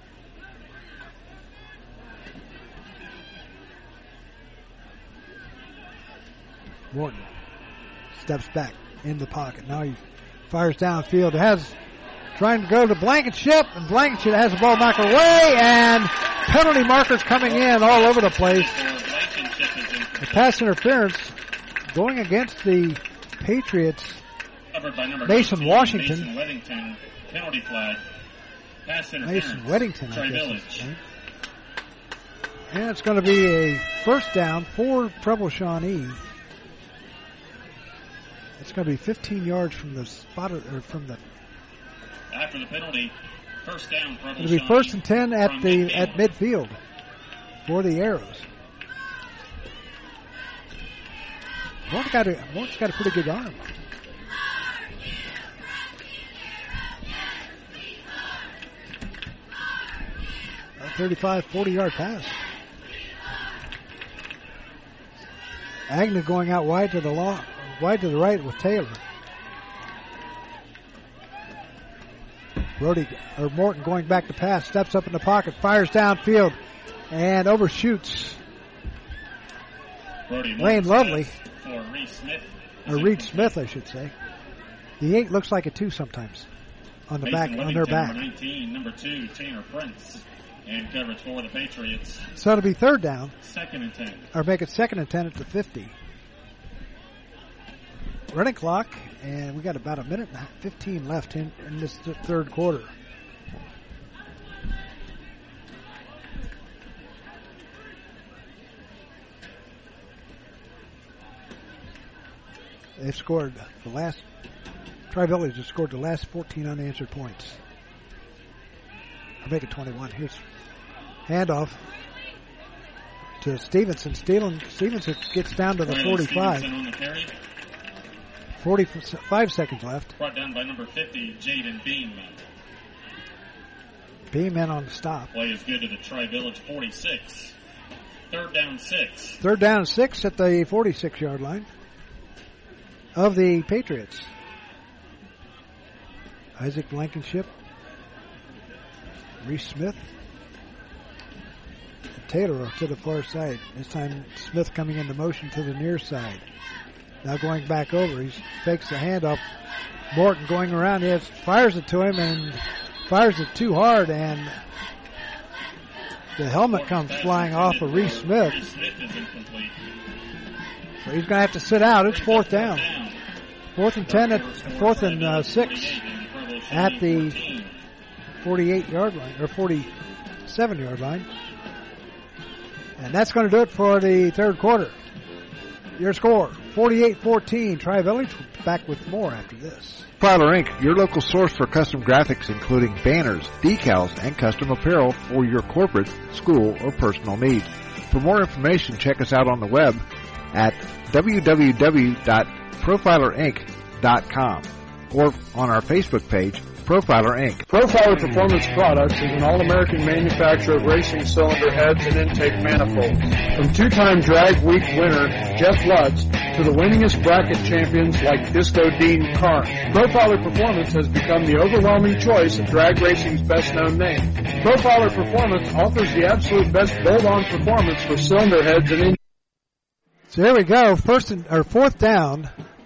Morton steps back in the pocket. Now he fires downfield. It has trying to go to Blankenship, and Blankenship has the ball knocked away, and penalty markers coming in all over the place. The pass interference going against the Patriots. Covered by number Mason nineteen, Washington. Mason Weddington, penalty flag. Pass Mason interference. Weddington, I Tri guess. Village. is his name. And it's going to be a first down for Preble Shawnee. It's going to be fifteen yards from the spot, or from the. After the penalty, first down. Preble It'll be Shawnee first and ten at from the midfield. at midfield for the Arrows. Morton's got a Morton's got a pretty good arm. A thirty-five, forty-yard pass. Agnew going out wide to the long, wide to the right with Taylor. Brody or Morton going back to pass, steps up in the pocket, fires downfield, and overshoots Brody Lane Lovely, for Reed Smith. or Reed Smith, I should say. The eight looks like a two sometimes on the Mason back, on their Whittington, back. Number nineteen, number two, Tanner Prince. And coverage for the Patriots. So it'll be third down, Second and ten. or make it second and ten at the fifty. Running clock, and we got about a minute and fifteen left in, in this th- third quarter. They've scored the last, Tri-Village has scored the last fourteen unanswered points. I'll make it twenty-one. Here's handoff to Stevenson. Steven, Stevenson gets down to the Riley forty-five. Stevenson on the carry. forty-five seconds left. Brought down by number fifty, Jaden Beanman. Beanman on the stop. Play is good to the Tri-Village forty-six. Third down six. Third down six at the forty-six-yard line of the Patriots. Isaac Blankenship, Reese Smith, and Taylor to the far side. This time Smith coming into motion to the near side. Now going back over. He fakes the handoff. Morton going around. He has, fires it to him and fires it too hard, and the helmet comes flying off of Reese Smith. Reese Smith is incomplete. So he's going to have to sit out. It's fourth down. Fourth and ten at fourth and uh, six at the forty-eight-yard line or forty-seven-yard line, and that's going to do it for the third quarter. Your score: forty-eight fourteen. Tri-Village. Back with more after this. Profiler Incorporated, your local source for custom graphics, including banners, decals, and custom apparel for your corporate, school, or personal needs. For more information, check us out on the web at w w w dot profiler inc dot com or on our Facebook page, Profiler Incorporated. Profiler Performance Products is an all-American manufacturer of racing cylinder heads and intake manifolds. From two-time Drag Week winner Jeff Lutz to the winningest bracket champions like Disco Dean Karn, Profiler Performance has become the overwhelming choice of drag racing's best-known name. Profiler Performance offers the absolute best bolt-on performance for cylinder heads and in- So there we go. First and or fourth down.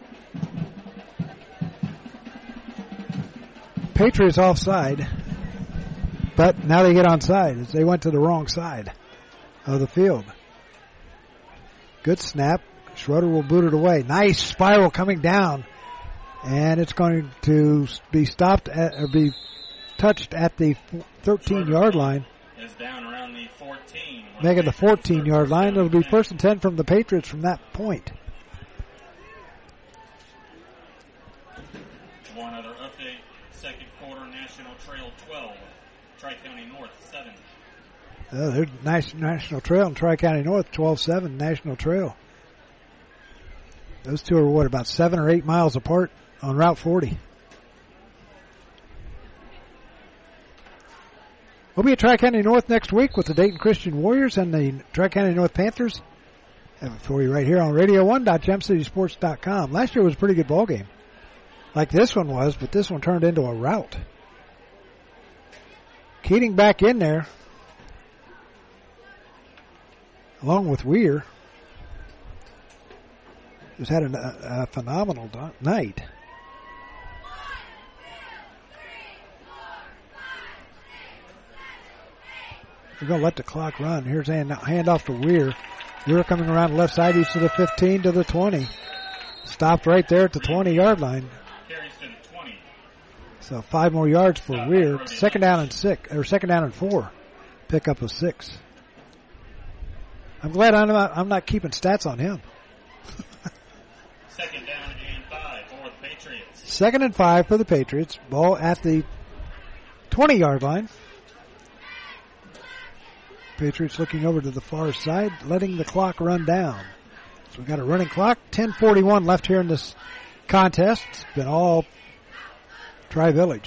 Patriots offside, but now they get onside as they went to the wrong side of the field. Good snap. Schroeder will boot it away. Nice spiral coming down, and it's going to be stopped at, or be touched at the thirteen-yard line. Is down around the fourteen. Making the fourteen-yard line. It'll be first and ten from the Patriots from that point. One other update. Second quarter, National Trail twelve. Tri-County North seven. Uh, there's nice National Trail and Tri-County North, twelve seven National Trail. Those two are, what, about seven or eight miles apart on Route forty. We'll be at Tri-County North next week with the Dayton Christian Warriors and the Tri-County North Panthers. Have it for you right here on radio one dot gem city sports dot com. Last year was a pretty good ball game, like this one was, but this one turned into a rout. Keating back in there, along with Weir, who's had a, a phenomenal do- night. We're going to let the clock run. Here's hand, hand off to Weir. Weir coming around the left side. He's to the fifteen, to the twenty. Stopped right there at the twenty-yard line. Carries to the twenty. So five more yards for Weir. Second down and six, or second down and four. Pickup of six. I'm glad I'm not, I'm not keeping stats on him. Second down and five for the Patriots. Second and five for the Patriots. Ball at the twenty-yard line. Patriots looking over to the far side, letting the clock run down. So we got a running clock. ten forty-one left here in this contest. It's been all Tri-Village.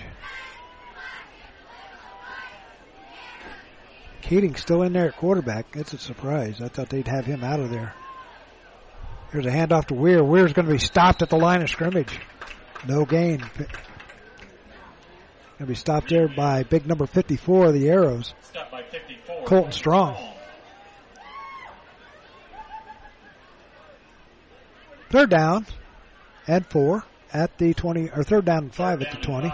Keating still in there at quarterback. That's a surprise. I thought they'd have him out of there. Here's a handoff to Weir. Weir's going to be stopped at the line of scrimmage. No gain. Going to be stopped there by big number fifty-four of the Arrows. Stopped by fifty-four. Colton Strong. Third down and four at the twenty, or third down and five at the twenty.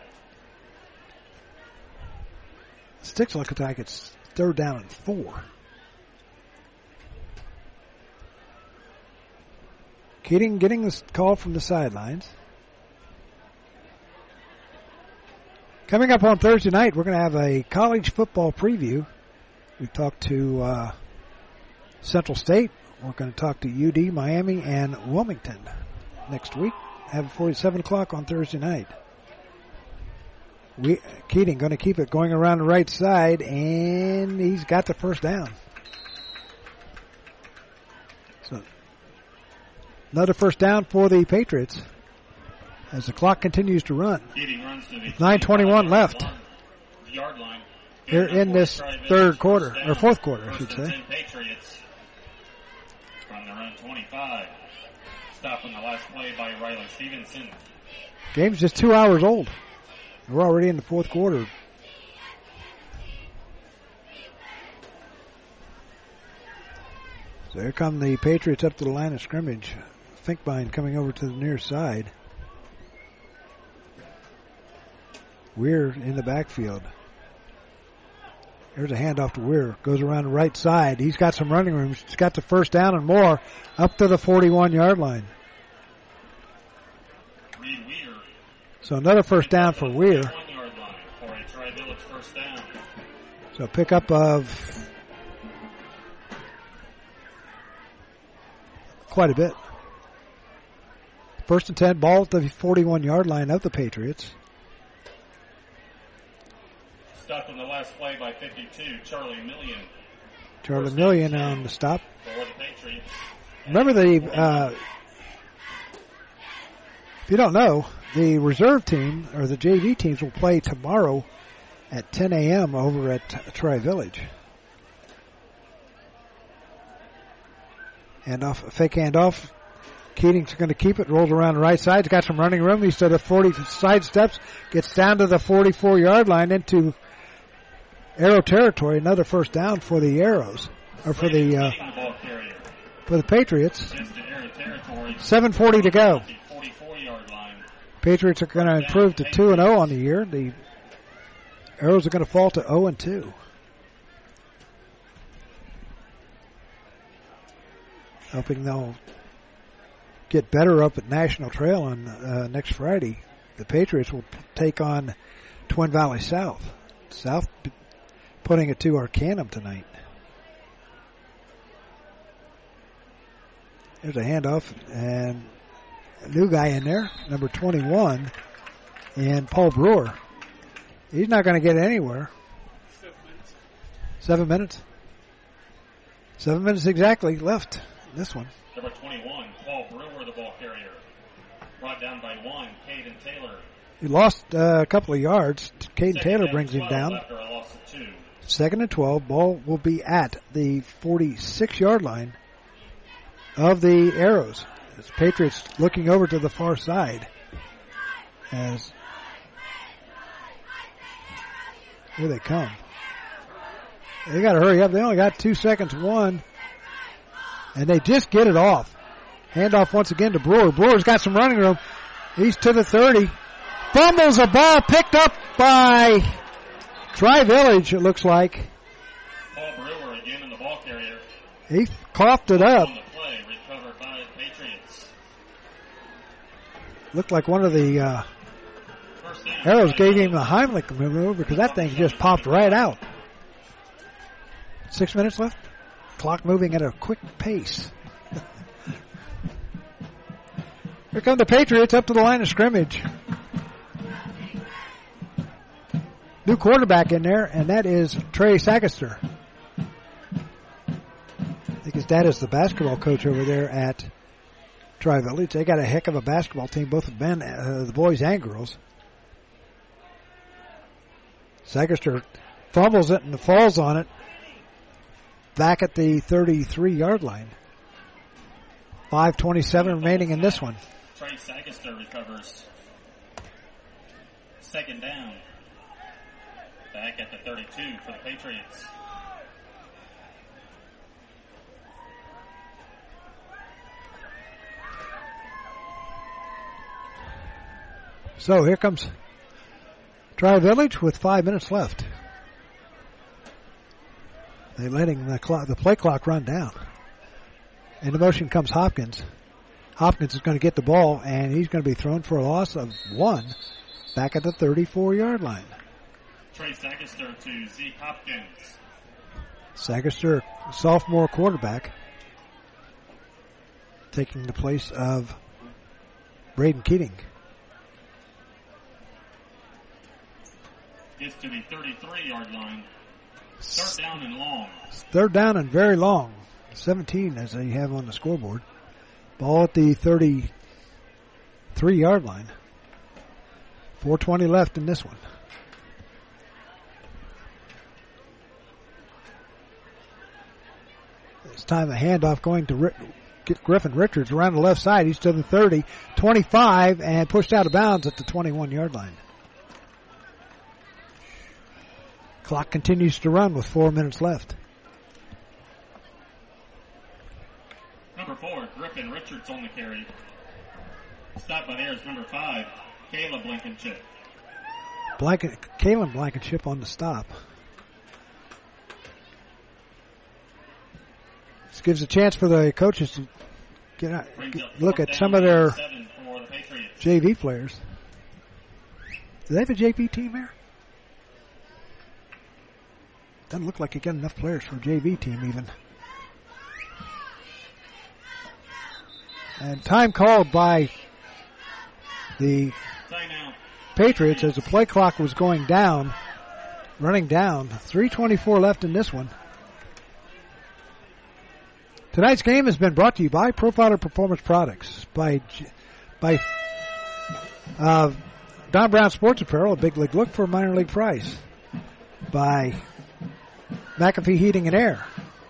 Sticks like attack. It's third down and four. Keating getting this call from the sidelines. Coming up on Thursday night, we're going to have a college football preview. We've talked to uh, Central State. We're going to talk to U D, Miami, and Wilmington next week. Have it for seven o'clock on Thursday night. We, Keating going to keep it going around the right side, and he's got the first down. So another first down for the Patriots as the clock continues to run. nine twenty-one left here in this third quarter, or fourth quarter, I should say. Patriots from their own twenty-five. Stopping the last play by Riley Stevenson. Game's just two hours old. We're already in the fourth quarter. So here come the Patriots up to the line of scrimmage. Finkbein coming over to the near side. Weir in the backfield. Here's a handoff to Weir. Goes around the right side. He's got some running room. He's got the first down and more up to the forty-one-yard line. So another first down for Weir. So pickup of quite a bit. First and ten, ball at the forty-one-yard line of the Patriots. Stopped on the last play by fifty-two, Charlie Million. Charlie First Million on the stop. For the Patriots. Remember the, uh, if you don't know, the reserve team, or the J V teams, will play tomorrow at ten a.m. over at Tri-Village. Handoff, fake handoff. Keating's going to keep it, rolls around the right side. He's got some running room. He's to the forty, side steps, gets down to the forty-four-yard line into Arrow territory. Another first down for the Arrows, or for the uh, for the Patriots. seven forty to go. Patriots are going to improve to two and oh on the year. The Arrows are going to fall to oh and two. Hoping they'll get better up at National Trail on uh, next Friday. The Patriots will take on Twin Valley South. South p- putting it to Arcanum tonight. There's a handoff, and a new guy in there, number twenty-one, and Paul Brewer. He's not going to get anywhere. Seven minutes. Seven minutes exactly left. This one. Number twenty-one, Paul Brewer, the ball carrier. Brought down by one, Caden Taylor. He lost uh, a couple of yards. Caden Taylor brings him down. After a loss of two. Second and twelve. Ball will be at the forty-six-yard line of the Arrows. As Patriots looking over to the far side. As here they come. They got to hurry up. They only got two seconds. One. And they just get it off. Handoff once again to Brewer. Brewer's got some running room. He's to the thirty. Fumbles a ball picked up by Tri-Village, it looks like. Paul Brewer again in the ball carrier. He coughed it up. On the play, recovered by the Patriots. Looked like one of the uh, Arrows gave him the Heimlich maneuver because that thing just popped right out. Six minutes left. Clock moving at a quick pace. Here come the Patriots up to the line of scrimmage. New quarterback in there, and that is Trey Sagaster. I think his dad is the basketball coach over there at Tri-Village. They got a heck of a basketball team, both the men, uh, the boys and girls. Sagaster fumbles it and falls on it back at the thirty-three-yard line. five twenty-seven remaining in this one. Trey Sagaster recovers. Second down. Back at the thirty-two for the Patriots. So here comes Tri-Village with five minutes left. They're letting the clock, the play clock run down. In the motion comes Hopkins. Hopkins is going to get the ball, and he's going to be thrown for a loss of one back at the thirty-four-yard line. Trey Sagaster to Zeke Hopkins. Sagaster, sophomore quarterback, taking the place of Braden Keating. Gets to the thirty-three-yard line. Third down and long. Third down and very long. seventeen as they have on the scoreboard. Ball at the thirty-three-yard line. four twenty left in this one. It's time a handoff going to Rick, get Griffin Richards around the left side. He's to the thirty, twenty-five, and pushed out of bounds at the twenty-one-yard line. Clock continues to run with four minutes left. Number four, Griffin Richards on the carry. Stop by there is number five, Caleb Blankenship. Blanken, Caleb Blankenship on the stop. This gives a chance for the coaches to get out, get, look at some of their J V players. Do they have a J V team here? Doesn't look like you got enough players for a J V team even. And time called by the Patriots as the play clock was going down, running down. three twenty-four left in this one. Tonight's game has been brought to you by Profiler Performance Products, by by uh, Don Brown Sports Apparel, a big league look for a minor league price, by McAfee Heating and Air,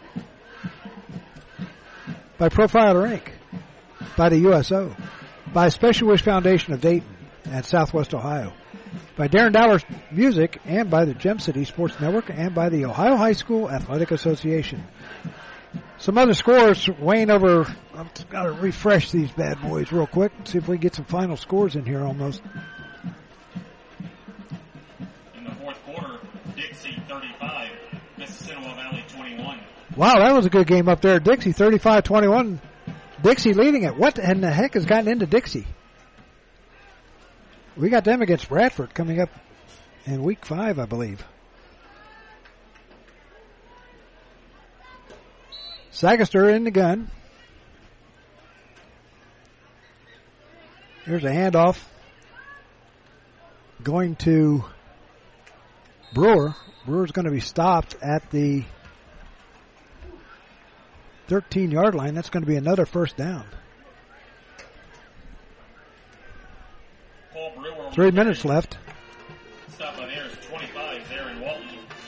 by Profiler Incorporated, by the U S O, by Special Wish Foundation of Dayton and Southwest Ohio, by Darren Dowler's Music, and by the Gem City Sports Network, and by the Ohio High School Athletic Association. Some other scores, Wayne, over. I've got to refresh these bad boys real quick and see if we can get some final scores in here almost. In the fourth quarter, Dixie thirty-five, Mississinawa Valley twenty-one. Wow, that was a good game up there. Dixie thirty-five twenty-one. Dixie leading it. What in the heck has gotten into Dixie? We got them against Bradford coming up in week five, I believe. Sagaster in the gun. Here's a handoff going to Brewer. Brewer's going to be stopped at the thirteen-yard line. That's going to be another first down. Paul Brewer. Three minutes left. Stop by there is twenty-five, Aaron Walton.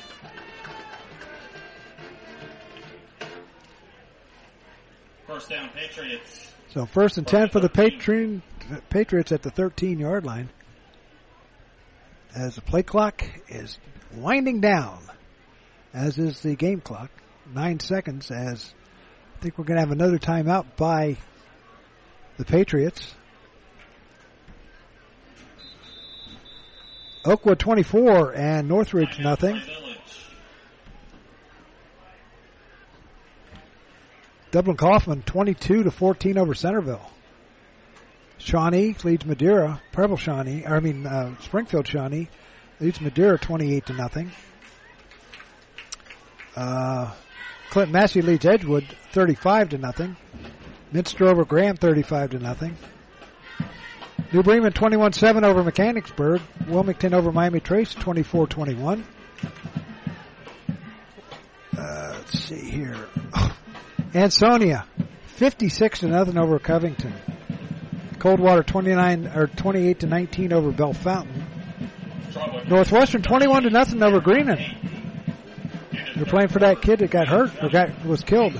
First down, Patriots. So first and ten for the Patri- Patriots at the thirteen-yard line. As the play clock is winding down, as is the game clock. Nine seconds as I think we're going to have another timeout by the Patriots. Oakwood twenty-four and Northridge nothing. Dublin Kaufman twenty-two to fourteen over Centerville. Shawnee leads Madeira. Preble Shawnee, or I mean uh, Springfield Shawnee leads Madeira twenty-eight to nothing. Uh, Clinton Massey leads Edgewood thirty-five to nothing. Minster over Graham thirty-five to nothing. New Bremen twenty-one seven over Mechanicsburg. Wilmington over Miami Trace twenty-four twenty-one. Uh, let's see here. Ansonia fifty-six to nothing over Covington. Coldwater twenty-nine or twenty-eight to nineteen over Bellefontaine. Northwestern twenty-one to nothing over Greenon. They're playing for that kid that got hurt or got was killed.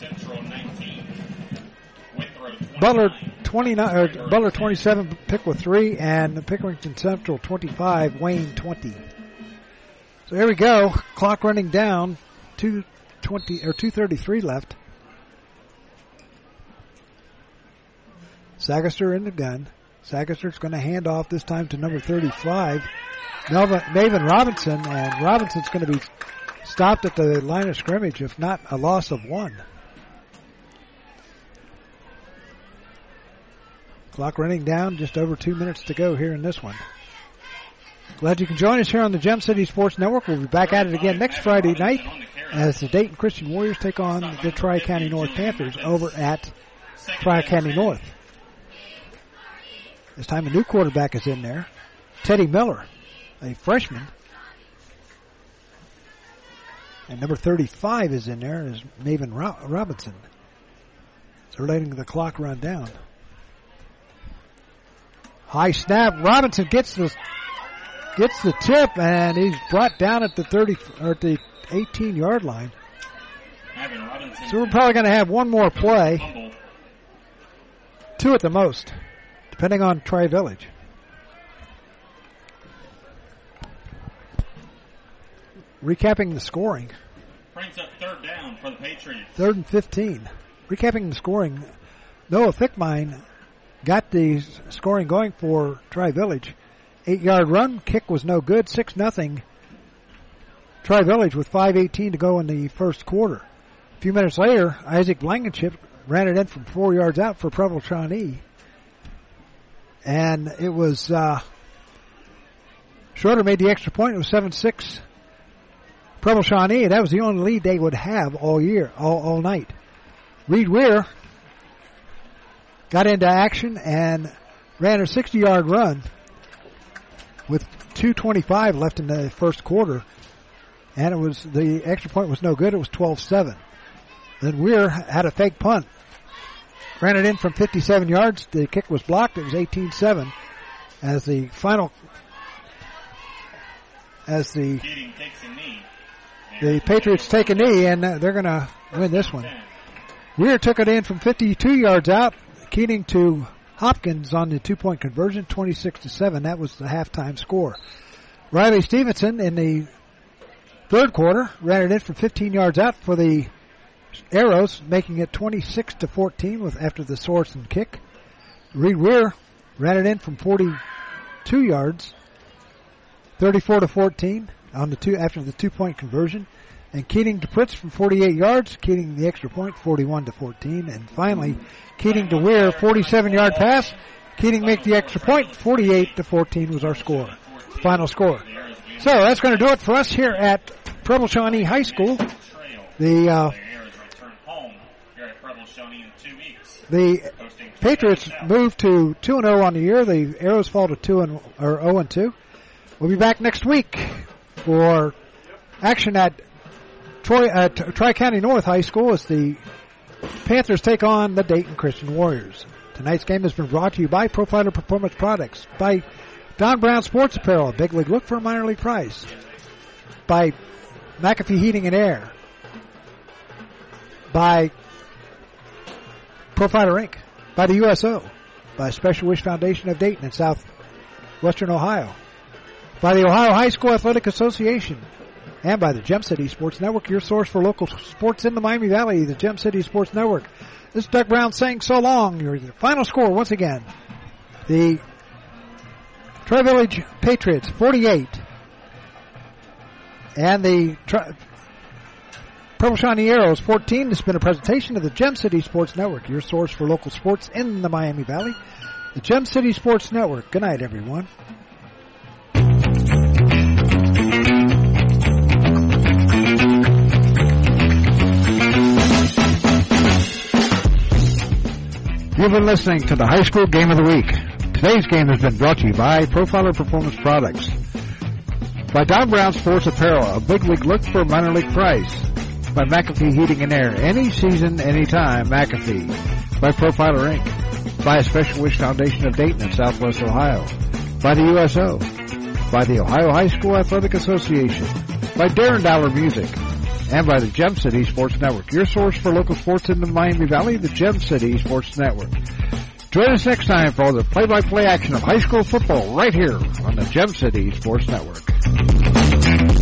Butler twenty-nine or Butler twenty-seven, Pickwa three, and Pickerington Central twenty-five, Wayne twenty. So here we go. Clock running down. two twenty or two thirty-three left. Sagaster in the gun. Sagaster's going to hand off this time to number thirty-five, Melvin, Maven Robinson, and Robinson's going to be stopped at the line of scrimmage, if not a loss of one. Clock running down, just over two minutes to go here in this one. Glad you can join us here on the Gem City Sports Network. We'll be back at it again next Friday night as the Dayton Christian Warriors take on the Tri-County North Panthers over at Tri-County North. This time a new quarterback is in there, Teddy Miller, a freshman. And number thirty-five is in there, is Maven Ro- Robinson. So we're letting the clock run down. High snap. Robinson gets the gets the tip, and he's brought down at the thirty or at the eighteen-yard line. So we're probably going to have one more play, two at the most, depending on Tri-Village. Recapping the scoring. Brings up third down for the Patriots. Third and fifteen. Recapping the scoring. Noah Thickmine got the scoring going for Tri-Village. Eight-yard run. Kick was no good. Six nothing. Tri-Village with five eighteen to go in the first quarter. A few minutes later, Isaac Blankenship ran it in from four yards out for Preble Shawnee. And it was uh, Schroeder made the extra point. It was seven six. Preble Shawnee, that was the only lead they would have all year, all, all night. Reed Weir got into action and ran a sixty-yard run with two twenty-five left in the first quarter. And it was the extra point was no good. It was twelve seven. Then Weir had a fake punt. Ran it in from fifty-seven yards. The kick was blocked. It was eighteen seven as the final, as the The Patriots take a knee, and they're going to win this one. Weir took it in from fifty-two yards out. Keating to Hopkins on the two-point conversion, twenty-six to seven. That was the halftime score. Riley Stevenson in the third quarter ran it in from fifteen yards out for the Arrows, making it twenty-six to fourteen with after the Sorensen kick. Reed Weir ran it in from forty-two yards, thirty-four to fourteen. On the two after the two-point conversion, and Keating to Pritz from forty-eight yards, Keating the extra point, forty-one to fourteen, and finally Keating to Weir, forty-seven-yard pass. Keating make the extra point, forty-eight to fourteen was our score, final score. So that's going to do it for us here at Preble Shawnee High School. The uh, the Patriots move to two and zero on the year. The Arrows fall to two and or zero and two. We'll be back next week for action at Troy, uh, Tri-County North High School as the Panthers take on the Dayton Christian Warriors. Tonight's game has been brought to you by Profiler Performance Products, by Don Brown Sports Apparel, a big league look for a minor league price, by McAfee Heating and Air, by Profiler Incorporated, by the U S O, by Special Wish Foundation of Dayton in southwestern Ohio, by the Ohio High School Athletic Association, and by the Gem City Sports Network, your source for local sports in the Miami Valley, the Gem City Sports Network. This is Doug Brown saying so long. Your final score, once again, the Tri-Village Patriots, forty-eight, and the Tri- Preble Shawnee Arrows, fourteen. This has been a presentation of the Gem City Sports Network, your source for local sports in the Miami Valley. The Gem City Sports Network. Good night, everyone. You've been listening to the High School Game of the Week. Today's game has been brought to you by Profiler Performance Products, by Don Brown Sports Apparel, a big league look for a minor league price, by McAfee Heating and Air, any season, anytime, McAfee, by Profiler Incorporated, by a Special Wish Foundation of Dayton in Southwest Ohio, by the U S O, by the Ohio High School Athletic Association, by Darren Dollar Music, and by the Gem City Sports Network, your source for local sports in the Miami Valley, the Gem City Sports Network. Join us next time for the play-by-play action of high school football right here on the Gem City Sports Network.